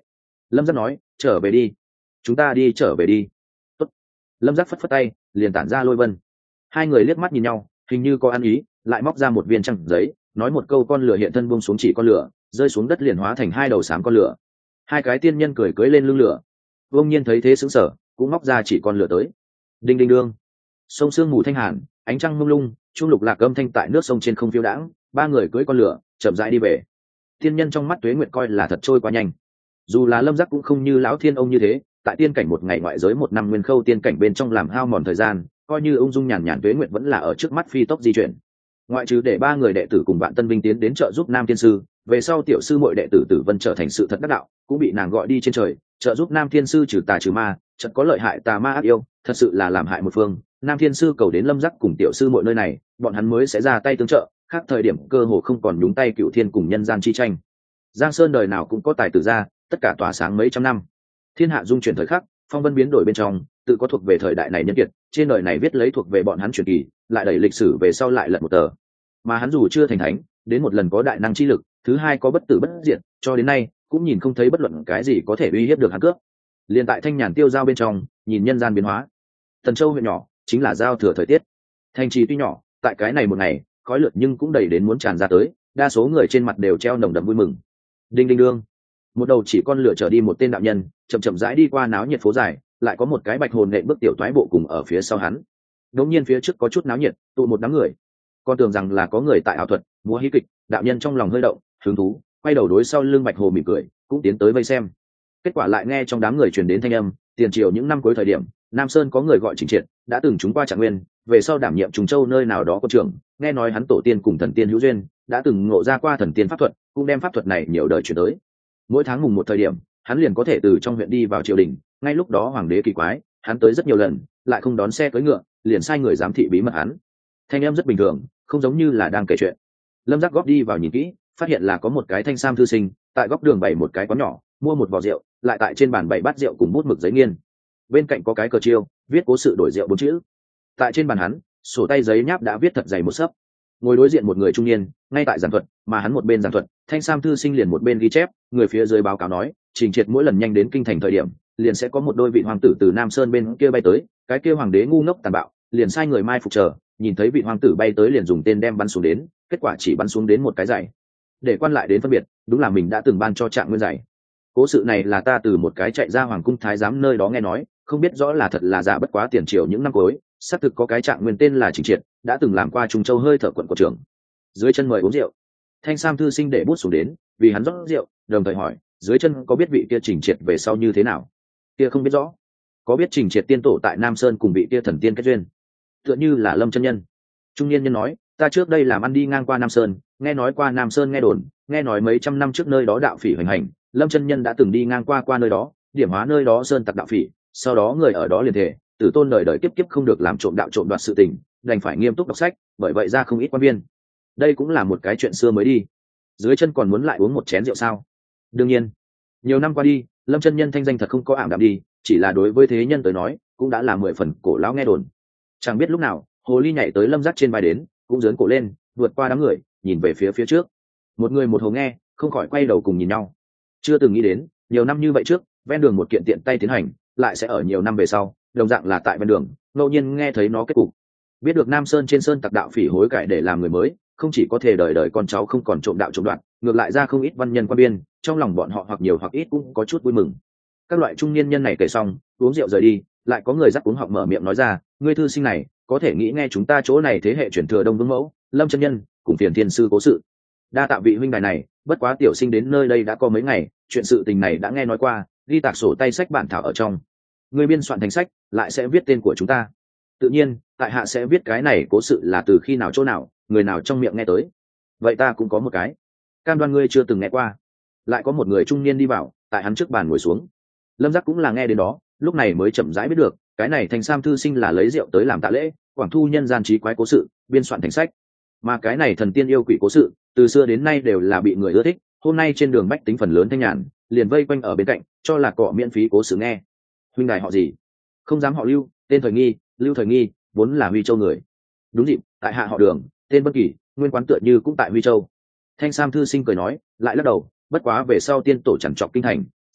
Lâm Giác nói, trở về đi, chúng ta đi trở về đi. Tốt. Lâm Giác phất phất tay, liền tản ra Lôi Vân. Hai người liếc mắt nhìn nhau, hình như có ăn ý, lại móc ra một viên trăng giấy, nói một câu, con lửa hiện thân buông xuống, chỉ con lửa rơi xuống đất liền hóa thành hai đầu xám con lửa. Hai cái tiên nhân cười cưỡi lên lưng lửa. Vương Nhiên thấy thế sững sờ, cũng móc ra chỉ con lửa tới. Đinh đinh đương, sông sương mù thanh hàn, ánh trăng mông lung, chuông lục lạc âm thanh tại nước sông trên không phiêu đãng. Ba người cưỡi con lửa chậm rãi đi về. Tiên nhân trong mắt Tuế Nguyệt coi là thật trôi qua nhanh. Dù là Lâm Giác cũng không như lão thiên ông như thế, tại tiên cảnh một ngày, ngoại giới một năm, nguyên khâu tiên cảnh bên trong làm hao mòn thời gian, coi như ung dung nhàn nhàn, Tuế Nguyệt vẫn là ở trước mắt phi tốc di chuyển. Ngoại trừ để ba người đệ tử cùng Vạn Tân Binh tiến đến trợ giúp Nam Thiên Sư, về sau tiểu sư muội đệ tử Tử Vân trở thành sự thật đắc đạo, cũng bị nàng gọi đi trên trời trợ giúp Nam Thiên Sư trừ tà trừ ma, chợt có lợi hại tà ma ác yêu, thật sự là làm hại một phương. Nam Thiên Sư cầu đến Lâm Giác cùng tiểu sư muội nơi này, bọn hắn mới sẽ ra tay tương trợ, khác thời điểm cơ hồ không còn nhúng tay Cựu Thiên cùng nhân gian chi tranh. Giang Sơn đời nào cũng có tài tử ra, tất cả tỏa sáng mấy trăm năm. Thiên hạ dung chuyển thời khắc, phong vân biến đổi bên trong, tự có thuộc về thời đại này nhân kiệt, trên đời này viết lấy thuộc về bọn hắn truyền kỳ, lại đẩy lịch sử về sau lại lật một tờ. Mà hắn dù chưa thành thánh, đến một lần có đại năng chi lực, thứ hai có bất tử bất diệt, cho đến nay cũng nhìn không thấy bất luận cái gì có thể uy hiếp được hắn cướp. Liên tại thanh nhàn tiêu giao bên trong, nhìn nhân gian biến hóa. Thần Châu huyện nhỏ, chính là giao thừa thời tiết. Thành trì tuy nhỏ, tại cái này một ngày, khói lửa nhưng cũng đầy đến muốn tràn ra tới, đa số người trên mặt đều treo nồng đậm vui mừng. Đinh đinh đương, một đầu chỉ con lửa chở đi một tên đạo nhân, chậm chậm rãi đi qua náo nhiệt phố dài, lại có một cái bạch hồn nện bước tiểu toái bộ cùng ở phía sau hắn. Đột nhiên phía trước có chút náo nhiệt, tụ một đám người. Con tưởng rằng là có người tại ảo thuật, múa hí kịch, đạo nhân trong lòng hơi động, hứng thú, quay đầu đối sau lưng bạch hồ mỉm cười, cũng tiến tới vây xem. Kết quả lại nghe trong đám người truyền đến thanh âm, tiền triều những năm cuối thời điểm, Nam Sơn có người gọi Trình Triệt, đã từng trúng qua Trạng Nguyên, về sau đảm nhiệm Trùng Châu nơi nào đó có trưởng, nghe nói hắn tổ tiên cùng thần tiên hữu duyên, đã từng ngộ ra qua thần tiên pháp thuật, cũng đem pháp thuật này nhiều đời truyền tới. Mỗi tháng mùng một thời điểm, hắn liền có thể từ trong huyện đi vào triều đình, ngay lúc đó hoàng đế kỳ quái, hắn tới rất nhiều lần, lại không đón xe cưỡi ngựa, liền sai người giám thị bí mật hắn. Thanh âm rất bình thường, không giống như là đang kể chuyện. Lâm Giác góp đi vào nhìn kỹ, phát hiện là có một cái thanh sam thư sinh tại góc đường bày một cái quán nhỏ, mua một vò rượu, lại tại trên bàn bày bát rượu cùng bút mực giấy nghiên. Bên cạnh có cái cờ chiêu, viết cố sự đổi rượu 4 chữ. Tại trên bàn hắn, sổ tay giấy nháp đã viết thật dày một xấp. Ngồi đối diện một người trung niên, ngay tại giảng thuật, mà hắn một bên giảng thuật, thanh sam thư sinh liền một bên ghi chép. Người phía dưới báo cáo nói, Trình Triệt mỗi lần nhanh đến kinh thành thời điểm, liền sẽ có một đôi vị hoàng tử từ Nam Sơn bên kia bay tới, cái kia hoàng đế ngu ngốc tàn bạo, liền sai người mai phục chờ, nhìn thấy vị hoàng tử bay tới liền dùng tên đem bắn xuống đến, kết quả chỉ bắn xuống đến một cái giày. Để quan lại đến phân biệt, đúng là mình đã từng ban cho Trạng Nguyên giày. Cố sự này là ta từ một cái chạy ra hoàng cung thái giám nơi đó nghe nói, không biết rõ là thật là giả, bất quá tiền triều những năm cuối, xác thực có cái Trạng Nguyên tên là Trình Triệt, đã từng làm qua Trung Châu hơi thở quận của trưởng. Dưới chân mời uống rượu. Thanh sam thư sinh để bút xuống đến, vì hắn rót rượu, đồng thời hỏi, dưới chân có biết vị kia Trình Triệt về sau như thế nào? Kia không biết rõ. Có biết Trình Triệt tiên tổ tại Nam Sơn cùng vị kia thần tiên kết duyên, tựa như là Lâm chân nhân. Trung niên nhân nói, ta trước đây làm ăn đi ngang qua Nam Sơn, nghe nói qua Nam Sơn nghe đồn, nghe nói mấy trăm năm trước nơi đó đạo phỉ hoành hành, Lâm chân nhân đã từng đi ngang qua nơi đó, điểm hóa nơi đó sơn tặc đạo phỉ, sau đó người ở đó liền thề, từ tôn đời đời kiếp kiếp không được làm trộm đạo trộm đoạt sự tình, đành phải nghiêm túc đọc sách, bởi vậy ra không ít quan viên. Đây cũng là một cái chuyện xưa mới đi. Dưới chân còn muốn lại uống một chén rượu sao? Đương nhiên. Nhiều năm qua đi, Lâm chân nhân thanh danh thật không có ảm đạm đi, chỉ là đối với thế nhân tới nói, cũng đã là 10 phần cổ lão nghe đồn. Chẳng biết lúc nào, hồ ly nhảy tới Lâm Giác trên vai đến, cũng giớn cổ lên, vượt qua đám người, nhìn về phía trước. Một người một hồ nghe, không khỏi quay đầu cùng nhìn nhau. Chưa từng nghĩ đến, nhiều năm như vậy trước, ven đường một kiện tiện tay tiến hành, lại sẽ ở nhiều năm về sau, đồng dạng là tại ven đường, ngẫu nhiên nghe thấy nó kết cục. Biết được Nam Sơn trên sơn tặc đạo phỉ hối cải để làm người mới, không chỉ có thể đời đời con cháu không còn trộm đạo trộm đoạn, ngược lại ra không ít văn nhân quan biên, trong lòng bọn họ hoặc nhiều hoặc ít cũng có chút vui mừng. Các loại trung niên nhân này kể xong, uống rượu rời đi, lại có người dắt uống họng mở miệng nói ra, ngươi thư sinh này, có thể nghĩ nghe chúng ta chỗ này thế hệ chuyển thừa Đông Vương Mẫu, Lâm chân nhân, cùng Phiền Thiên sư cố sự. Đa tạ vị huynh đài này, bất quá tiểu sinh đến nơi đây đã có mấy ngày, chuyện sự tình này đã nghe nói qua, ghi tạc sổ tay sách bản thảo ở trong. Người biên soạn thành sách, lại sẽ viết tên của chúng ta. Tự nhiên, tại hạ sẽ viết cái này cố sự là từ khi nào chỗ nào, người nào trong miệng nghe tới. Vậy ta cũng có một cái. Cam đoan ngươi chưa từng nghe qua. Lại có một người trung niên đi vào, tại hắn trước bàn ngồi xuống. Lâm Giác cũng là nghe đến đó, lúc này mới chậm rãi biết được, cái này Thành Sam thư sinh là lấy rượu tới làm tạ lễ, quảng thu nhân gian trí quái cố sự, biên soạn thành sách. Mà cái này thần tiên yêu quỷ cố sự, từ xưa đến nay đều là bị người ưa thích, hôm nay trên đường bách tính phần lớn thanh nhàn, liền vây quanh ở bên cạnh, cho là cọ miễn phí cố sự nghe. Huynh đài họ gì? Không dám họ Lưu, tên Thời Nghi, Lưu Thời Nghi, vốn là Huy Châu người. Đúng dịp, tại hạ họ Đường, tên Bất Kỳ, nguyên quán tựa như cũng tại Huy Châu. Thanh Sam thư sinh cười nói, lại lắc đầu, bất quá về sau tiên tổ chẳng trọc kinh thành,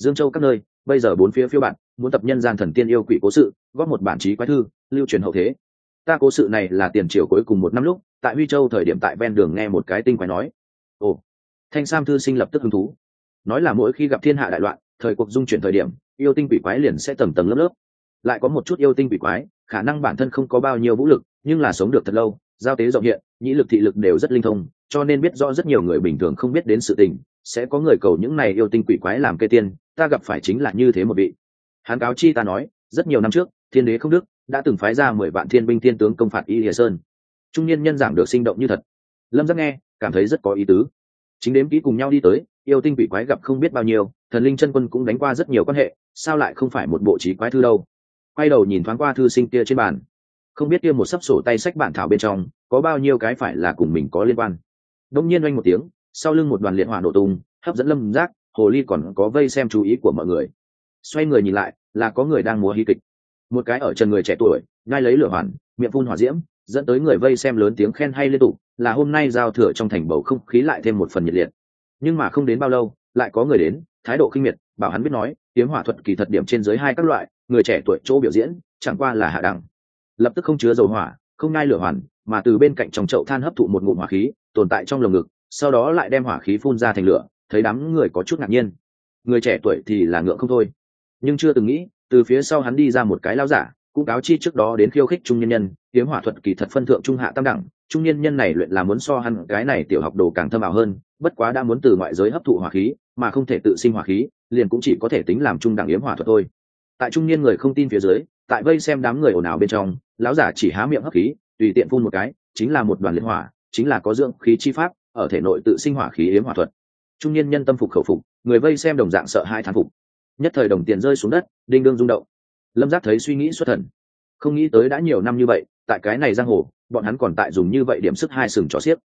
Dương Châu các nơi bây giờ bốn phía phiêu bạn muốn tập nhân gian thần tiên yêu quỷ cố sự, góp một bản trí quái thư lưu truyền hậu thế. Ta cố sự này là tiền triều cuối cùng một năm lúc tại Huy Châu thời điểm tại ven đường nghe một cái tinh quái nói. Ồ. Thanh Sam thư sinh lập tức hứng thú, nói là mỗi khi gặp thiên hạ đại loạn, thời cuộc dung chuyển thời điểm, yêu tinh quỷ quái liền sẽ tầng tầng lớp lớp. Lại có một chút yêu tinh quỷ quái khả năng bản thân không có bao nhiêu vũ lực, nhưng là sống được thật lâu, giao tế rộng hiện, nhĩ lực thị lực đều rất linh thông, cho nên biết rõ rất nhiều người bình thường không biết đến sự tình, sẽ có người cầu những này yêu tinh quỷ quái làm kê tiên. Ta gặp phải chính là như thế một vị. Hán cáo chi ta nói, rất nhiều năm trước, thiên đế không đức đã từng phái ra 10 vạn thiên binh thiên tướng công phạt Y Lìa Sơn. Trung niên nhân giảng được sinh động như thật. Lâm Giác nghe cảm thấy rất có ý tứ. Chính đếm kỹ cùng nhau đi tới, yêu tinh quỷ quái gặp không biết bao nhiêu, thần linh chân quân cũng đánh qua rất nhiều quan hệ, sao lại không phải một bộ trí quái thư đâu. Quay đầu nhìn thoáng qua thư sinh kia trên bàn, không biết kia một sấp sổ tay sách bản thảo bên trong có bao nhiêu cái phải là cùng mình có liên quan. Đông nhiên oanh một tiếng, sau lưng một đoàn liệt hỏa nổ tung, hấp dẫn Lâm Giác, hồ ly còn có vây xem chú ý của mọi người. Xoay người nhìn lại, là có người đang múa hí kịch. Một cái ở trần người trẻ tuổi ngay lấy lửa hoàn, miệng phun hỏa diễm, dẫn tới người vây xem lớn tiếng khen hay liên tục, là hôm nay giao thừa trong thành bầu không khí lại thêm một phần nhiệt liệt. Nhưng mà không đến bao lâu, lại có người đến, thái độ khinh miệt, bảo hắn biết nói, kiếm hỏa thuật kỳ thật điểm trên dưới hai các loại, người trẻ tuổi chỗ biểu diễn chẳng qua là hạ đẳng. Lập tức không chứa dầu hỏa, không ngai lửa hoàn, mà từ bên cạnh trong chậu than hấp thụ một ngụm hỏa khí tồn tại trong lồng ngực, sau đó lại đem hỏa khí phun ra thành lửa. Thấy đám người có chút ngạc nhiên, người trẻ tuổi thì là ngượng không thôi, nhưng chưa từng nghĩ từ phía sau hắn đi ra một cái lão giả, cũng cáo chi trước đó đến khiêu khích trung nhân nhân, kiếm hỏa thuật kỳ thật phân thượng trung hạ tam đẳng, trung nhân nhân này luyện là muốn so hắn cái này tiểu học đồ càng thâm ảo hơn, bất quá đã muốn từ ngoại giới hấp thụ hỏa khí mà không thể tự sinh hỏa khí, liền cũng chỉ có thể tính làm trung đẳng yếm hỏa thuật thôi. Tại trung niên người không tin phía dưới, tại vây xem đám người ồn ào bên trong, lão giả chỉ há miệng hấp khí, tùy tiện phun một cái, chính là một đoàn liệt hỏa, chính là có dưỡng khí chi pháp, ở thể nội tự sinh hỏa khí yếm hỏa thuật. Trung niên nhân tâm phục khẩu phục, người vây xem đồng dạng sợ hãi thán phục. Nhất thời đồng tiền rơi xuống đất, đinh đương rung động. Lâm Giác thấy suy nghĩ xuất thần, không nghĩ tới đã nhiều năm như vậy, tại cái này giang hồ, bọn hắn còn tại dùng như vậy điểm sức hai sừng chó xiếc.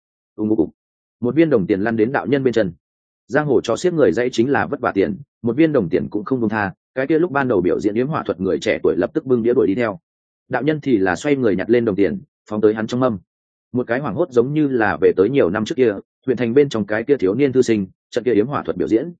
Một viên đồng tiền lăn đến đạo nhân bên chân. Giang hồ chó xiếc người dãy chính là vất vả tiền, một viên đồng tiền cũng không buông tha. Cái kia lúc ban đầu biểu diễn yếm hỏa thuật người trẻ tuổi lập tức bưng đĩa đuổi đi theo. Đạo nhân thì là xoay người nhặt lên đồng tiền, phóng tới hắn trong mâm. Một cái hoảng hốt giống như là về tới nhiều năm trước kia, huyện thành bên trong cái kia thiếu niên thư sinh, trận kia yếm hỏa thuật biểu diễn.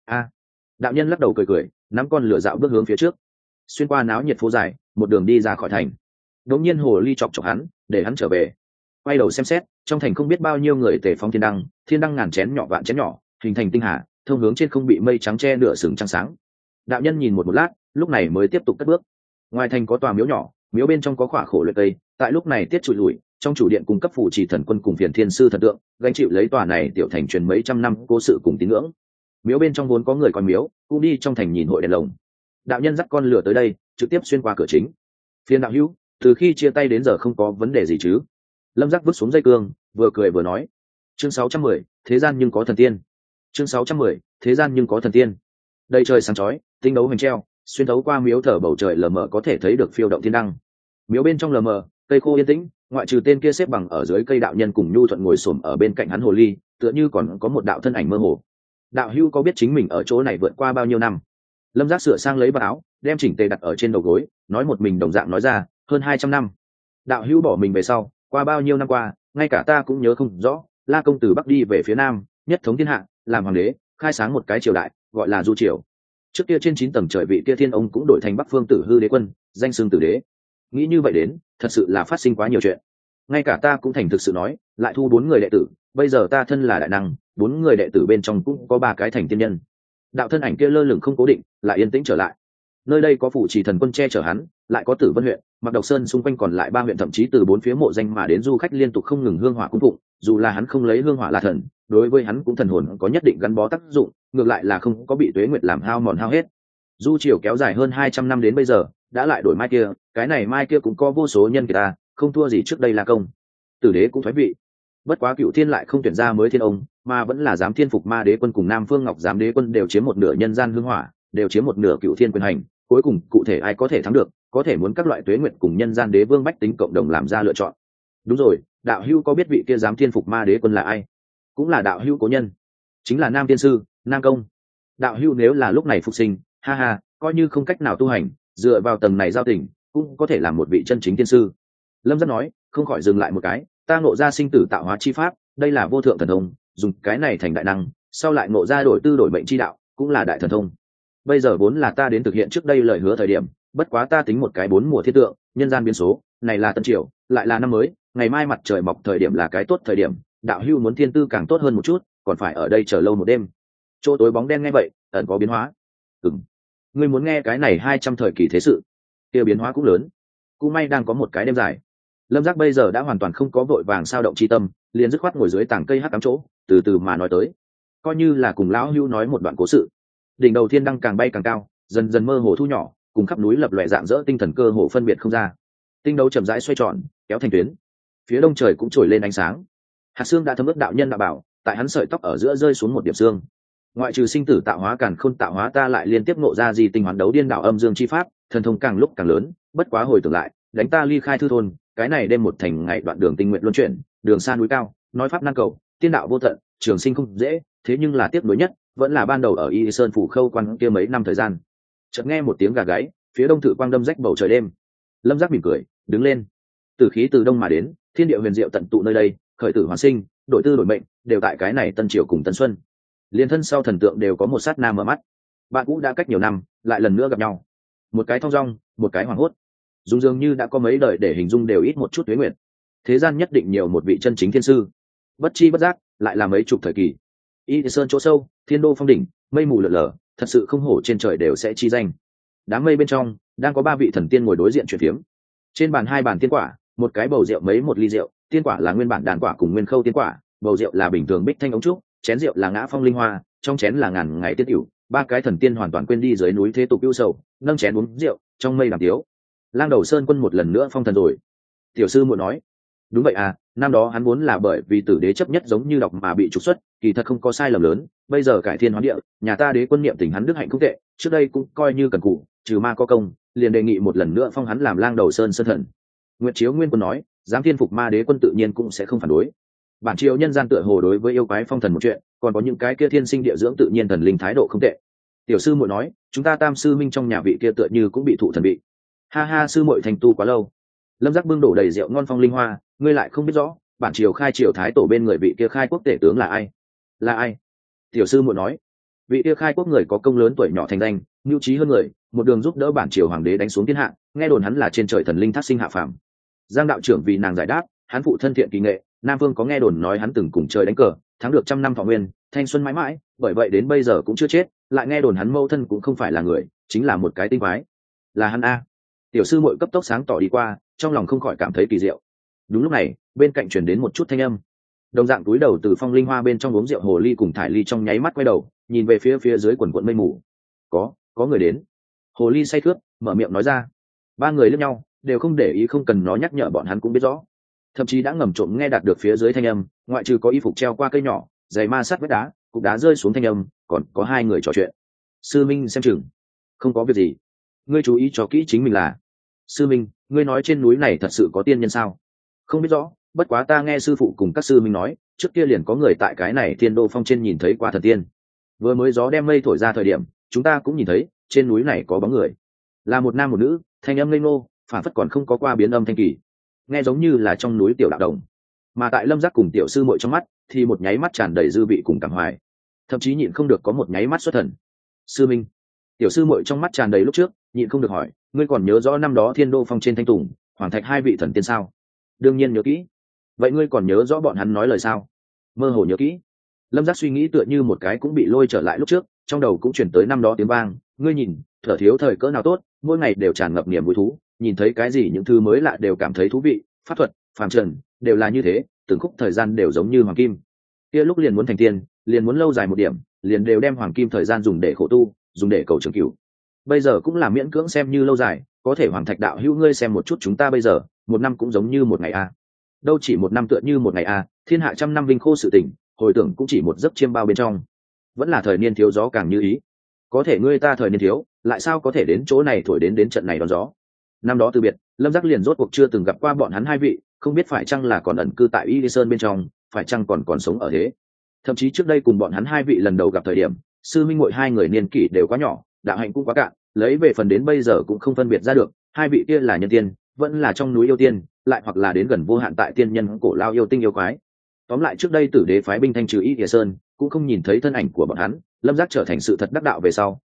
Đạo nhân lắc đầu cười cười, nắm con lửa dạo bước hướng phía trước, xuyên qua náo nhiệt phố dài, một đường đi ra khỏi thành. Đống nhiên hồ ly chọc chọc hắn, để hắn trở về. Quay đầu xem xét, trong thành không biết bao nhiêu người tề phóng thiên đăng ngàn chén nhỏ vạn chén nhỏ, hình thành tinh hà, thông hướng trên không bị mây trắng che nửa sừng trăng sáng. Đạo nhân nhìn một lát, lúc này mới tiếp tục cất bước. Ngoài thành có tòa miếu nhỏ, miếu bên trong có khỏa khổ luyện cây, tại lúc này tiết trụi lùi, trong chủ điện cung cấp phụ trì thần quân cùng phiền thiên sư thần tượng, gánh chịu lấy tòa này tiểu thành truyền mấy trăm năm cố sự cùng tín ngưỡng. Miếu bên trong vốn có người coi miếu, cũng đi trong thành nhìn hội đèn lồng. Đạo nhân dắt con lửa tới đây, trực tiếp xuyên qua cửa chính. Phiền đạo hữu, từ khi chia tay đến giờ không có vấn đề gì chứ? Lâm Giác vứt xuống dây cương, vừa cười vừa nói. Chương 610, thế gian nhưng có thần tiên. Chương 610, thế gian nhưng có thần tiên. Đây trời sáng chói, tinh đấu hoành treo, xuyên thấu qua miếu thở bầu trời lờ mờ có thể thấy được phiêu động thiên đăng. Miếu bên trong lờ mờ, cây khô yên tĩnh, ngoại trừ tên kia xếp bằng ở dưới cây đạo nhân cùng nhu thuận ngồi xổm ở bên cạnh hắn hồ ly, tựa như còn có một đạo thân ảnh mơ hồ. Đạo hữu có biết chính mình ở chỗ này vượt qua bao nhiêu năm? Lâm Giác sửa sang lấy vạt áo, đem chỉnh tề đặt ở trên đầu gối, nói một mình đồng dạng nói ra, hơn 200 năm. Đạo hữu bỏ mình về sau, qua bao nhiêu năm qua, ngay cả ta cũng nhớ không rõ. La công từ bắc đi về phía nam, nhất thống thiên hạ, làm hoàng đế, khai sáng một cái triều đại, gọi là Du triều. Trước kia trên 9 tầng trời vị kia thiên ông cũng đổi thành Bắc Phương Tử Hư đế quân, danh xưng Tử đế. Nghĩ như vậy đến, thật sự là phát sinh quá nhiều chuyện. Ngay cả ta cũng thành thực sự nói, lại thu 4 người đệ tử, bây giờ ta thân là đại năng, 4 người đệ tử bên trong cũng có 3 cái thành tiên nhân. Đạo thân ảnh kia lơ lửng không cố định, lại yên tĩnh trở lại. Nơi đây có phủ trì thần quân che chở hắn, lại có Tử Vân huyện, Mặc Độc Sơn xung quanh còn lại 3 huyện, thậm chí từ 4 phía mộ danh mà đến du khách liên tục không ngừng hương hỏa cung phụng. Dù là hắn không lấy hương hỏa là thần, đối với hắn cũng thần hồn có nhất định gắn bó tác dụng, ngược lại là không có bị tuế nguyệt làm hao mòn hao hết. Du triều kéo dài hơn 200 năm đến bây giờ, đã lại đổi mai kia, cái này mai kia cũng có vô số nhân kiệt ta, không thua gì trước đây là công. Tử đế cũng thoái vị. Bất quá Cựu Thiên lại không tuyển ra mới thiên ông, mà vẫn là Giám Thiên Phục Ma Đế quân cùng Nam Phương Ngọc Giám Đế quân đều chiếm một nửa nhân gian hương hỏa, đều chiếm một nửa Cựu Thiên quyền hành. Cuối cùng cụ thể ai có thể thắng được, có thể muốn các loại tuế nguyệt cùng nhân gian đế vương bách tính cộng đồng làm ra lựa chọn. Đúng rồi, đạo hữu có biết vị kia Giám Thiên Phục Ma Đế quân là ai? Cũng là đạo hữu cố nhân, chính là Nam Tiên sư, Nam Công. Đạo hữu nếu là lúc này phục sinh, ha ha, coi như không cách nào tu hành, dựa vào tầng này giao tình, cũng có thể làm một vị chân chính tiên sư. Lâm Giác nói, không khỏi dừng lại một cái, ta ngộ ra sinh tử tạo hóa chi pháp, đây là vô thượng thần thông, dùng cái này thành đại năng, sau lại ngộ ra đổi tư đổi mệnh chi đạo, cũng là đại thần thông. bây giờ vốn là ta đến thực hiện trước đây lời hứa thời điểm, bất quá ta tính một cái 4 mùa thiên tượng, nhân gian biến số, này là tân triều, lại là năm mới, ngày mai mặt trời mọc thời điểm là cái tốt thời điểm, đạo hưu muốn thiên tư càng tốt hơn một chút, còn phải ở đây chờ lâu một đêm. Chỗ tối bóng đen nghe vậy, ẩn có biến hóa. Ngươi muốn nghe cái này 200 thời kỳ thế sự, kia biến hóa cũng lớn. Cũng may đang có một cái đêm dài. Lâm Giác bây giờ đã hoàn toàn không có vội vàng sao động chi tâm, liền dứt khoát ngồi dưới tảng cây hắc ám chỗ, từ từ mà nói tới, coi như là cùng lão hưu nói một đoạn cố sự. Đỉnh đầu thiên đăng càng bay càng cao, dần dần mơ hồ thu nhỏ, cùng khắp núi lập lòe dạng dỡ tinh thần cơ hồ phân biệt không ra. Tinh đấu chậm rãi xoay tròn, kéo thành tuyến. Phía đông trời cũng trồi lên ánh sáng. Hạt xương đã thấm ướt đạo nhân đạo bảo, tại hắn sợi tóc ở giữa rơi xuống một điểm xương. Ngoại trừ sinh tử tạo hóa càn khôn tạo hóa, ta lại liên tiếp ngộ ra gì tinh hoán đấu điên đạo âm dương chi pháp, thần thông càng lúc càng lớn. Bất quá hồi tưởng lại, đánh ta ly khai thư thôn, cái này đêm một thành ngày đoạn đường tinh nguyện luân chuyển, đường xa núi cao, nói pháp nan cầu, tiên đạo vô tận, trường sinh không dễ, thế nhưng là tiếc nuối nhất vẫn là ban đầu ở Y Sơn phủ khâu quan kia mấy năm thời gian. Chợt nghe một tiếng gà gáy, phía đông thử quang đâm rách bầu trời đêm. Lâm Giác mỉm cười, đứng lên. Tử khí từ đông mà đến, thiên địa huyền diệu tận tụ nơi đây, khởi tử hoàn sinh, đổi tư đổi mệnh, đều tại cái này tân triều cùng tân xuân. Liên thân sau thần tượng đều có một sát na mở mắt. Bạn cũ đã cách nhiều năm, lại lần nữa gặp nhau. Một cái thong dong, một cái hoảng hốt. Dung dường như đã có mấy đời để hình dung đều ít một chút tuế nguyện. Thế gian nhất định nhiều một vị chân chính thiên sư. Bất chi bất giác, lại là mấy chục thời kỳ. Y Sơn chỗ sâu, thiên đô phong đỉnh, mây mù lượn lờ, thật sự không hổ trên trời đều sẽ chi danh. Đám mây bên trong đang có 3 vị thần tiên ngồi đối diện chuyện phiếm. Trên bàn 2 bàn tiên quả, một cái bầu rượu mấy một ly rượu, tiên quả là nguyên bản đàn quả cùng nguyên khâu tiên quả, bầu rượu là bình thường bích thanh ống trúc, chén rượu là ngã phong linh hoa, trong chén là ngàn ngày tiên tiểu. 3 cái thần tiên hoàn toàn quên đi dưới núi thế tục ưu sầu, nâng chén uống rượu, trong mây đàm tiếu. Lang Đầu Sơn Quân một lần nữa phong thần rồi. Tiểu sư muội nói, đúng vậy à, năm đó hắn vốn là bởi vì tử đế chấp nhất giống như đọc mà bị trục xuất, kỳ thật không có sai lầm lớn, bây giờ cải thiên hóa địa, nhà ta đế quân niệm tình hắn đức hạnh không tệ, trước đây cũng coi như cần cù, trừ ma có công, liền đề nghị một lần nữa phong hắn làm Lang Đầu Sơn Sơn thần. Nguyệt Chiếu Nguyên Quân nói, dám thiên phục ma đế quân tự nhiên cũng sẽ không phản đối. Bản triều nhân gian tựa hồ đối với yêu quái phong thần một chuyện, còn có những cái kia thiên sinh địa dưỡng tự nhiên thần linh thái độ không tệ. Tiểu sư muội nói, chúng ta Tam sư minh trong nhà vị kia tựa như cũng bị thụ thần bị. Ha ha, sư muội thành tu quá lâu. Lâm Giác bưng đổ đầy rượu ngon phong linh hoa, ngươi lại không biết rõ, bản triều khai triều thái tổ bên người vị kia khai quốc tể tướng là ai? Là ai? Tiểu sư muội nói, vị kia khai quốc người có công lớn tuổi nhỏ thành danh, nhu trí hơn người, một đường giúp đỡ bản triều hoàng đế đánh xuống thiên hạ, nghe đồn hắn là trên trời thần linh thác sinh hạ phàm. Giang đạo trưởng vì nàng giải đáp, hắn phụ thân thiện kỳ nghệ, Nam Vương có nghe đồn nói hắn từng cùng trời đánh cờ, thắng được 100 năm thọ nguyên, thanh xuân mãi mãi, bởi vậy đến bây giờ cũng chưa chết, lại nghe đồn hắn mâu thân cũng không phải là người, chính là một cái tinh quái. Là hắn a. Tiểu sư muội cấp tốc sáng tỏ đi qua, trong lòng không khỏi cảm thấy kỳ diệu. Đúng lúc này, bên cạnh truyền đến một chút thanh âm. Đồng dạng túi đầu từ phong linh hoa bên trong uống rượu hồ ly cùng thải ly trong nháy mắt quay đầu, nhìn về phía dưới quần quần mây mù. Có người đến. Hồ ly say khướt, mở miệng nói ra. 3 người liếc nhau, đều không để ý, không cần nó nhắc nhở bọn hắn cũng biết rõ. Thậm chí đã ngầm trộm nghe đạt được phía dưới thanh âm, ngoại trừ có y phục treo qua cây nhỏ, giày ma sát vách đá, cục đá rơi xuống thanh âm, còn có 2 người trò chuyện. Sư Minh xem chừng. Không có việc gì. Ngươi chú ý cho kỹ chính mình là. Sư Minh, ngươi nói trên núi này thật sự có tiên nhân sao? Không biết rõ, bất quá ta nghe sư phụ cùng các sư minh nói, trước kia liền có người tại cái này thiên đô phong trên nhìn thấy qua thần tiên. Vừa mới gió đem mây thổi ra thời điểm, chúng ta cũng nhìn thấy trên núi này có bóng người, là một nam một nữ, thanh âm ngây ngô, phản phất còn không có qua biến âm thanh kỳ, nghe giống như là trong núi tiểu đạo đồng. Mà tại Lâm Giác cùng tiểu sư muội trong mắt thì một nháy mắt tràn đầy dư vị cùng cảm hoài, thậm chí nhịn không được có một nháy mắt xuất thần. Sư Minh, tiểu sư muội trong mắt tràn đầy lúc trước, nhịn không được hỏi, ngươi còn nhớ rõ năm đó thiên đô phong trên thanh tùng, hoàng thạch 2 vị thần tiên sao? Đương nhiên nhớ kỹ. Vậy ngươi còn nhớ rõ bọn hắn nói lời sao? Mơ hồ nhớ kỹ. Lâm Giác suy nghĩ tựa như một cái cũng bị lôi trở lại lúc trước, trong đầu cũng chuyển tới năm đó tiếng vang, ngươi nhìn, thở thiếu thời cỡ nào tốt, mỗi ngày đều tràn ngập niềm vui thú, nhìn thấy cái gì những thứ mới lạ đều cảm thấy thú vị, pháp thuật, phàm trần, đều là như thế, từng khúc thời gian đều giống như hoàng kim. Kia lúc liền muốn thành tiên, liền muốn lâu dài một điểm, liền đều đem hoàng kim thời gian dùng để khổ tu, dùng để cầu trường cửu. Bây giờ cũng là miễn cưỡng xem như lâu dài, có thể hoàng thạch đạo hữu ngươi xem một chút chúng ta bây giờ, 1 năm cũng giống như một ngày a. Đâu chỉ 1 năm tựa như một ngày a, thiên hạ trăm năm vinh khô sự tỉnh, hồi tưởng cũng chỉ một giấc chiêm bao bên trong. Vẫn là thời niên thiếu gió càng như ý. Có thể ngươi ta thời niên thiếu, lại sao có thể đến chỗ này thổi đến trận này đón gió. Năm đó từ biệt, Lâm Giác liền rốt cuộc chưa từng gặp qua bọn hắn 2 vị, không biết phải chăng là còn ẩn cư tại Y Sơn bên trong, phải chăng còn sống ở thế. Thậm chí trước đây cùng bọn hắn 2 vị lần đầu gặp thời điểm, sư minh muội 2 người niên kỷ đều quá nhỏ, đạo hạnh cũng quá cạn, lấy về phần đến bây giờ cũng không phân biệt ra được 2 vị kia là nhân tiên, vẫn là trong núi yêu tiên, lại hoặc là đến gần vô hạn tại tiên nhân cổ lao yêu tinh yêu quái. Tóm lại trước đây tử đế phái binh thanh trừ Y Sơn, cũng không nhìn thấy thân ảnh của bọn hắn. Lâm Giác trở thành sự thật đắc đạo về sau,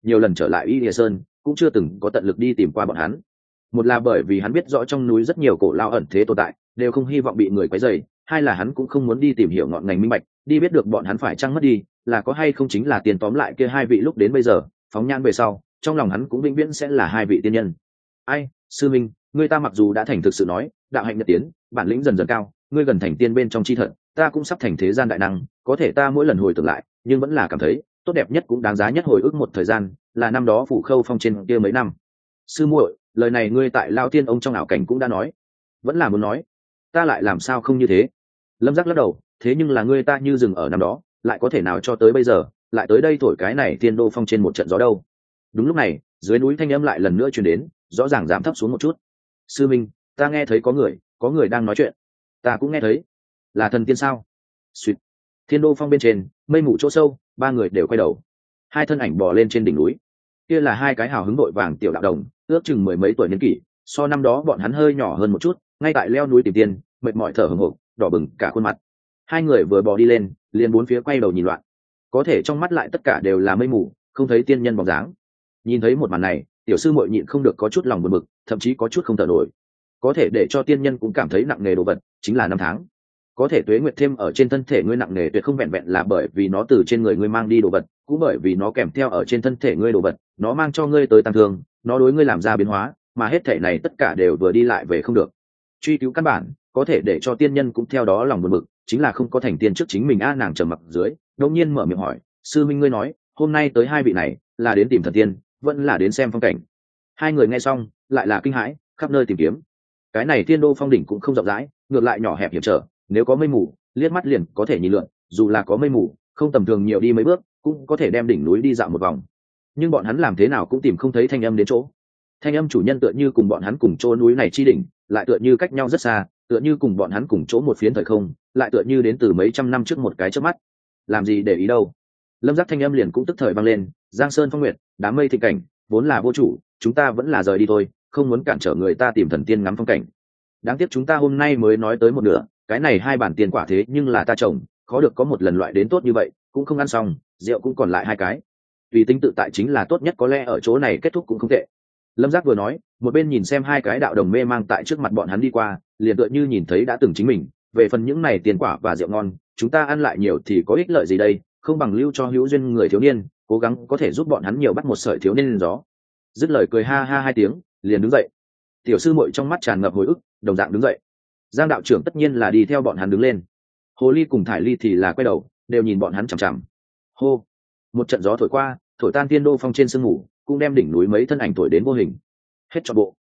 nhiều lần trở lại Y Lìa Sơn cũng chưa từng có tận lực đi tìm qua bọn hắn. Một là bởi vì hắn biết rõ trong núi rất nhiều cổ lao ẩn thế tồn tại, đều không hy vọng bị người quấy rầy, hai là hắn cũng không muốn đi tìm hiểu ngọn ngành minh bạch, đi biết được bọn hắn phải chăng mất đi, là có hay không chính là tiền tóm lại kia hai vị lúc đến bây giờ, phóng nhan về sau, trong lòng hắn cũng vĩnh viễn sẽ là hai vị tiên nhân. Ai, sư minh, ngươi ta mặc dù đã thành thực sự nói, đạo hạnh nhật tiến, bản lĩnh dần dần cao, ngươi gần thành tiên bên trong chi thật, ta cũng sắp thành thế gian đại năng, có thể ta mỗi lần hồi tưởng lại, nhưng vẫn là cảm thấy, tốt đẹp nhất cũng đáng giá nhất hồi ức một thời gian, là năm đó phủ khâu phong trên kia mấy năm. Sư muội, lời này ngươi tại Lao Tiên ông trong ảo cảnh cũng đã nói, vẫn là muốn nói, ta lại làm sao không như thế? Lâm Giác lắc đầu, thế nhưng là ngươi ta như dừng ở năm đó, lại có thể nào cho tới bây giờ, lại tới đây thổi cái này tiên đô phong trên một trận gió đâu? Đúng lúc này, dưới núi thanh âm lại lần nữa truyền đến, rõ ràng giảm thấp xuống một chút. Sư minh, ta nghe thấy có người đang nói chuyện. Ta cũng nghe thấy, là thần tiên sao? Suýt. Thiên đô phong bên trên, mây mù chỗ sâu, ba người đều quay đầu. Hai thân ảnh bò lên trên đỉnh núi. Kia là hai cái hào hứng đội vàng tiểu đạo đồng, ước chừng mười mấy tuổi niên kỷ, so năm đó bọn hắn hơi nhỏ hơn một chút, ngay tại leo núi tìm tiền, mệt mỏi thở hổn hộc, đỏ bừng cả khuôn mặt. Hai người vừa bò đi lên, liền bốn phía quay đầu nhìn loạn. Có thể trong mắt lại tất cả đều là mây mù, không thấy tiên nhân bóng dáng. Nhìn thấy một màn này, tiểu sư muội nhịn không được có chút lòng buồn bực, thậm chí có chút không thở nổi. Có thể để cho tiên nhân cũng cảm thấy nặng nề đồ vật, chính là năm tháng. Có thể tuế nguyệt thêm ở trên thân thể ngươi nặng nề tuyệt không vẹn vẹn là bởi vì nó từ trên người ngươi mang đi đồ vật, cũng bởi vì nó kèm theo ở trên thân thể ngươi đồ vật, nó mang cho ngươi tới tăng thương, nó đối ngươi làm ra biến hóa, mà hết thể này tất cả đều vừa đi lại về không được. Truy cứu căn bản, có thể để cho tiên nhân cũng theo đó lòng buồn bực, chính là không có thành tiên trước chính mình. Nàng trầm mặc dưới, đột nhiên mở miệng hỏi, sư minh ngươi nói, hôm nay tới hai vị này, là đến tìm thần tiên, vẫn là đến xem phong cảnh? Hai người nghe xong, lại là kinh hãi, khắp nơi tìm kiếm. Cái này tiên đô phong đỉnh cũng không rộng rãi, ngược lại nhỏ hẹp hiểm trở, nếu có mây mù, liếc mắt liền có thể nhìn lượn, dù là có mây mù, không tầm thường nhiều đi mấy bước, cũng có thể đem đỉnh núi đi dạo một vòng. Nhưng bọn hắn làm thế nào cũng tìm không thấy thanh âm đến chỗ. Thanh âm chủ nhân tựa như cùng bọn hắn cùng chỗ núi này chi đỉnh, lại tựa như cách nhau rất xa, tựa như cùng bọn hắn cùng chỗ một phiến thời không, lại tựa như đến từ mấy trăm năm trước một cái chớp mắt. Làm gì để ý đâu? Lâm Giác thanh âm liền cũng tức thời vang lên, Giang Sơn phong nguyệt, đám mây thịnh cảnh, vốn là vô chủ, chúng ta vẫn là rời đi thôi, không muốn cản trở người ta tìm thần tiên ngắm phong cảnh. Đáng tiếc chúng ta hôm nay mới nói tới một nửa, cái này hai bản tiền quả thế nhưng là ta trồng, khó được có một lần loại đến tốt như vậy, cũng không ăn xong, rượu cũng còn lại hai cái. Tùy tính tự tại chính là tốt nhất, có lẽ ở chỗ này kết thúc cũng không tệ. Lâm Giác vừa nói, một bên nhìn xem hai cái đạo đồng mê mang tại trước mặt bọn hắn đi qua, liền tựa như nhìn thấy đã từng chính mình. Về phần những này tiền quả và rượu ngon, chúng ta ăn lại nhiều thì có ích lợi gì đây, không bằng lưu cho hữu duyên người thiếu niên, cố gắng có thể giúp bọn hắn nhiều bắt một sợi thiếu niên lên gió. Dứt lời cười ha ha hai tiếng, liền đứng dậy. Tiểu sư muội trong mắt tràn ngập hồi ức, đồng dạng đứng dậy. Giang đạo trưởng tất nhiên là đi theo bọn hắn đứng lên. Hồ Ly cùng Thải Ly thì là quay đầu, đều nhìn bọn hắn chằm chằm. Hô, một trận gió thổi qua, thổi tan tiên đô phong trên sương mù, cũng đem đỉnh núi mấy thân ảnh thổi đến vô hình. Hết trọn bộ.